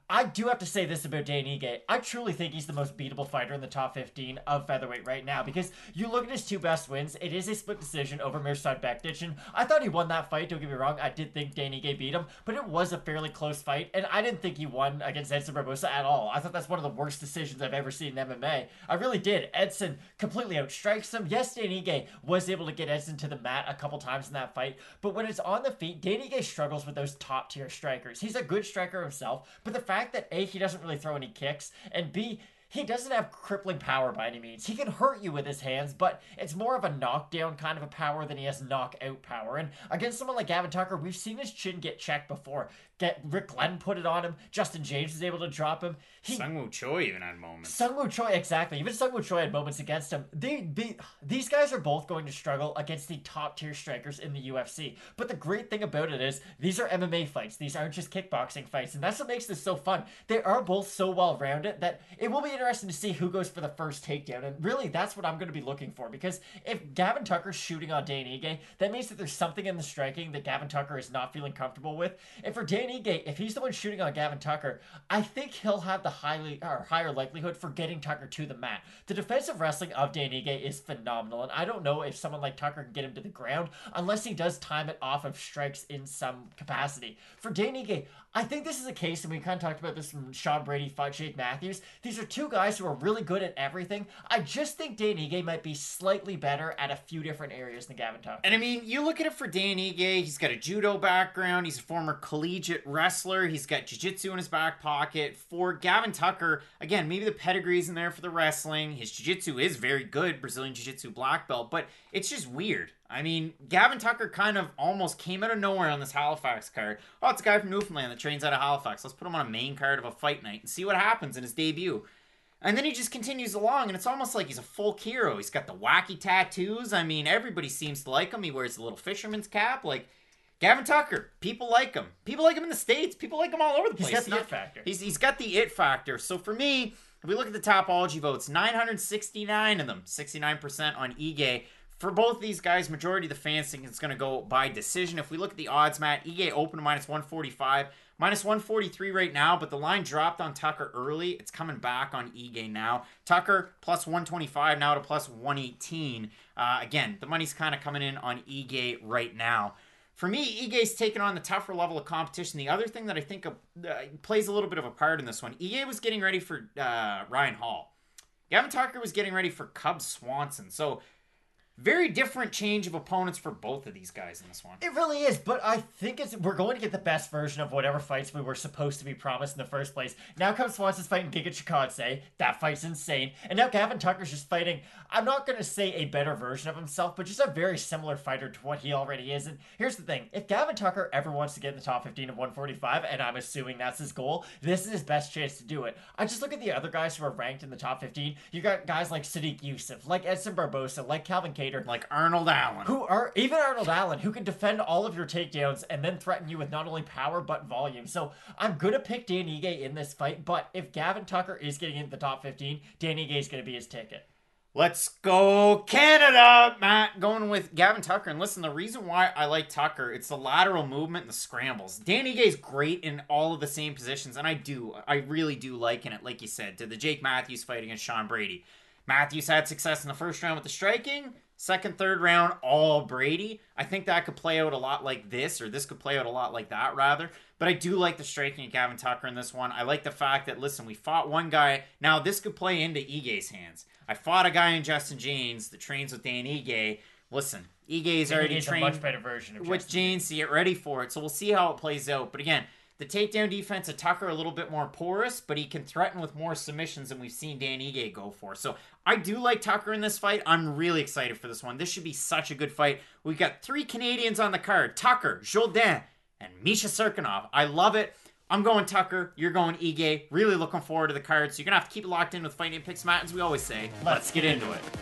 C: I do have to say this about Dane Ige. I truly think he's the most beatable fighter in the top 15 of featherweight right now, because you look at his 2 best wins, it is a split decision over Mirsad Bektic, and I thought he won that fight, don't get me wrong. I did think Dane Ige beat him, but it was a fairly close fight, and I didn't think he won against Edson Barbosa at all. I thought that's one of the worst decisions I've ever seen in MMA. I really did. Edson completely outstrikes him. Yes, Dane Ige was able to get Edson to the mat a couple times in that fight, but when it's on the feet, Dane Ige struggles with those top tier strikers. He's a good striker himself, but the fact that A, he doesn't really throw any kicks, and B, he doesn't have crippling power by any means. He can hurt you with his hands, but it's more of a knockdown kind of a power than he has knockout power. And against someone like Gavin Tucker, we've seen his chin get checked before. Rick Glenn put it on him. Justin James was able to drop him.
B: Sungwoo Choi even had moments.
C: Sungwoo Choi, exactly. Even Sungwoo Choi had moments against him. These guys are both going to struggle against the top tier strikers in the UFC. But the great thing about it is these are MMA fights. These aren't just kickboxing fights. And that's what makes this so fun. They are both so well rounded that it will be interesting to see who goes for the first takedown. And really, that's what I'm going to be looking for. Because if Gavin Tucker's shooting on Dane Ige, that means that there's something in the striking that Gavin Tucker is not feeling comfortable with. And for Dane Ige, if he's the one shooting on Gavin Tucker, I think he'll have the higher likelihood for getting Tucker to the mat. The defensive wrestling of Dane Ige is phenomenal, and I don't know if someone like Tucker can get him to the ground unless he does time it off of strikes in some capacity. For Dane Ige, I think this is a case, and we kind of talked about this from Sean Brady fought Jake Matthews. These are two guys who are really good at everything. I just think Dane Ige might be slightly better at a few different areas than Gavin Tucker.
B: And I mean, you look at it for Dane Ige, he's got a judo background, he's a former collegiate wrestler, he's got jiu-jitsu in his back pocket. For Gavin Tucker, again, maybe the pedigree's in there for the wrestling. His jiu-jitsu is very good, Brazilian jiu-jitsu black belt, but it's just weird. I mean, Gavin Tucker kind of almost came out of nowhere on this Halifax card. Oh, it's a guy from Newfoundland that trains out of Halifax. Let's put him on a main card of a fight night and see what happens in his debut. And then he just continues along, and it's almost like he's a folk hero. He's got the wacky tattoos. I mean, everybody seems to like him. He wears a little fisherman's cap. Like, Gavin Tucker, people like him. People like him in the States. People like him all over the place.
C: He's got the it factor.
B: He's got the it factor. So for me, if we look at the Topology votes, 969 of them, 69% on Ige. For both these guys, majority of the fans think it's going to go by decision. If we look at the odds, Matt, Ige opened to minus 145, minus 143 right now, but the line dropped on Tucker early. It's coming back on Ige now. Tucker plus 125 now to plus 118. Again, the money's kind of coming in on Ige right now. For me, Ige's taken on the tougher level of competition. The other thing that I think plays a little bit of a part in this one, Ige was getting ready for Ryan Hall. Gavin Tucker was getting ready for Cub Swanson. So, very different change of opponents for both of these guys in this one.
C: It really is, but I think we're going to get the best version of whatever fights we were supposed to be promised in the first place. Now Cub Swanson's fighting Giga Chikadze. That fight's insane. And now Gavin Tucker's just fighting, I'm not going to say a better version of himself, but just a very similar fighter to what he already is. And here's the thing. If Gavin Tucker ever wants to get in the top 15 of 145, and I'm assuming that's his goal, this is his best chance to do it. I just look at the other guys who are ranked in the top 15. You got guys like Sadiq Youssef, like Edson Barbosa, like Calvin Kattar,
B: like Arnold Allen.
C: Even Arnold Allen, who can defend all of your takedowns and then threaten you with not only power but volume. So I'm going to pick Dane Ige in this fight, but if Gavin Tucker is getting into the top 15, Dane Ige is going to be his ticket.
B: Let's go Canada, Matt. Going with Gavin Tucker. And listen, the reason why I like Tucker, it's the lateral movement and the scrambles. Dane Ige is great in all of the same positions, and I really do liken it, like you said, to the Jake Matthews fight against Sean Brady. Matthews had success in the first round with the striking. Second, third round, all Brady. I think that could play out a lot like this, or this could play out a lot like that, rather. But I do like the striking of Gavin Tucker in this one. I like the fact that, listen, we fought one guy. Now, this could play into Ige's hands. I fought a guy in Justin James that trains with Dane Ige. Listen, Ige's already trained
C: a much better version of
B: with James to get ready for it. So we'll see how it plays out. But again, the takedown defense of Tucker a little bit more porous, but he can threaten with more submissions than we've seen Dane Ige go for. So I do like Tucker in this fight. I'm really excited for this one. This should be such a good fight. We've got 3 Canadians on the card. Tucker, Jourdain, and Misha Serkinov. I love it. I'm going Tucker. You're going Ige. Really looking forward to the card. So you're going to have to keep it locked in with Fight Night Picks, Matt, as we always say. Let's get into it.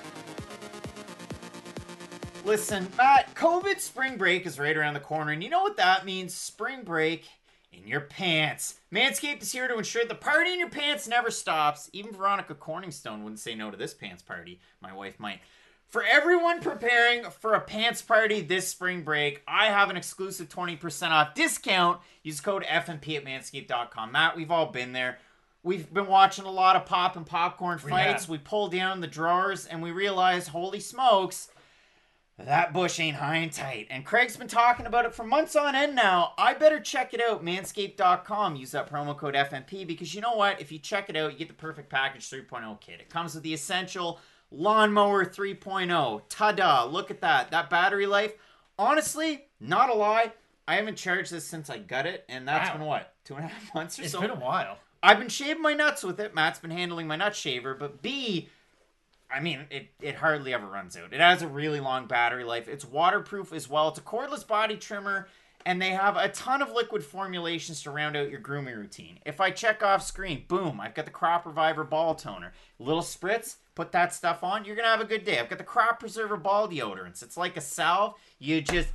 B: Listen, Matt, COVID spring break is right around the corner. And you know what that means? Spring break in your pants. Manscaped is here to ensure the party in your pants never stops. Even Veronica Corningstone wouldn't say no to this pants party. My wife might. For everyone preparing for a pants party this spring break, I have an exclusive 20% off discount. Use code FMP at manscaped.com. Matt, we've all been there. We've been watching a lot of pop and popcorn fights. We pull down the drawers and we realize, holy smokes, that bush ain't high and tight. And Craig's been talking about it for months on end now. I better check it out, manscaped.com. Use that promo code FMP because you know what? If you check it out, you get the Perfect Package 3.0 kit. It comes with the essential Lawnmower 3.0. Ta-da. Look at that. That battery life. Honestly, not a lie. I haven't charged this since I got it. And that's been what? 2.5 months or so?
C: It's been a while.
B: I've been shaving my nuts with it. Matt's been handling my nut shaver. But B, I mean, it hardly ever runs out. It has a really long battery life. It's waterproof as well. It's a cordless body trimmer. And they have a ton of liquid formulations to round out your grooming routine. If I check off screen, boom, I've got the Crop Reviver Ball Toner. Little spritz, put that stuff on, you're going to have a good day. I've got the Crop Preserver Ball Deodorants. It's like a salve. You just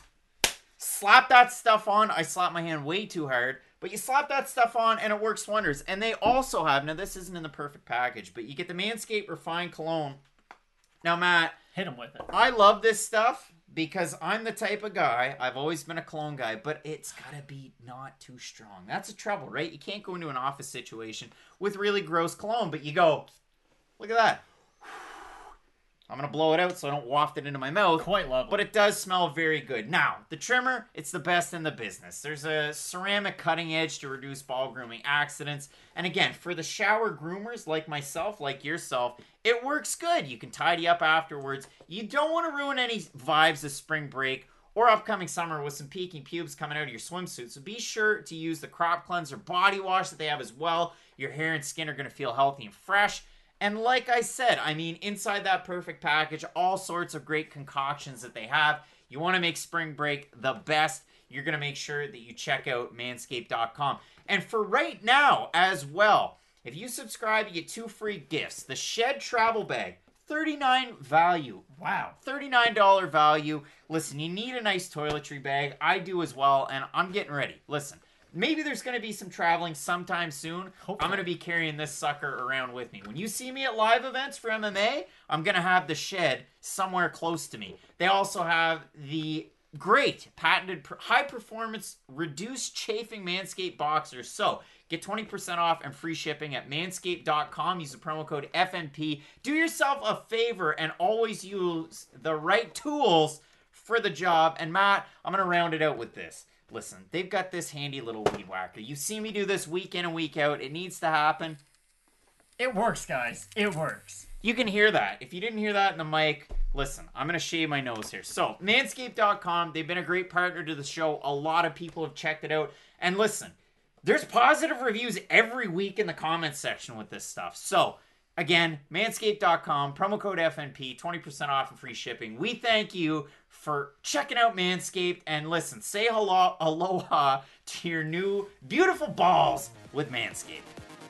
B: slap that stuff on. I slap my hand way too hard. But you slap that stuff on and it works wonders. And they also have, now this isn't in the Perfect Package, but you get the Manscaped Refined Cologne. Now, Matt.
C: Hit him with it.
B: I love this stuff. Because I'm the type of guy, I've always been a cologne guy, but it's got to be not too strong. That's the trouble, right? You can't go into an office situation with really gross cologne, but you go, look at that. I'm going to blow it out so I don't waft it into my mouth.
C: Quite lovely.
B: But it does smell very good. Now, the trimmer, it's the best in the business. There's a ceramic cutting edge to reduce ball grooming accidents. And again, for the shower groomers like myself, like yourself, it works good. You can tidy up afterwards. You don't want to ruin any vibes of spring break or upcoming summer with some peaking pubes coming out of your swimsuit. So be sure to use the Crop Cleanser body wash that they have as well. Your hair and skin are going to feel healthy and fresh. And like I said, I mean, inside that Perfect Package, all sorts of great concoctions that they have. You want to make spring break the best, you're going to make sure that you check out manscaped.com. And for right now as well, if you subscribe, you get 2 free gifts. The Shed Travel Bag, $39 value.
C: Wow.
B: $39 value. Listen, you need a nice toiletry bag. I do as well, and I'm getting ready. Listen. Maybe there's going to be some traveling sometime soon.
C: Hopefully.
B: I'm going to be carrying this sucker around with me. When you see me at live events for MMA, I'm going to have the Shed somewhere close to me. They also have the great patented high-performance reduced chafing Manscaped boxers. So get 20% off and free shipping at manscaped.com. Use the promo code FNP. Do yourself a favor and always use the right tools for the job. And Matt, I'm going to round it out with this. Listen, they've got this handy little weed whacker. You see me do this week in and week out. It needs to happen.
C: It works, guys. It works.
B: You can hear that. If you didn't hear that in the mic, listen, I'm going to shave my nose here. So, manscaped.com, they've been a great partner to the show. A lot of people have checked it out. And listen, there's positive reviews every week in the comments section with this stuff. So, again, manscaped.com, promo code FNP, 20% off and free shipping. We thank you for checking out Manscaped. And listen, say hello, aloha to your new beautiful balls with Manscaped.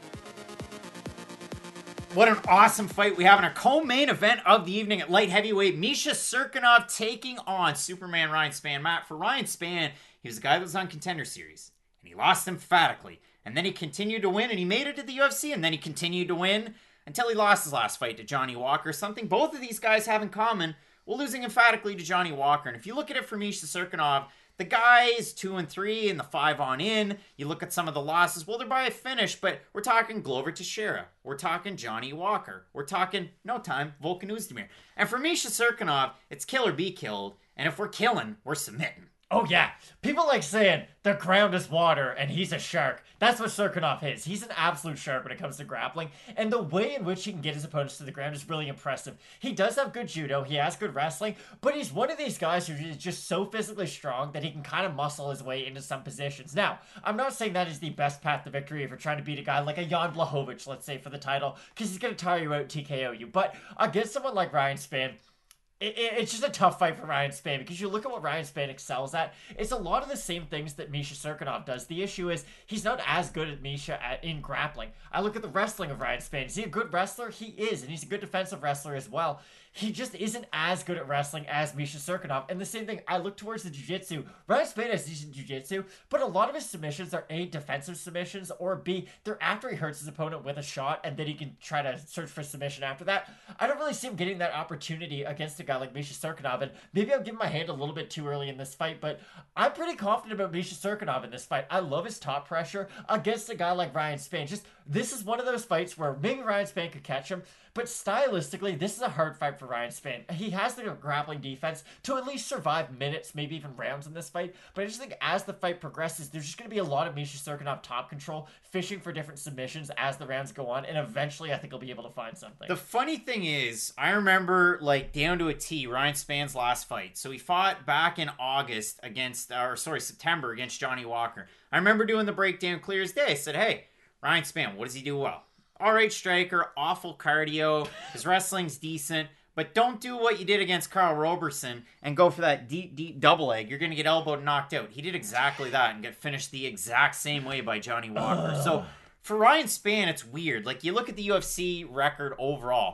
B: What an awesome fight we have in our co-main event of the evening at light heavyweight. Misha Cirkunov taking on Superman Ryan Spann. Matt, for Ryan Spann, he was the guy that was on Contender Series, and he lost emphatically. And then he continued to win, and he made it to the UFC, and then he continued to win until he lost his last fight to Johnny Walker. Something both of these guys have in common, well, losing emphatically to Johnny Walker. And if you look at it for Misha Cirkunov, the guy is 2-3 in the 5 on in. You look at some of the losses, well, they're by a finish, but we're talking Glover Teixeira. We're talking Johnny Walker. We're talking, no time, Volkan Oezdemir. And for Misha Cirkunov, it's kill or be killed. And if we're killing, we're submitting.
C: Oh, yeah. People like saying the ground is water and he's a shark. That's what Cirkunov is. He's an absolute shark when it comes to grappling. And the way in which he can get his opponents to the ground is really impressive. He does have good judo. He has good wrestling. But he's one of these guys who is just so physically strong that he can kind of muscle his way into some positions. Now, I'm not saying that is the best path to victory if you're trying to beat a guy like a Jan Blachowicz, let's say, for the title. Because he's going to tire you out, TKO you. But against someone like Ryan Spann, It's just a tough fight for Ryan Spann because you look at what Ryan Spann excels at. It's a lot of the same things that Misha Cirkunov does. The issue is he's not as good at Misha in grappling. I look at the wrestling of Ryan Spann. Is he a good wrestler? He is, and he's a good defensive wrestler as well. He just isn't as good at wrestling as Misha Cirkunov. And the same thing, I look towards the jiu-jitsu. Ryan Spann has decent jiu-jitsu, but a lot of his submissions are A, defensive submissions, or B, they're after he hurts his opponent with a shot, and then he can try to search for submission after that. I don't really see him getting that opportunity against a guy like Misha Cirkunov, and maybe I'm giving my hand a little bit too early in this fight, but I'm pretty confident about Misha Cirkunov in this fight. I love his top pressure against a guy like Ryan Spann. Just, this is one of those fights where maybe Ryan Spann could catch him, but stylistically, this is a hard fight for Ryan Spann. He has the grappling defense to at least survive minutes, maybe even rounds in this fight. But I just think as the fight progresses, there's just going to be a lot of Misha Cirkunov top control, fishing for different submissions as the rounds go on. And eventually, I think he'll be able to find something.
B: The funny thing is, I remember, like, down to a T, Ryan Spann's last fight. So he fought back in September against Johnny Walker. I remember doing the breakdown clear as day. I said, hey, Ryan Spann, what does he do well? All right, striker, awful cardio, his wrestling's decent, but don't do what you did against Carl Roberson and go for that deep double leg. You're going to get elbowed and knocked out. He did exactly that and get finished the exact same way by Johnny Walker. So for Ryan Spann, it's weird. Like, you look at the UFC record overall.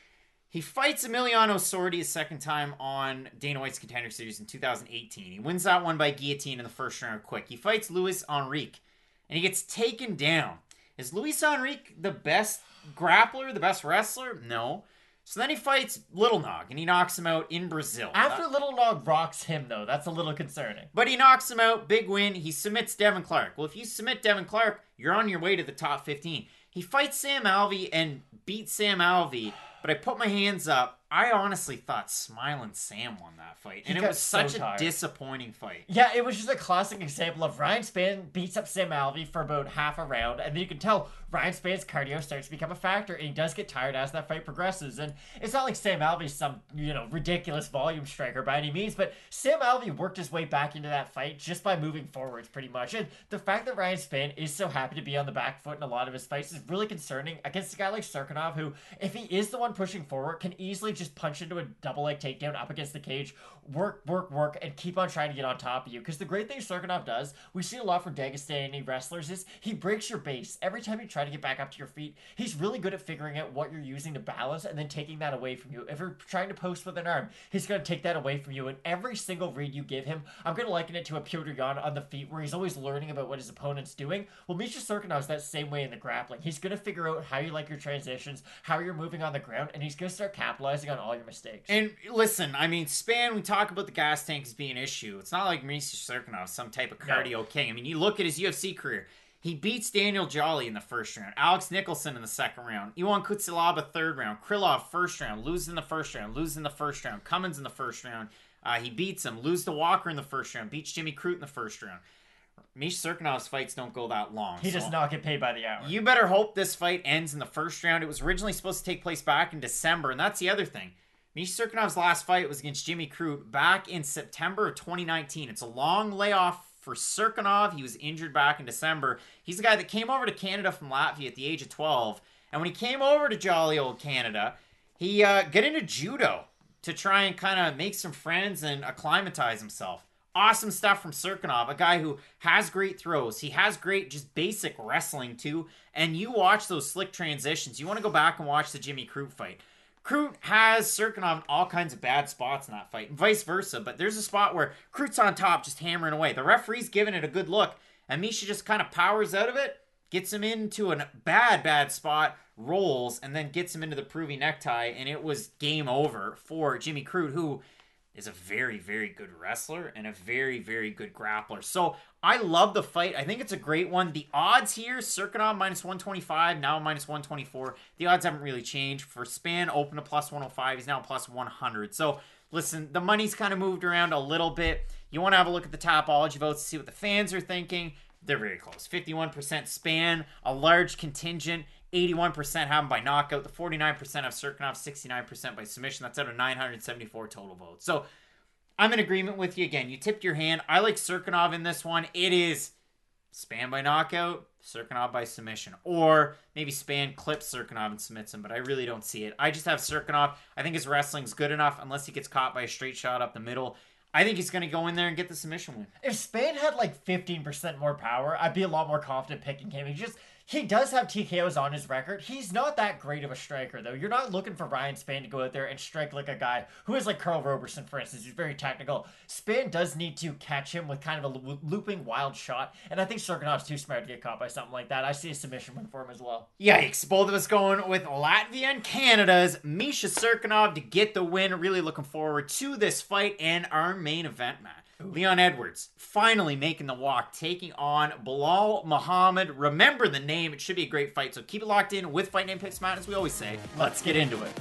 B: He fights Emiliano Sordi a second time on Dana White's Contender Series in 2018. He wins that one by guillotine in the first round quick. He fights Luis Enrique, and he gets taken down. Is Luis Enrique the best grappler, the best wrestler? No. So then he fights Little Nog, and he knocks him out in Brazil.
C: After Little Nog rocks him, though, that's a little concerning.
B: But he knocks him out, big win. He submits Devin Clark. Well, if you submit Devin Clark, you're on your way to the top 15. He fights Sam Alvey and beats Sam Alvey, but I put my hands up. I honestly thought Smiling Sam won that fight. And it was such a disappointing fight.
C: Yeah, it was just a classic example of Ryan Spann beats up Sam Alvey for about half a round, and then you can tell Ryan Spann's cardio starts to become a factor, and he does get tired as that fight progresses. And it's not like Sam Alvey's some, ridiculous volume striker by any means, but Sam Alvey worked his way back into that fight just by moving forwards pretty much. And the fact that Ryan Spann is so happy to be on the back foot in a lot of his fights is really concerning against a guy like Cirkunov, who, if he is the one pushing forward, can easily just punch into a double leg takedown up against the cage, work, and keep on trying to get on top of you. Because the great thing Cirkunov does, we see a lot from Dagestani wrestlers, is he breaks your base. Every time you try to get back up to your feet, he's really good at figuring out what you're using to balance and then taking that away from you. If you're trying to post with an arm, he's going to take that away from you. And every single read you give him, I'm going to liken it to a Petr Yan on the feet, where he's always learning about what his opponent's doing. Well, Misha Cirkunov's that same way in the grappling. He's going to figure out how you like your transitions, how you're moving on the ground, and he's going to start capitalizing on all your mistakes.
B: And listen, I mean, Spann, we talk about the gas tank as being an issue. It's not like Misha Cirkunov, some type of cardio king. I mean, you look at his UFC career. He beats Daniel Jolly in the first round, Alex Nicholson in the second round, Iwan Kutsilaba third round, Krylov first round, loses in the first round, Cummins in the first round. He beats him, loses to Walker in the first round, beats Jimmy Crute in the first round. Misha Cirkunov's fights don't go that long.
C: He does not get paid by the hour.
B: You better hope this fight ends in the first round. It was originally supposed to take place back in December, and that's the other thing. Misha Cirkunov's last fight was against Jimmy Crute back in September of 2019. It's a long layoff for Cirkunov. He was injured back in December. He's the guy that came over to Canada from Latvia at the age of 12. And when he came over to jolly old Canada, he got into judo to try and kind of make some friends and acclimatize himself. Awesome stuff from Cirkunov, a guy who has great throws. He has great just basic wrestling too. And you watch those slick transitions. You want to go back and watch the Jimmy Crute fight. Crute has Cirkunov in all kinds of bad spots in that fight, and vice versa, but there's a spot where Crute's on top just hammering away. The referee's giving it a good look, and Misha just kind of powers out of it, gets him into a bad spot, rolls, and then gets him into the Peruvian necktie, and it was game over for Jimmy Crute, who is a very, very good wrestler and a very, very good grappler. So I love the fight. I think it's a great one. The odds here, Cirkunov minus 125, now minus 124. The odds haven't really changed. For Spann, open to plus 105. He's now plus 100. So listen, the money's kind of moved around a little bit. You want to have a look at the Tapology votes to see what the fans are thinking. They're very close. 51% Spann, a large contingent. 81% have him by knockout. The 49% have Cirkunov, 69% by submission. That's out of 974 total votes. So I'm in agreement with you. Again, you tipped your hand. I like Cirkunov in this one. It is Span by knockout, Cirkunov by submission. Or maybe Span clips Cirkunov and submits him, but I really don't see it. I just have Cirkunov. I think his wrestling's good enough, unless he gets caught by a straight shot up the middle. I think he's going to go in there and get the submission win.
C: If Span had like 15% more power, I'd be a lot more confident picking him. He does have TKOs on his record. He's not that great of a striker, though. You're not looking for Ryan Span to go out there and strike like a guy who is like Carl Roberson, for instance. He's very technical. Span does need to catch him with kind of a looping wild shot, and I think Cirkunov's too smart to get caught by something like that. I see a submission win for him as well.
B: Yikes. Both of us going with Latvia and Canada's Misha Cirkunov to get the win. Really looking forward to this fight and our main event, Matt. Leon Edwards finally making the walk, taking on Belal Muhammad. Remember the name. It should be a great fight, so keep it locked in with Fight Name Picks, Matt, as we always say. Let's get into it.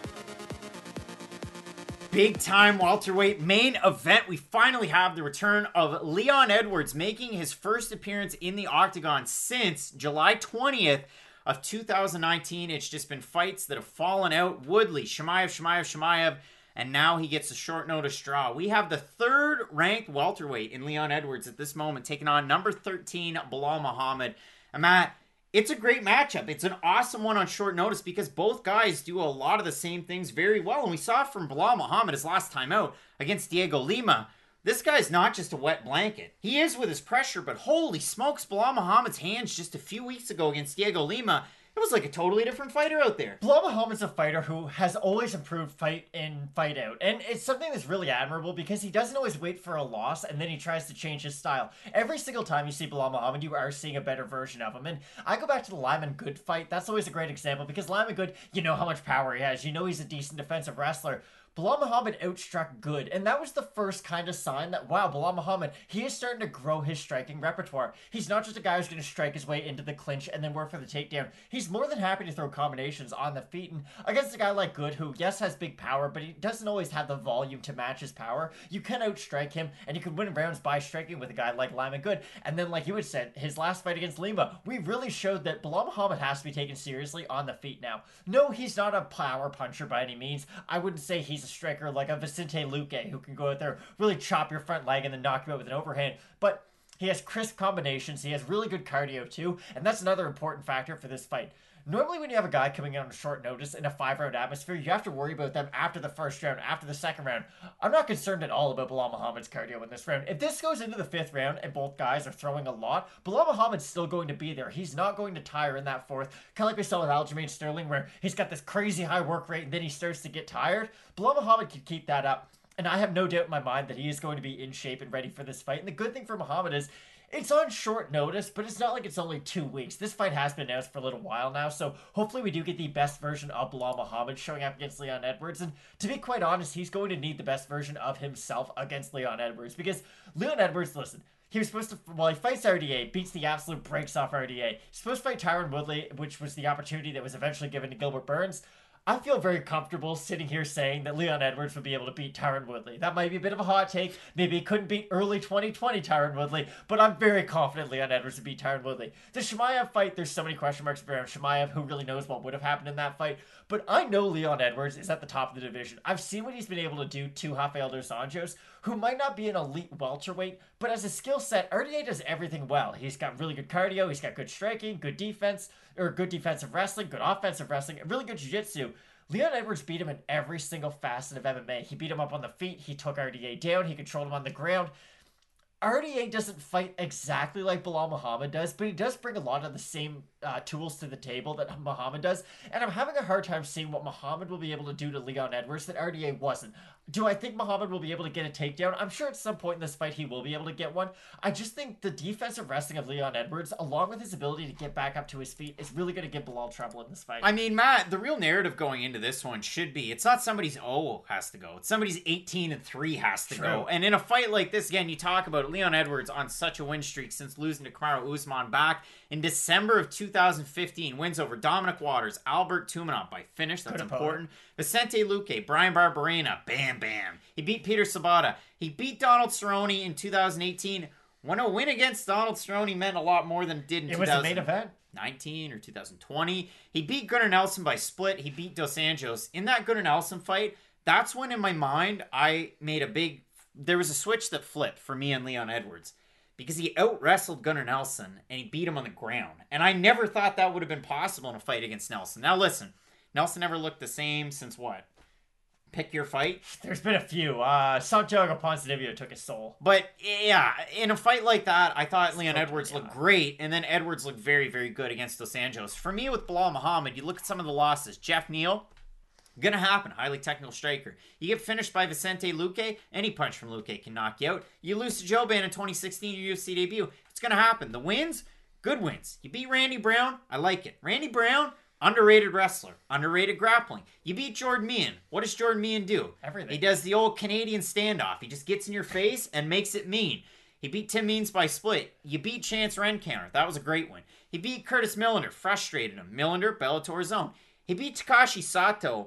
B: Big time welterweight main event. We finally have the return of Leon Edwards making his first appearance in the octagon since July 20th of 2019. It's just been fights that have fallen out. Woodley, Chimaev, and now he gets a short notice draw. We have the third ranked welterweight in Leon Edwards at this moment, taking on number 13, Belal Muhammad. And Matt, it's a great matchup. It's an awesome one on short notice because both guys do a lot of the same things very well. And we saw from Belal Muhammad his last time out against Diego Lima. This guy's not just a wet blanket. He is with his pressure, but holy smokes, Belal Muhammad's hands just a few weeks ago against Diego Lima, it was like a totally different fighter out there.
C: Belal Muhammad's a fighter who has always improved fight in, fight out. And it's something that's really admirable because he doesn't always wait for a loss and then he tries to change his style. Every single time you see Belal Muhammad, you are seeing a better version of him. And I go back to the Lyman Good fight. That's always a great example because Lyman Good, you know how much power he has. You know he's a decent defensive wrestler. Belal Muhammad outstruck Good, and that was the first kind of sign that, wow, Belal Muhammad, he is starting to grow his striking repertoire. He's not just a guy who's going to strike his way into the clinch and then work for the takedown. He's more than happy to throw combinations on the feet, and against a guy like Good, who, yes, has big power, but he doesn't always have the volume to match his power, you can outstrike him, and you can win rounds by striking with a guy like Lyman Good. And then, like you had said, his last fight against Lima, we really showed that Belal Muhammad has to be taken seriously on the feet now. No, he's not a power puncher by any means. I wouldn't say he's a striker like a Vicente Luque who can go out there, really chop your front leg and then knock you out with an overhand. But he has crisp combinations. He has really good cardio too. And that's another important factor for this fight. Normally when you have a guy coming in on short notice in a 5-round atmosphere, you have to worry about them after the first round, after the second round. I'm not concerned at all about Belal Muhammad's cardio in this round. If this goes into the 5th round and both guys are throwing a lot, Belal Muhammad's still going to be there. He's not going to tire in that 4th. Kind of like we saw with Aljamain Sterling where he's got this crazy high work rate and then he starts to get tired. Belal Muhammad can keep that up. And I have no doubt in my mind that he is going to be in shape and ready for this fight. And the good thing for Muhammad is it's on short notice, but it's not like it's only 2 weeks. This fight has been announced for a little while now, so hopefully we do get the best version of Belal Muhammad showing up against Leon Edwards. And to be quite honest, he's going to need the best version of himself against Leon Edwards because Leon Edwards, listen, he was supposed to, well, he fights RDA, beats the absolute brakes off RDA. He's supposed to fight Tyron Woodley, which was the opportunity that was eventually given to Gilbert Burns. I feel very comfortable sitting here saying that Leon Edwards would be able to beat Tyron Woodley. That might be a bit of a hot take. Maybe he couldn't beat early 2020 Tyron Woodley, but I'm very confident Leon Edwards would beat Tyron Woodley. The Chimaev fight, there's so many question marks around Chimaev. Who really knows what would have happened in that fight? But I know Leon Edwards is at the top of the division. I've seen what he's been able to do to Rafael dos Anjos, who might not be an elite welterweight, but as a skill set, RDA does everything well. He's got really good cardio, he's got good striking, good defense, or good defensive wrestling, good offensive wrestling, and really good jiu-jitsu. Leon Edwards beat him in every single facet of MMA. He beat him up on the feet, he took RDA down, he controlled him on the ground. RDA doesn't fight exactly like Belal Muhammad does, but he does bring a lot of the same tools to the table that Muhammad does, and I'm having a hard time seeing what Muhammad will be able to do to Leon Edwards that RDA wasn't. Do I think Muhammad will be able to get a takedown? I'm sure at some point in this fight he will be able to get one. I just think the defensive wrestling of Leon Edwards, along with his ability to get back up to his feet, is really going to give Belal trouble in this fight.
B: I mean, Matt, the real narrative going into this one should be, it's not somebody's 0 has to go. It's somebody's 18-3 has to go. And in a fight like this, again, you talk about Leon Edwards on such a win streak since losing to Kamaru Usman back in December of 2015. Wins over Dominic Waters, Albert Tumanov by finish. That's important. Vicente Luque, Brian Barberena, bam, bam. He beat Peter Sabata. He beat Donald Cerrone in 2018. When a win against Donald Cerrone meant a lot more than it did in 2019
C: was the main event.
B: 19 or 2020. He beat Gunnar Nelson by split. He beat Dos Anjos. In that Gunnar Nelson fight, that's when in my mind I made there was a switch that flipped for me and Leon Edwards. because he out-wrestled Gunnar Nelson and he beat him on the ground. And I never thought that would have been possible in a fight against Nelson. Now listen, Nelson never looked the same since what? Pick your fight?
C: There's been a few. Santiago Ponzinibbio took his soul.
B: But yeah, in a fight like that, I thought Leon Edwards looked great, and then Edwards looked very, very good against Dos Anjos. For me, with Belal Muhammad, you look at some of the losses. Jeff Neal, gonna happen. Highly technical striker. You get finished by Vicente Luque, any punch from Luque can knock you out. You lose to Joban in 2016, your UFC debut. It's gonna happen. The wins, good wins. You beat Randy Brown, I like it. Randy Brown, underrated wrestler, underrated grappling. You beat Jordan Meehan. What does Jordan Meehan do?
C: Everything.
B: He does the old Canadian standoff. He just gets in your face and makes it mean. He beat Tim Means by split. You beat Chance Rencounter. That was a great win. He beat Curtis Millender. Frustrated him. Millender, Bellator's own. He beat Takashi Sato,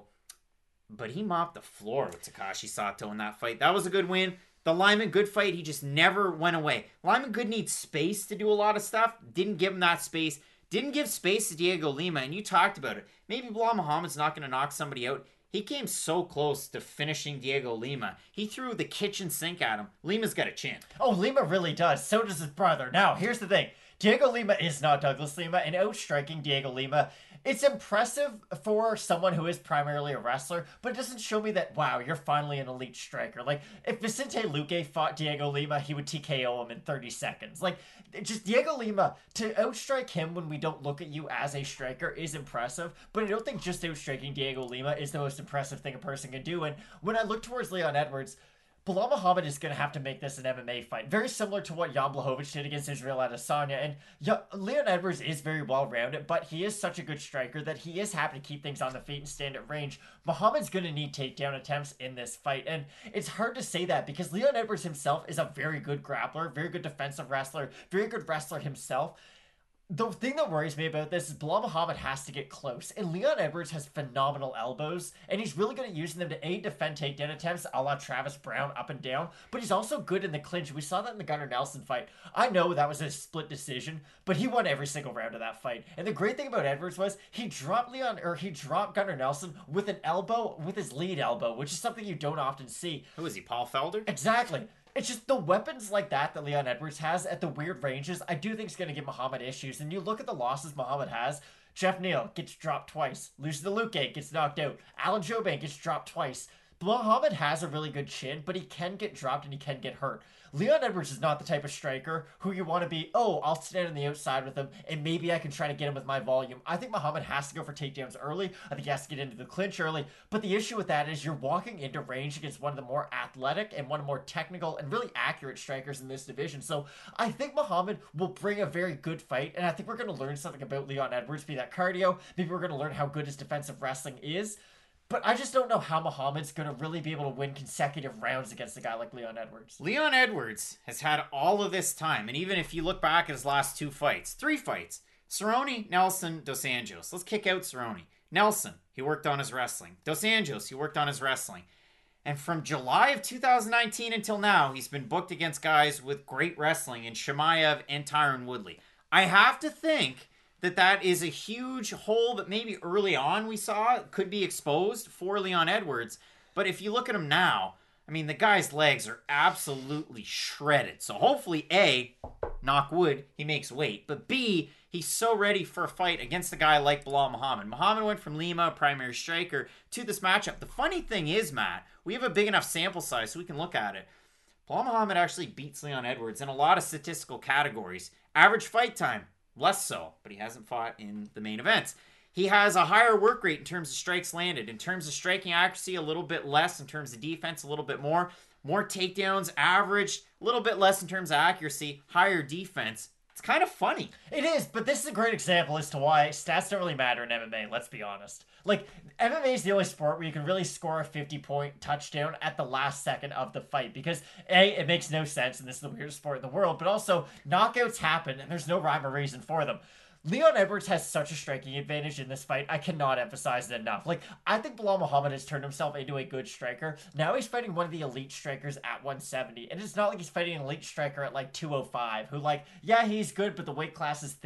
B: but he mopped the floor with Takashi Sato in that fight. That was a good win. The Lyman Good fight, he just never went away. Lyman Good needs space to do a lot of stuff. Didn't give him that space. Didn't give space to Diego Lima, and you talked about it. Maybe Belal Muhammad's not going to knock somebody out. He came so close to finishing Diego Lima. He threw the kitchen sink at him. Lima's got a chin.
C: Oh, Lima really does. So does his brother. Now, here's the thing. Diego Lima is not Douglas Lima, and outstriking Diego Lima, it's impressive for someone who is primarily a wrestler, but it doesn't show me that, wow, you're finally an elite striker. Like, if Vicente Luque fought Diego Lima, he would TKO him in 30 seconds. Like, just Diego Lima, to outstrike him when we don't look at you as a striker is impressive, but I don't think just outstriking Diego Lima is the most impressive thing a person can do. And when I look towards Leon Edwards, Belal Muhammad is going to have to make this an MMA fight. Very similar to what Jan Blachowicz did against Israel Adesanya. And Leon Edwards is very well-rounded, but he is such a good striker that he is happy to keep things on the feet and stand at range. Muhammad's going to need takedown attempts in this fight. And it's hard to say that because Leon Edwards himself is a very good grappler, very good defensive wrestler, very good wrestler himself. The thing that worries me about this is Belal Muhammad has to get close, and Leon Edwards has phenomenal elbows, and he's really good at using them to defend takedown attempts a la Travis Brown up and down, but he's also good in the clinch. We saw that in the Gunnar Nelson fight. I know that was a split decision, but he won every single round of that fight. And the great thing about Edwards was he dropped Gunnar Nelson with an elbow, with his lead elbow, which is something you don't often see.
B: Who is he, Paul Felder?
C: Exactly. It's just the weapons like that Leon Edwards has at the weird ranges, I do think is going to give Muhammad issues. And you look at the losses Muhammad has, Jeff Neal gets dropped twice. Loses to Luque, gets knocked out. Alan Jouban gets dropped twice. Muhammad has a really good chin, but he can get dropped and he can get hurt. Leon Edwards is not the type of striker who you want to be, oh, I'll stand on the outside with him and maybe I can try to get him with my volume. I think Muhammad has to go for takedowns early. I think he has to get into the clinch early. But the issue with that is you're walking into range against one of the more athletic and one of the more technical and really accurate strikers in this division. So I think Muhammad will bring a very good fight, and I think we're going to learn something about Leon Edwards, be that cardio. Maybe we're going to learn how good his defensive wrestling is. But I just don't know how Muhammad's going to really be able to win consecutive rounds against a guy like Leon Edwards.
B: Leon Edwards has had all of this time, and even if you look back at his last three fights, Cerrone, Nelson, Dos Anjos. Let's kick out Cerrone. Nelson, he worked on his wrestling. Dos Anjos, he worked on his wrestling. And from July of 2019 until now, he's been booked against guys with great wrestling in Chimaev and Tyron Woodley. I have to think that is a huge hole that maybe early on we saw could be exposed for Leon Edwards. But if you look at him now, I mean, the guy's legs are absolutely shredded. So hopefully, A, knock wood, he makes weight. But B, he's so ready for a fight against a guy like Belal Muhammad. Muhammad went from Lima, primary striker, to this matchup. The funny thing is, Matt, we have a big enough sample size so we can look at it. Belal Muhammad actually beats Leon Edwards in a lot of statistical categories. Average fight time, less so, but he hasn't fought in the main events. He has a higher work rate in terms of strikes landed. In terms of striking accuracy, a little bit less. In terms of defense, a little bit more. More takedowns, averaged, a little bit less in terms of accuracy, higher defense. It's kind of funny.
C: It is, but this is a great example as to why stats don't really matter in MMA, let's be honest. Like, MMA is the only sport where you can really score a 50-point touchdown at the last second of the fight because, A, it makes no sense, and this is the weirdest sport in the world, but also, knockouts happen, and there's no rhyme or reason for them. Leon Edwards has such a striking advantage in this fight. I cannot emphasize it enough. Like, I think Belal Muhammad has turned himself into a good striker. Now he's fighting one of the elite strikers at 170. And it's not like he's fighting an elite striker at, like, 205, who, like, yeah, he's good, but the weight class is thin.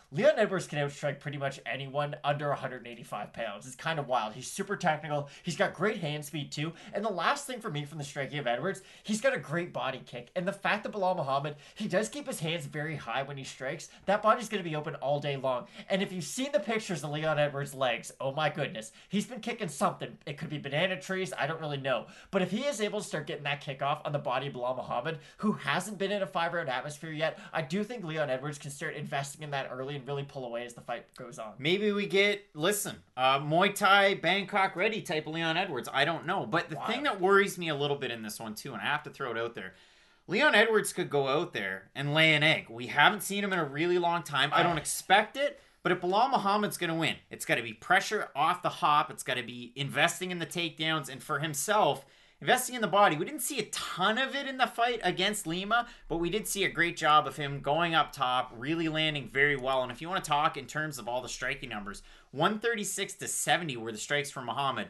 C: Leon Edwards can outstrike pretty much anyone under 185 pounds. It's kind of wild. He's super technical. He's got great hand speed too. And the last thing for me from the striking of Edwards, he's got a great body kick. And the fact that Bilal Muhammad, he does keep his hands very high when he strikes, that body's going to be open all day long. And if you've seen the pictures of Leon Edwards' legs, oh my goodness, he's been kicking something. It could be banana trees, I don't really know. But if he is able to start getting that kick off on the body of Bilal Muhammad, who hasn't been in a 5-round atmosphere yet, I do think Leon Edwards can start investing in that early and really pull away as the fight goes on.
B: Maybe we get, Muay Thai, Bangkok ready type of Leon Edwards. I don't know. But the thing that worries me a little bit in this one too, and I have to throw it out there, Leon Edwards could go out there and lay an egg. We haven't seen him in a really long time. I don't expect it. But if Bilal Muhammad's going to win, it's got to be pressure off the hop. It's got to be investing in the takedowns. And for himself, investing in the body. We didn't see a ton of it in the fight against Lima, but we did see a great job of him going up top, really landing very well. And if you want to talk in terms of all the striking numbers, 136 to 70 were the strikes for Muhammad.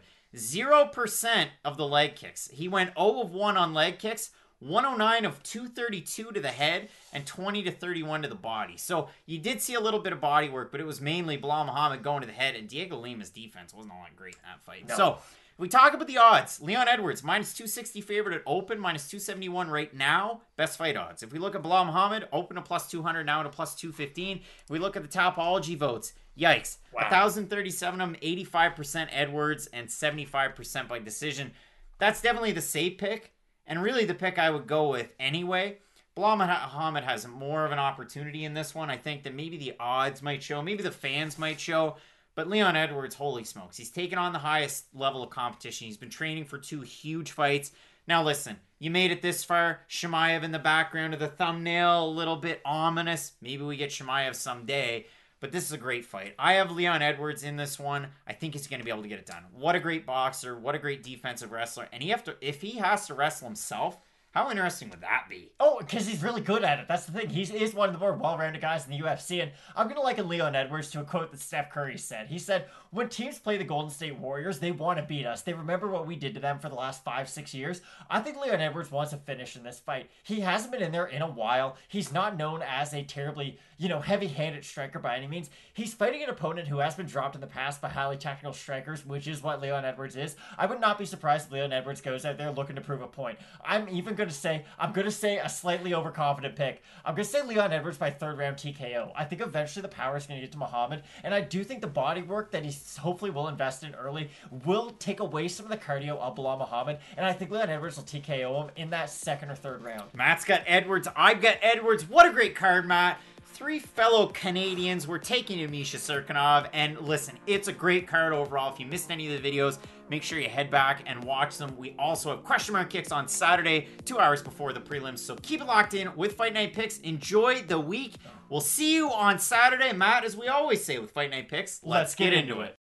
B: 0% of the leg kicks. He went 0 of 1 on leg kicks, 109 of 232 to the head, and 20 to 31 to the body. So you did see a little bit of body work, but it was mainly Bilal Muhammad going to the head, and Diego Lima's defense wasn't all that great in that fight. No. So we talk about the odds. Leon Edwards, minus 260 favorite at open, minus 271 right now. Best fight odds. If we look at Bilal Muhammad, open to plus 200, now to plus 215. We look at the Topology votes. Yikes. Wow. 1,037 of them, 85% Edwards, and 75% by decision. That's definitely the safe pick, and really the pick I would go with anyway. Bilal Muhammad has more of an opportunity in this one. I think that maybe the odds might show, maybe the fans might show. But Leon Edwards, holy smokes, he's taken on the highest level of competition. He's been training for 2 huge fights. Now listen, you made it this far. Chimaev in the background of the thumbnail, a little bit ominous. Maybe we get Chimaev someday. But this is a great fight. I have Leon Edwards in this one. I think he's going to be able to get it done. What a great boxer. What a great defensive wrestler. And if he has to wrestle himself, how interesting would that be?
C: Oh, because he's really good at it. That's the thing. He is one of the more well-rounded guys in the UFC. And I'm going to liken Leon Edwards to a quote that Steph Curry said. He said, when teams play the Golden State Warriors, they want to beat us. They remember what we did to them for the last 5-6 years. I think Leon Edwards wants a finish in this fight. He hasn't been in there in a while. He's not known as a terribly, heavy-handed striker by any means. He's fighting an opponent who has been dropped in the past by highly technical strikers, which is what Leon Edwards is. I would not be surprised if Leon Edwards goes out there looking to prove a point. I'm going to say a slightly overconfident pick. I'm going to say Leon Edwards by 3rd round TKO. I think eventually the power is going to get to Muhammad, and I do think the body work that he hopefully will invest in early will take away some of the cardio of Bilal Muhammad, and I think Leon Edwards will TKO him in that 2nd or 3rd round.
B: Matt's got Edwards. I've got Edwards. What a great card, Matt. 3 fellow Canadians. We're taking to Misha Cirkunov. And listen, it's a great card overall. If you missed any of the videos, make sure you head back and watch them. We also have question mark kicks on Saturday, 2 hours before the prelims. So keep it locked in with Fight Night Picks. Enjoy the week. We'll see you on Saturday. Matt, as we always say with Fight Night Picks, let's get into it.